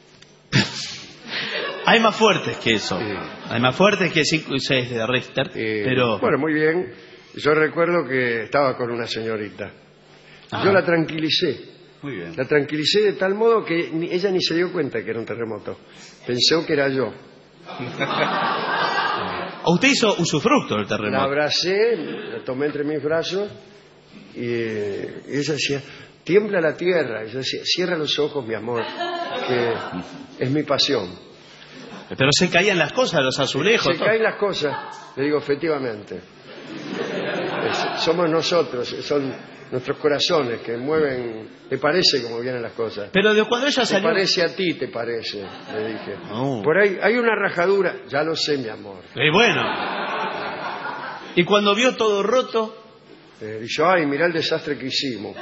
Hay más fuertes que eso. Sí. Hay más fuertes que 5 y 6 de Richter, pero... Bueno, muy bien. Yo recuerdo que estaba con una señorita. Yo la tranquilicé. Muy bien. La tranquilicé de tal modo que ella ni se dio cuenta que era un terremoto. Pensó que era yo. Usted hizo usufructo del terremoto. La abracé, la tomé entre mis brazos y ella decía, tiembla la tierra. Y yo decía, cierra los ojos, mi amor, que es mi pasión. Pero se caían las cosas, los azulejos. Se caen las cosas. Le digo, efectivamente. Somos nosotros, son nuestros corazones que mueven. ¿Te parece cómo vienen las cosas? Pero de cuando ella salió... ¿Te parece a ti, te parece? Le dije. Por ahí hay una rajadura. Ya lo sé, mi amor. Y bueno. Y cuando vio todo roto... Dijo, ay, mirá el desastre que hicimos.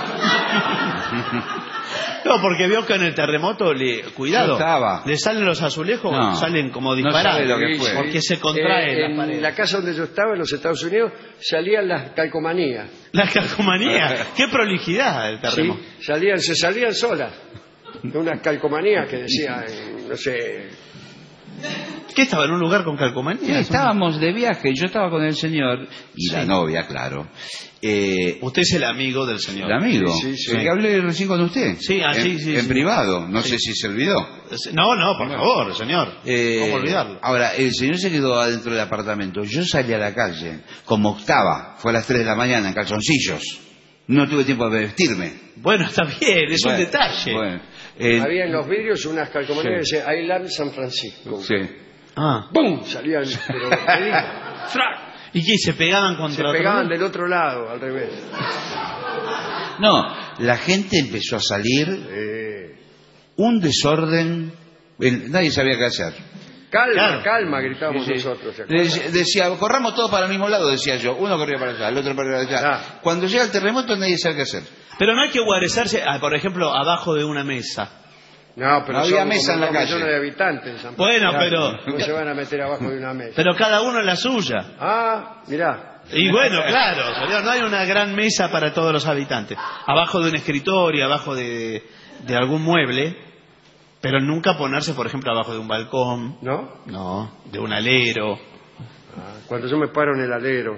No, porque vio que en el terremoto, cuidado, estaba. le salen los azulejos, salen como disparados, no sabe lo que fue. porque se contraen las paredes. En la casa donde yo estaba, en los Estados Unidos, salían las calcomanías. ¿Las calcomanías? ¡Qué prolijidad el terremoto! Sí, se salían solas. De unas calcomanías que decían, no sé... ¿Qué estaba en un lugar con calcomanías? Sí, estábamos de viaje, yo estaba con el señor y la novia, claro. Usted es el amigo del señor. El amigo. Sí. El que hablé recién con usted. Sí, en privado. No sé si se olvidó. No, por favor, señor. ¿Cómo olvidarlo? Ahora, el señor se quedó adentro del apartamento. Yo salí a la calle, como octava. Fue a las 3 de la mañana, en calzoncillos. No tuve tiempo de vestirme. Bueno, está bien, es un detalle. Bueno, había en los vidrios unas calcomanías que decían I love San Francisco. Sí. ¡Bum! Salían, pero ¡frac! ¿Y qué? ¿Se pegaban contra Se pegaban del otro lado, al revés. No, la gente empezó a salir, un desorden, nadie sabía qué hacer. Calma, gritábamos nosotros. Decía, corramos todos para el mismo lado, decía yo. Uno corría para allá, el otro para allá. Cuando llega el terremoto nadie sabe qué hacer. Pero no hay que guarecerse, por ejemplo, abajo de una mesa. No, pero no había mesa en la calle. Millones de habitantes en San Bueno, pero... ¿Cómo se van a meter abajo de una mesa? Pero cada uno en la suya. Mirá. Y bueno, claro, señor, no hay una gran mesa para todos los habitantes. Abajo de un escritorio, abajo de algún mueble. Pero nunca ponerse, por ejemplo, abajo de un balcón. ¿No? No, de un alero. Cuando yo me paro en el alero.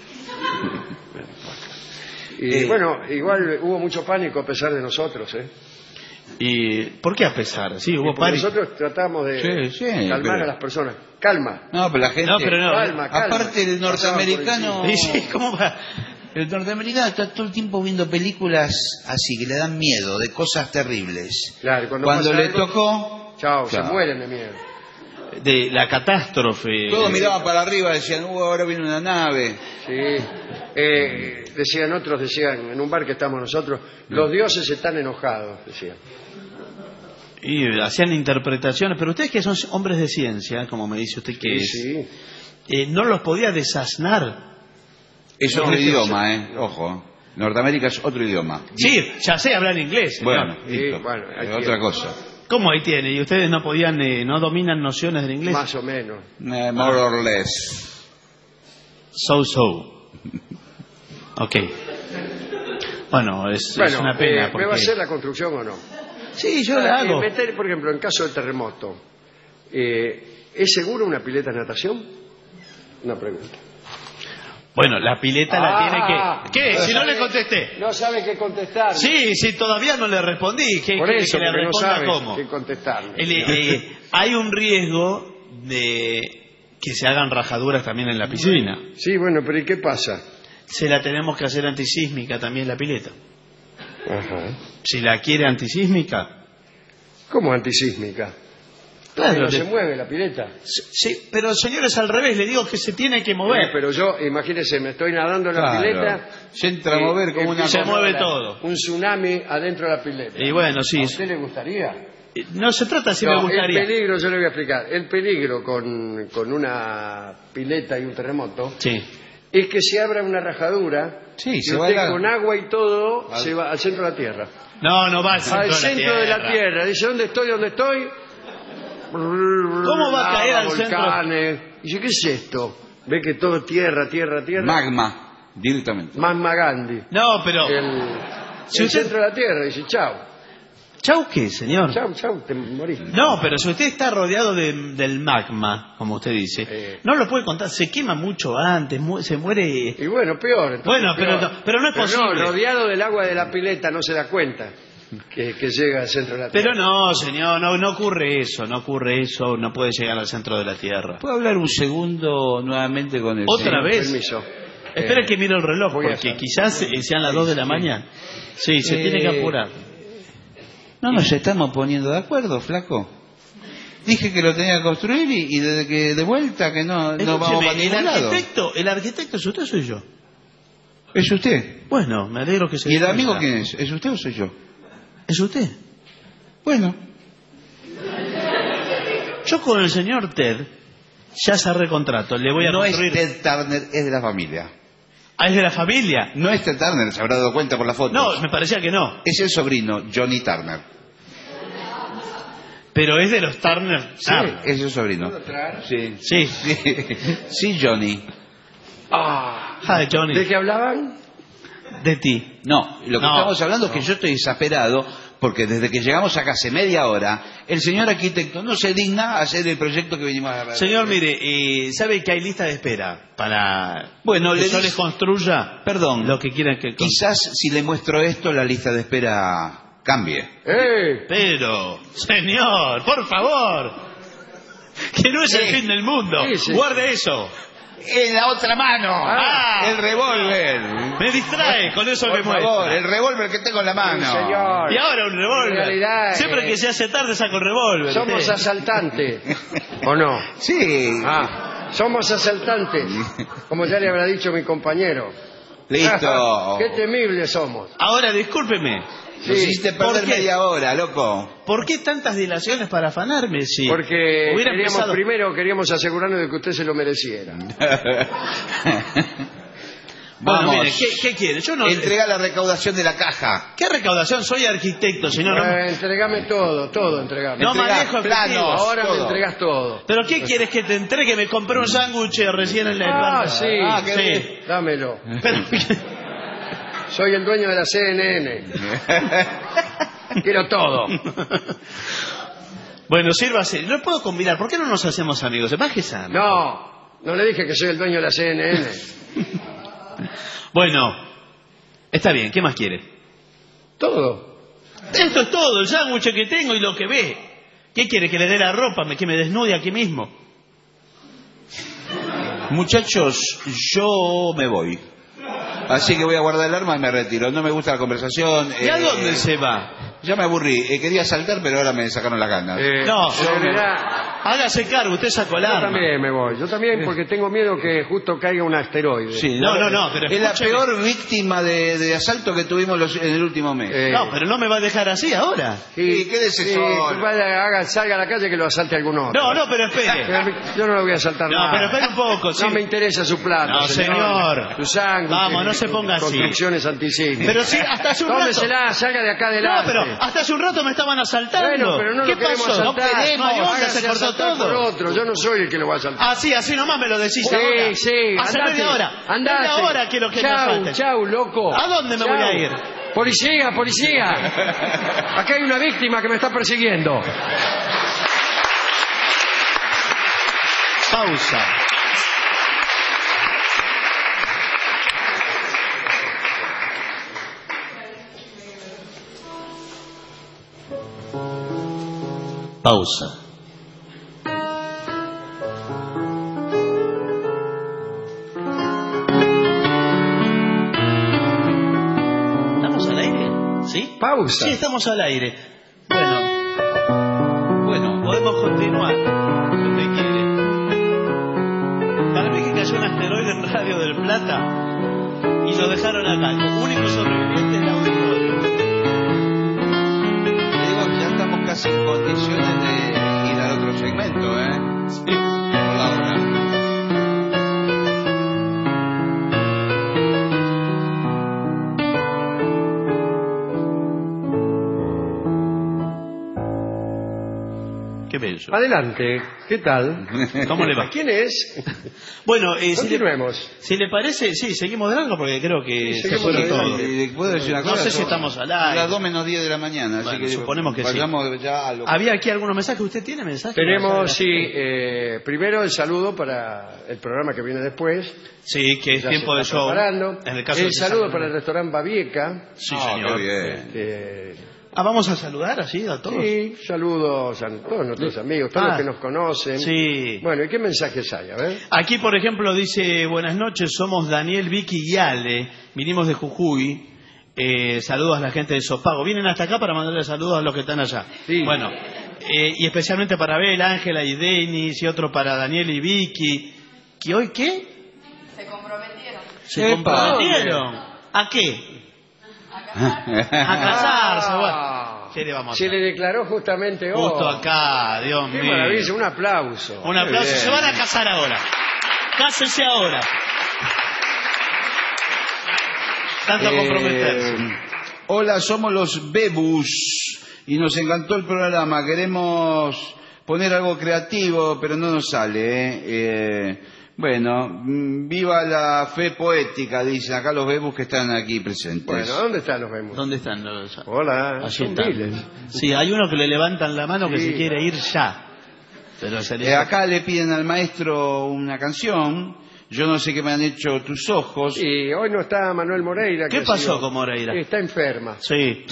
Y bueno, igual hubo mucho pánico a pesar de nosotros, ¿eh? ¿Y por qué a pesar? Sí, hubo Porque pánico. nosotros tratamos de calmar a las personas. Calma. No, pero la gente... No, pero no. Calma. Aparte el norteamericano... Sí, ¿cómo va? El norteamericano está todo el tiempo viendo películas así, que le dan miedo, de cosas terribles. Claro, cuando le algo, tocó... Chao, se mueren de miedo. De la catástrofe. Todos miraban para arriba, decían, ahora viene una nave. Sí. Decían en un bar que estamos nosotros, los dioses están enojados, decían. Y hacían interpretaciones, pero ustedes que son hombres de ciencia, como me dice usted que no los podía desasnar. Es otro idioma, ojo. Norteamérica es otro idioma. Sí, ya sé hablar inglés. Bueno, listo. Bueno, es otra cosa. ¿Cómo ahí tiene? ¿Y ustedes no podían, no dominan nociones del inglés? Más o menos. More or less. So. Ok. Bueno, es una pena. ¿Me va a hacer la construcción o no? Sí, yo la hago. Por ejemplo, en caso de terremoto, ¿es seguro una pileta de natación? Una pregunta. Bueno, la pileta la tiene que... ¿Qué? Si no le contesté. No sabe qué contestar. Sí, todavía no le respondí. Por eso, que le responda no sabe cómo. qué contestar. Hay un riesgo de que se hagan rajaduras también en la piscina. Sí, bueno, pero ¿y qué pasa? Se la tenemos que hacer antisísmica también la pileta. Ajá. Si la quiere antisísmica. ¿Cómo antisísmica? Claro, no se mueve la pileta. Sí, pero señores, al revés, le digo que se tiene que mover. Pero yo, imagínese, me estoy nadando en la pileta. Se entra a mover como una... Se mueve todo. Un tsunami adentro de la pileta. Y bueno, sí. ¿A usted le gustaría? No se trata si me gustaría. El peligro, yo le voy a explicar. El peligro con una pileta y un terremoto es que se abra una rajadura y usted con agua y todo se va al centro de la Tierra. No va al centro de la Tierra. Dice, ¿dónde estoy? ¿Cómo va a caer al volcanes. Centro? Dice, ¿qué es esto? Ve que todo tierra. Magma, directamente. Magma Gandhi. No, pero... El centro de la Tierra. Dice, chao. ¿Chau qué, señor? Chau, te morís. No, pero si usted está rodeado del magma, como usted dice, no lo puede contar, se quema mucho antes, se muere... Y bueno, peor. Bueno, peor. Pero no es posible. No, rodeado del agua de la pileta no se da cuenta que llega al centro de la Tierra. Pero no, señor, no ocurre eso, no puede llegar al centro de la Tierra. ¿Puedo hablar un segundo nuevamente con el ¿Otra vez? Permiso. Espera que mire el reloj, porque quizás sean las 2 de la mañana. Sí, se tiene que apurar. No nos estamos poniendo de acuerdo, flaco. Dije que lo tenía que construir y desde que de vuelta que no vamos a ningún lado. ¿El arquitecto es usted o soy yo? ¿Es usted? Bueno, me alegro que se... ¿Y el amigo quién es? ¿Es usted o soy yo? ¿Es usted? Bueno. Yo con el señor Ted ya cerré contrato. Le voy a construir... No es Ted Turner, es de la familia. ¿Ah, es de la familia? No es Ted Turner, se habrá dado cuenta por la foto. No, me parecía que no. Es el sobrino, Johnny Turner. Pero es de los Turner. Sí, es el sobrino. Sí. Sí, Johnny. Hi, Johnny. ¿De qué hablaban? De ti. No, lo que estamos hablando es que yo estoy exasperado porque desde que llegamos acá hace media hora, el señor arquitecto no se digna a hacer el proyecto que venimos a ver. Señor, mire, ¿sabe que hay lista de espera para que yo les construya lo que quieran que... Quizás si le muestro esto, la lista de espera cambie. Pero, señor, por favor, que no es el fin del mundo. Guarde eso. En la otra mano. El revólver. Me distrae con eso que muestra. Por favor, el revólver que tengo en la mano. Sí, señor. Y ahora un revólver. Siempre que se hace tarde saco el revólver. Somos asaltantes. ¿O no? Sí. Somos asaltantes. Como ya le habrá dicho mi compañero. Listo. Qué temibles somos. Ahora, discúlpeme. Nos hiciste perder media hora, loco. ¿Por qué tantas dilaciones para afanarme? Sí. Porque queríamos asegurarnos de que usted se lo mereciera. Bueno, mire, ¿qué quiere? Yo no... Entrega la recaudación de la caja. ¿Qué recaudación? Soy arquitecto, señor. Entregame todo entregame. No manejo efectivo. Ahora me entregas todo. ¿Pero qué quieres que te entregue? Me compré un sándwich recién en la... Sí. Dámelo. Pero... Soy el dueño de la CNN. Quiero todo. Bueno, sírvase. No puedo combinar. ¿Por qué no nos hacemos amigos? Bájese. No le dije que soy el dueño de la CNN. Bueno, está bien. ¿Qué más quiere? Todo. Esto es todo, el sándwich que tengo y lo que ve. ¿Qué quiere? ¿Que le dé la ropa? ¿Que me desnude aquí mismo? Muchachos, yo me voy. Así que voy a guardar el arma y me retiro. No me gusta la conversación. ¿Y a dónde se va? Ya me aburrí. Quería saltar, pero ahora me sacaron las ganas. No, hágase cargo, usted sacó el arma. Yo también me voy. Yo también, porque tengo miedo que justo caiga un asteroide. Sí, no, pero es la peor víctima de asalto que tuvimos en el último mes. No, pero no me va a dejar así ahora. Sí, quédese solo. Salga a la calle que lo asalte algún otro. No, pero espere. Yo no lo voy a asaltar nada. No, pero espere un poco. No me interesa su plata. No, señor. Su sándwich. Vamos, no se ponga así. Construcciones antisísmicas. Pero sí, hasta hace un rato. Tómesela, salga de acá adelante. No, pero hasta hace un rato me estaban asaltando. Bueno, pero no ¿Qué lo queremos pasó? asaltar. No queremos. No, Hágase se cortó asaltar todo. por otro. Yo no soy el que lo va a asaltar. Así nomás me lo decís ahora. Sí, hace andate, media hora. Andate. Media hora quiero que me asalten. Chau, loco. ¿A dónde me voy a ir? Policía. Acá hay una víctima que me está persiguiendo. Pausa. Pausa. ¿Estamos al aire? ¿Sí? Pausa. Sí, estamos al aire. Bueno, podemos continuar, si usted quiere. Para mí que cayó un asteroide en Radio del Plata y lo dejaron acá. El único sobreviviente del auditorio. Le digo que ya estamos casi en condiciones de ir al otro segmento, ¿eh? Sí. Por la hora. Qué bello. Adelante, ¿qué tal? ¿Cómo le va? ¿Quién es? Bueno, continuemos. Si le parece, sí, seguimos de largo porque creo que se fueron todos. ¿Puedo decir una cosa? No sé si estamos al aire. Las 2 menos 10 de la mañana, Bueno, así que suponemos que vayamos ya a lo... ¿Había aquí algunos mensajes? ¿Usted tiene mensajes? Tenemos, sí, primero el saludo para el programa que viene después. Sí, que es Ya tiempo se de está show. preparando. En el caso el de saludo para el restaurante Babieca. Sí, señor. Qué bien. Vamos a saludar así a todos. Sí, saludos a todos nuestros amigos, todos los que nos conocen. Sí. Bueno, ¿y qué mensajes hay? A ver. Aquí, por ejemplo, dice: buenas noches, somos Daniel, Vicky y Ale. Vinimos de Jujuy. Saludos a la gente de Sopago. Vienen hasta acá para mandarle saludos a los que están allá. Sí. Bueno, y especialmente para Abel, Ángela y Denis, y otro para Daniel y Vicky. ¿Que hoy qué? Se comprometieron. ¿Se comprometieron? ¿A qué? A casarse. Bueno, ¿qué le vamos a hacer? Se le declaró justamente hoy. Justo acá, Dios mío. Qué maravilla, un aplauso. Un aplauso. Muy Se bien. van a casar ahora. Cásense ahora. Tanto comprometerse. Hola, somos los Bebus y nos encantó el programa. Queremos poner algo creativo, pero no nos sale. Bueno, viva la fe poética, dicen acá los Bebus que están aquí presentes. Bueno, ¿dónde están los vemos? ¿Dónde están los? Hola, Allí son están. miles. Sí, hay uno que le levantan la mano que Sí. se quiere ir ya. Pero sería... Acá le piden al maestro una canción. Yo no sé qué me han hecho tus ojos. Y hoy no está Manuel Moreira. ¿Qué que ha pasó sido- con Moreira? Está enferma. Sí.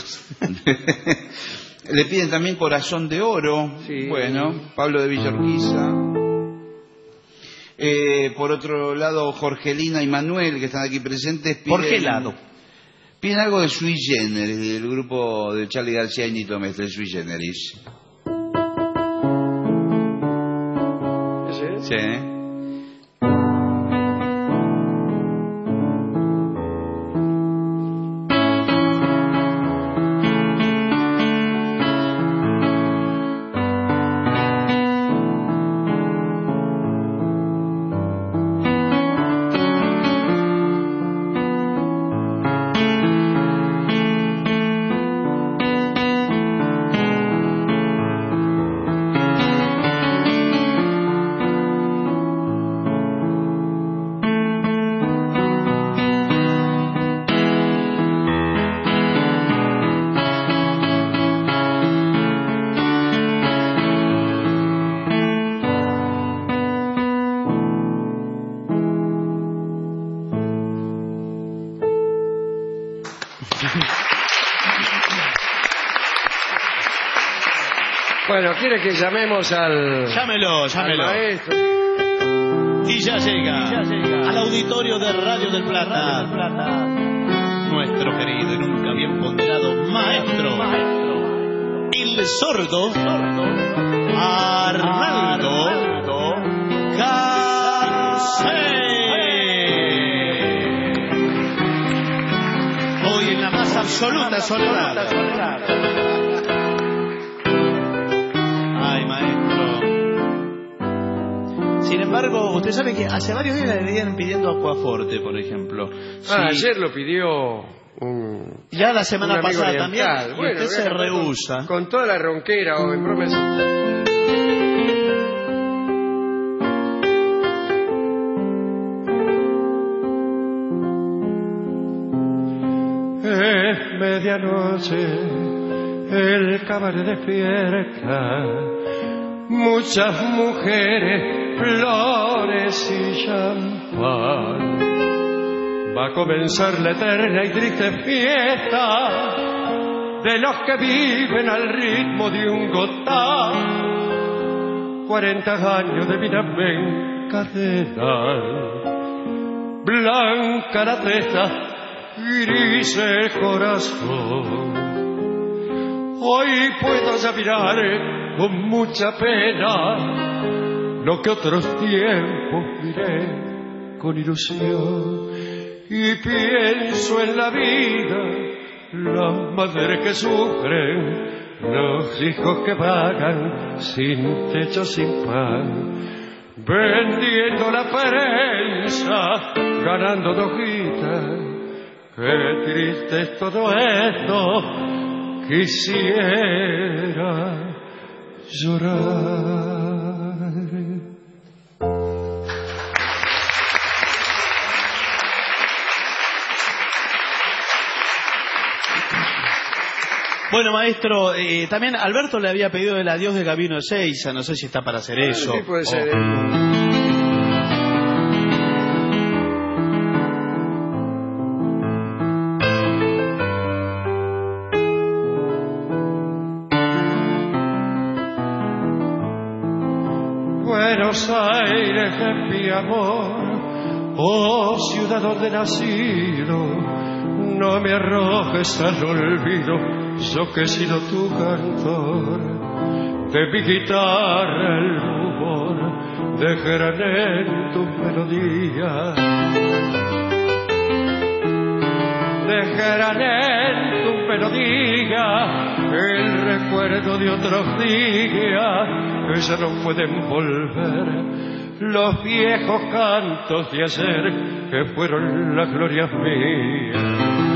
Le piden también Corazón de Oro. Sí. Bueno, Pablo de Villorquiza. Por otro lado, Jorgelina y Manuel, que están aquí presentes, piden... ¿Por qué lado? Piden algo de Sui Generis, del grupo de Charly García y Nito Mestre, Sui Generis. ¿Ese? Sí. Bueno, ¿quiere que llamemos al... Llámelo. al maestro? Y ya llega al auditorio de Radio del Plata, nuestro querido y nunca bien ponderado maestro, el sordo Arnaldo Garcés. Hoy en la más absoluta soledad. Ay, maestro. Sin embargo, usted sabe que hace varios días le venían pidiendo Aquaforte, por ejemplo. Sí. Ayer lo pidió ya la semana pasada oriental. también. Bueno, y usted se rehúsa. Con toda la ronquera o en promesa. Es medianoche, el cabaret despierta, muchas mujeres, flores y champán. Va a comenzar la eterna y triste fiesta de los que viven al ritmo de un gotán. 40 años de vida ven cardenal, blanca la testa, gris el corazón. Hoy puedo ya mirar con mucha pena lo que otros tiempos miré con ilusión. Y pienso en la vida, las madres que sufren, los hijos que vagan sin techo, sin pan, vendiendo la prensa, ganando hojitas. Qué triste es todo esto, quisiera llorar. Bueno, maestro, también Alberto le había pedido el adiós de Gabino Ezeiza, no sé si está para hacer eso. Sí, puede ser. Buenos Aires de mi amor, oh ciudad donde he nacido, no me arrojes al olvido, yo que he sido tu cantor. De mi guitarra el rumor de granel tu melodía, de granel tu melodía, el recuerdo de otros días que ya no pueden volver, los viejos cantos de ayer que fueron las glorias mías.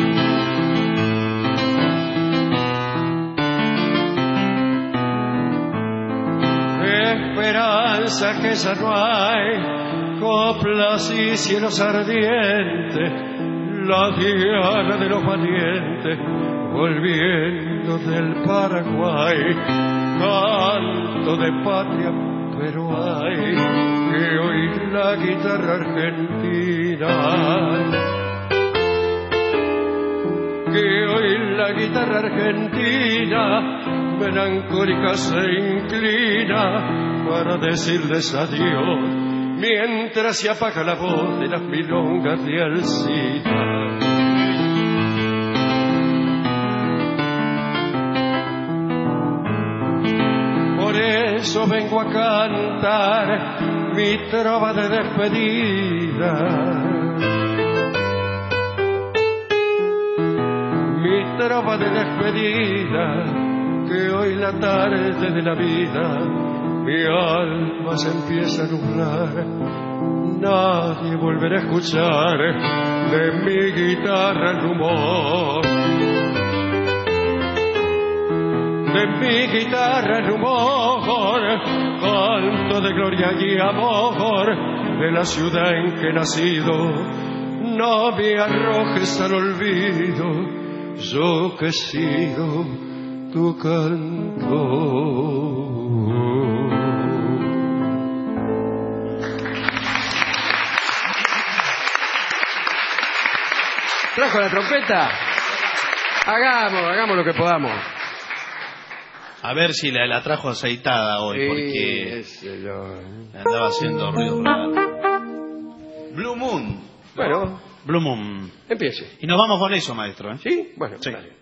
Esperanza que ya no hay, coplas y cielos ardientes, la diana de los valientes volviendo del Paraguay, canto de patria, pero hay que oír la guitarra argentina, que oír la guitarra argentina, melancólica se inclina para decirles adiós, mientras se apaga la voz de las milongas de Alcina. Por eso vengo a cantar mi trova de despedida, mi trova de despedida, que hoy la tarde de la vida mi alma se empieza a nublar. Nadie volverá a escuchar de mi guitarra el rumor, de mi guitarra el rumor, canto de gloria y amor de la ciudad en que he nacido. No me arrojes al olvido, yo que he sido tu cantor. ¿Trajo la trompeta? Hagamos lo que podamos. A ver si la trajo aceitada hoy, porque andaba haciendo ruido raro. Blue Moon. Bueno, Blue Moon. Empiece. Y nos vamos con eso, maestro, ¿eh? ¿Sí? Bueno, sí. Dale.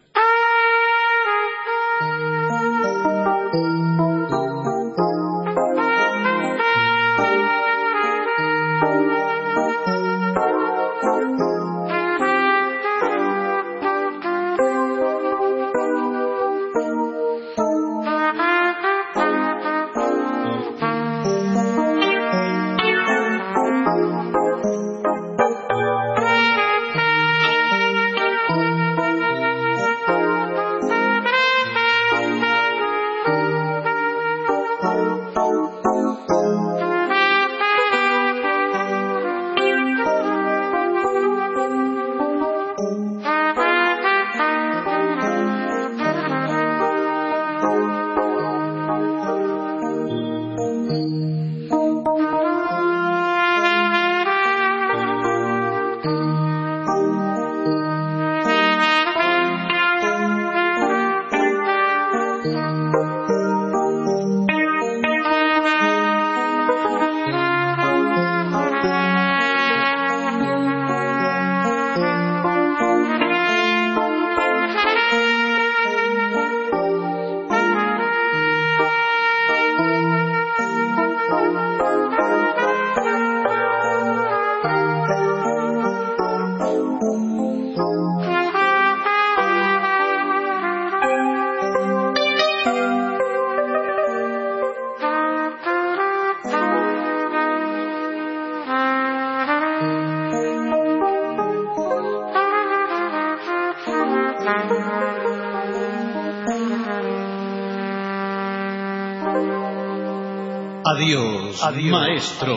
Adiós, maestro.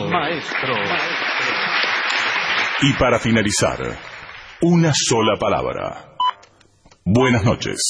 Y para finalizar, una sola palabra. Buenas noches.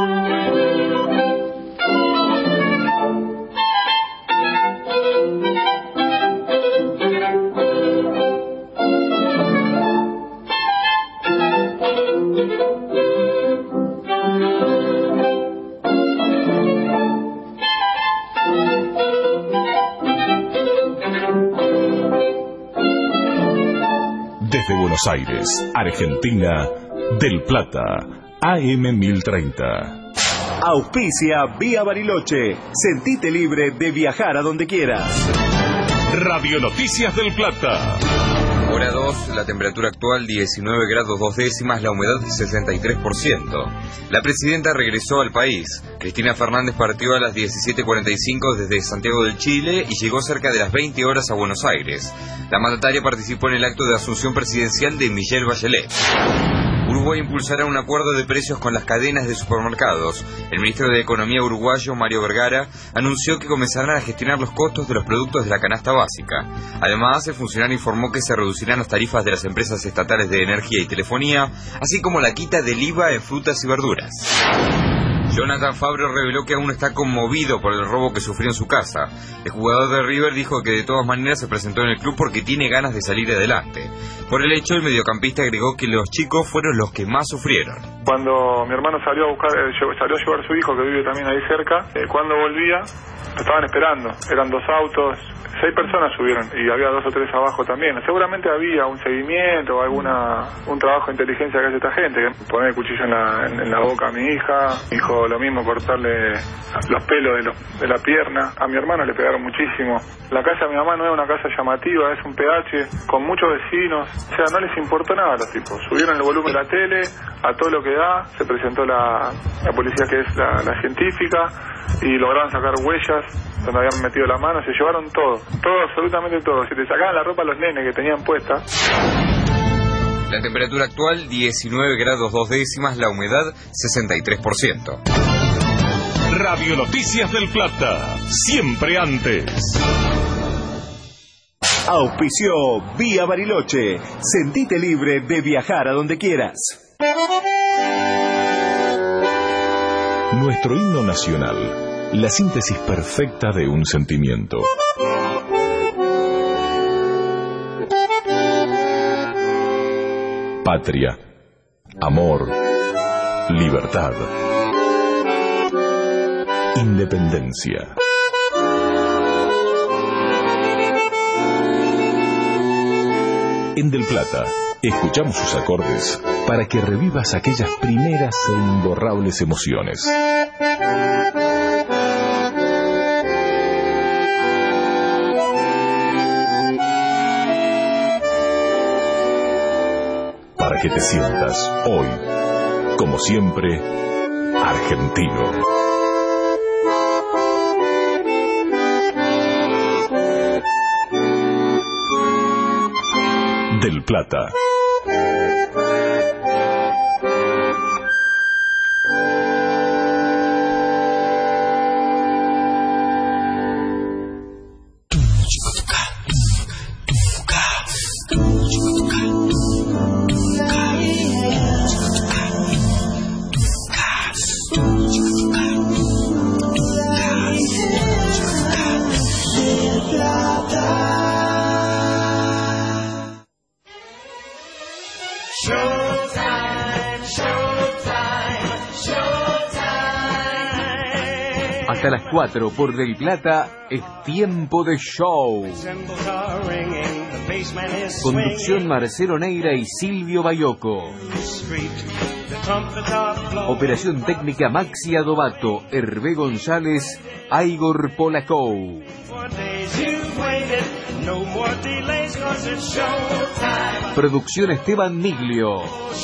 Desde Buenos Aires, Argentina, Del Plata, AM 1030. Auspicia Vía Bariloche. Sentite libre de viajar a donde quieras. Radio Noticias del Plata. Hora 2, la temperatura actual 19 grados 2 décimas, la humedad 63%. La presidenta regresó al país. Cristina Fernández partió a las 17:45 desde Santiago de Chile y llegó cerca de las 20 horas a Buenos Aires. La mandataria participó en el acto de asunción presidencial de Michelle Bachelet. Uruguay impulsará un acuerdo de precios con las cadenas de supermercados. El ministro de Economía uruguayo, Mario Vergara, anunció que comenzarán a gestionar los costos de los productos de la canasta básica. Además, el funcionario informó que se reducirán las tarifas de las empresas estatales de energía y telefonía, así como la quita del IVA en frutas y verduras. Jonathan Fabro reveló que aún está conmovido por el robo que sufrió en su casa. El jugador de River dijo que de todas maneras se presentó en el club porque tiene ganas de salir adelante. Por el hecho, el mediocampista agregó que los chicos fueron los que más sufrieron. Cuando mi hermano salió a buscar, salió a llevar a su hijo que vive también ahí cerca, cuando volvía, lo estaban esperando. Eran 2 autos, 6 personas subieron y había 2 o 3 abajo también. Seguramente había un seguimiento o un trabajo de inteligencia que hace esta gente. Poner el cuchillo en la boca a mi hija, mi hijo lo mismo, cortarle los pelos de la pierna. A mi hermano le pegaron muchísimo. La casa de mi mamá no es una casa llamativa, es un PH con muchos vecinos. O sea, no les importó nada a los tipos. Subieron el volumen de la tele a todo lo que da. Se presentó la policía, que es la científica, y lograron sacar huellas donde habían metido la mano. Se llevaron todo, absolutamente todo. Si te sacaban la ropa a los nenes que tenían puesta. La temperatura actual 19 grados 2 décimas, la humedad 63%. Radio Noticias del Plata, siempre antes. Auspició Vía Bariloche. Sentite libre de viajar a donde quieras. Nuestro himno nacional, la síntesis perfecta de un sentimiento. Patria, amor, libertad Independencia. En Del Plata, escuchamos sus acordes para que revivas aquellas primeras e imborrables emociones. Para que te sientas hoy, como siempre, argentino. Del Plata. Hasta las 4 por Del Plata es tiempo de show. Conducción Marcelo Neira y Silvio Bayoco. Operación técnica Maxi Adobato, Hervé González, Igor Polacou. Producción Esteban Miglio.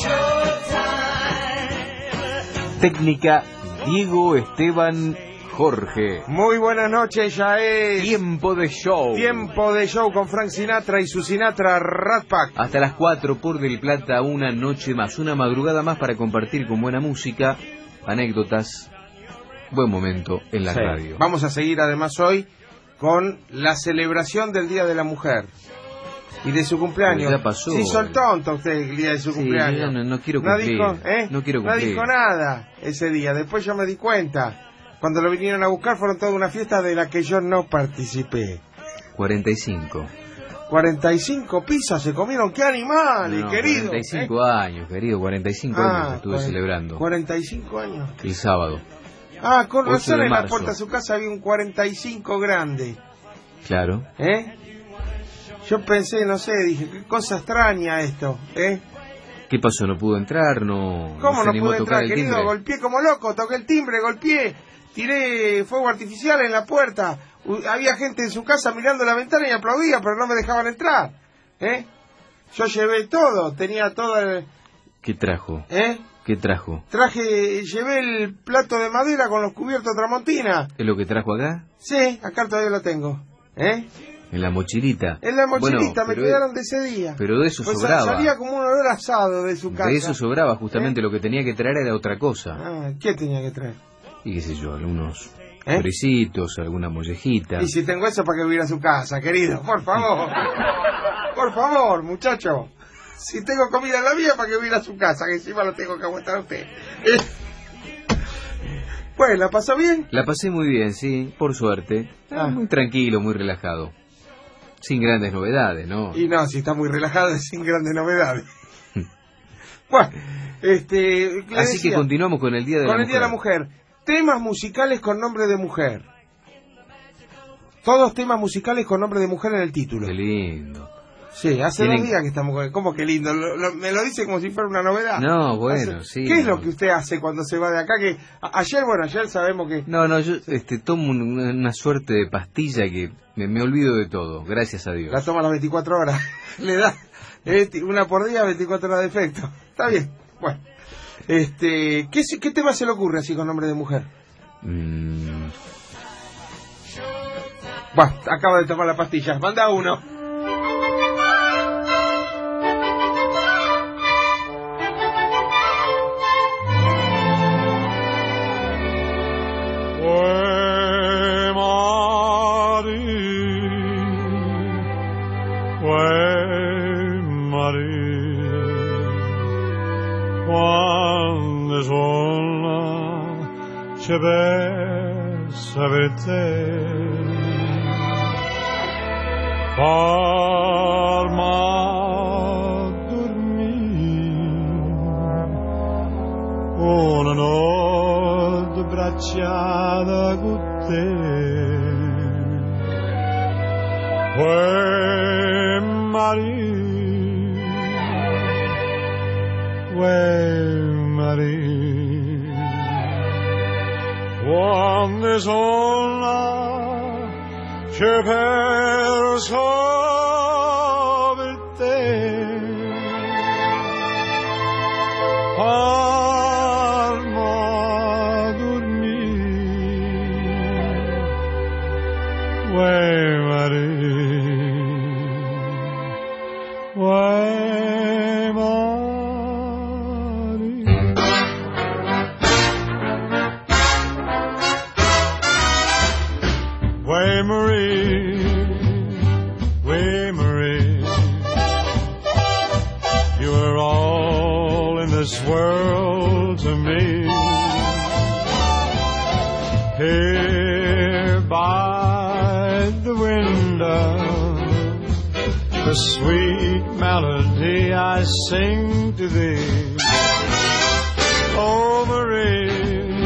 Técnica Diego Esteban Jorge. Muy buenas noches, ya es tiempo de show. Tiempo de show con Frank Sinatra y su Sinatra Rat Pack. Hasta las 4 por Del Plata, una noche más, una madrugada más para compartir con buena música, anécdotas, buen momento en la radio. Vamos a seguir además hoy con la celebración del Día de la Mujer y de su cumpleaños. Ya pasó. Sí, son tonto usted el día de su cumpleaños. No quiero cumplir. No dijo nada ese día. Después yo me di cuenta. Cuando lo vinieron a buscar fueron toda una fiesta de la que yo no participé. 45. 45 pizzas se comieron, qué animales, querido. 45 años, querido, 45 años que estuve celebrando. 45 años. El sábado. Con razón en la puerta de su casa había un 45 grande. Claro. Yo pensé, no sé, dije, qué cosa extraña esto, ¿Qué pasó? ¿No pudo entrar? ¿Cómo no pude entrar, querido? Timbre. Golpeé como loco, toqué el timbre, golpeé, tiré fuego artificial en la puerta. Había gente en su casa mirando la ventana y aplaudía, pero no me dejaban entrar. Yo llevé todo, tenía todo el... ¿Qué trajo? ¿Qué trajo? Llevé el plato de madera con los cubiertos tramontina. ¿Es lo que trajo acá? Sí, acá todavía lo tengo. En la mochilita. En la mochilita, me quedaron de ese día. Pero de eso sobraba. Salía como un olor asado de su casa. De eso sobraba, justamente lo que tenía que traer era otra cosa. ¿Qué tenía que traer? Y qué sé yo, algunos choricitos, alguna mollejita. Y si tengo eso, ¿para que voy a ir a su casa, querido? Por favor. Por favor, muchacho. Si tengo comida en la mía, ¿para que voy a ir a su casa? Que encima lo tengo que aguantar a usted. Bueno, ¿la pasó bien? La pasé muy bien, sí, por suerte. Muy tranquilo, muy relajado. Sin grandes novedades, ¿no? Y no, si está muy relajado, sin grandes novedades. Bueno, así que continuamos con el Día de la Mujer. Con el Día de la Mujer. Temas musicales con nombre de mujer. Todos temas musicales con nombre de mujer en el título. Qué lindo. Sí, hace 2 días que estamos con... ¿Cómo que lindo? Me lo dice como si fuera una novedad. No, bueno, sí. ¿Qué es lo que usted hace cuando se va de acá? Que ayer sabemos que... No, yo tomo una suerte de pastilla que me olvido de todo, gracias a Dios. La toma las 24 horas. Le da una por día, 24 horas de efecto. Está bien. Bueno. ¿Qué tema se le ocurre así con nombre de mujer? Bueno, acaba de tomar la pastilla. Manda uno. Ci pensa per te, farma dormire una notte abbracciata con te. Uè Maria, uè Maria, quando sola c'è perso per te. Alma dormire, uè Maria, uè Maria. Uè Maria, uè Maria, you are all in this world to me. Here by the window, the sweet melody I sing to thee. Oh Marie,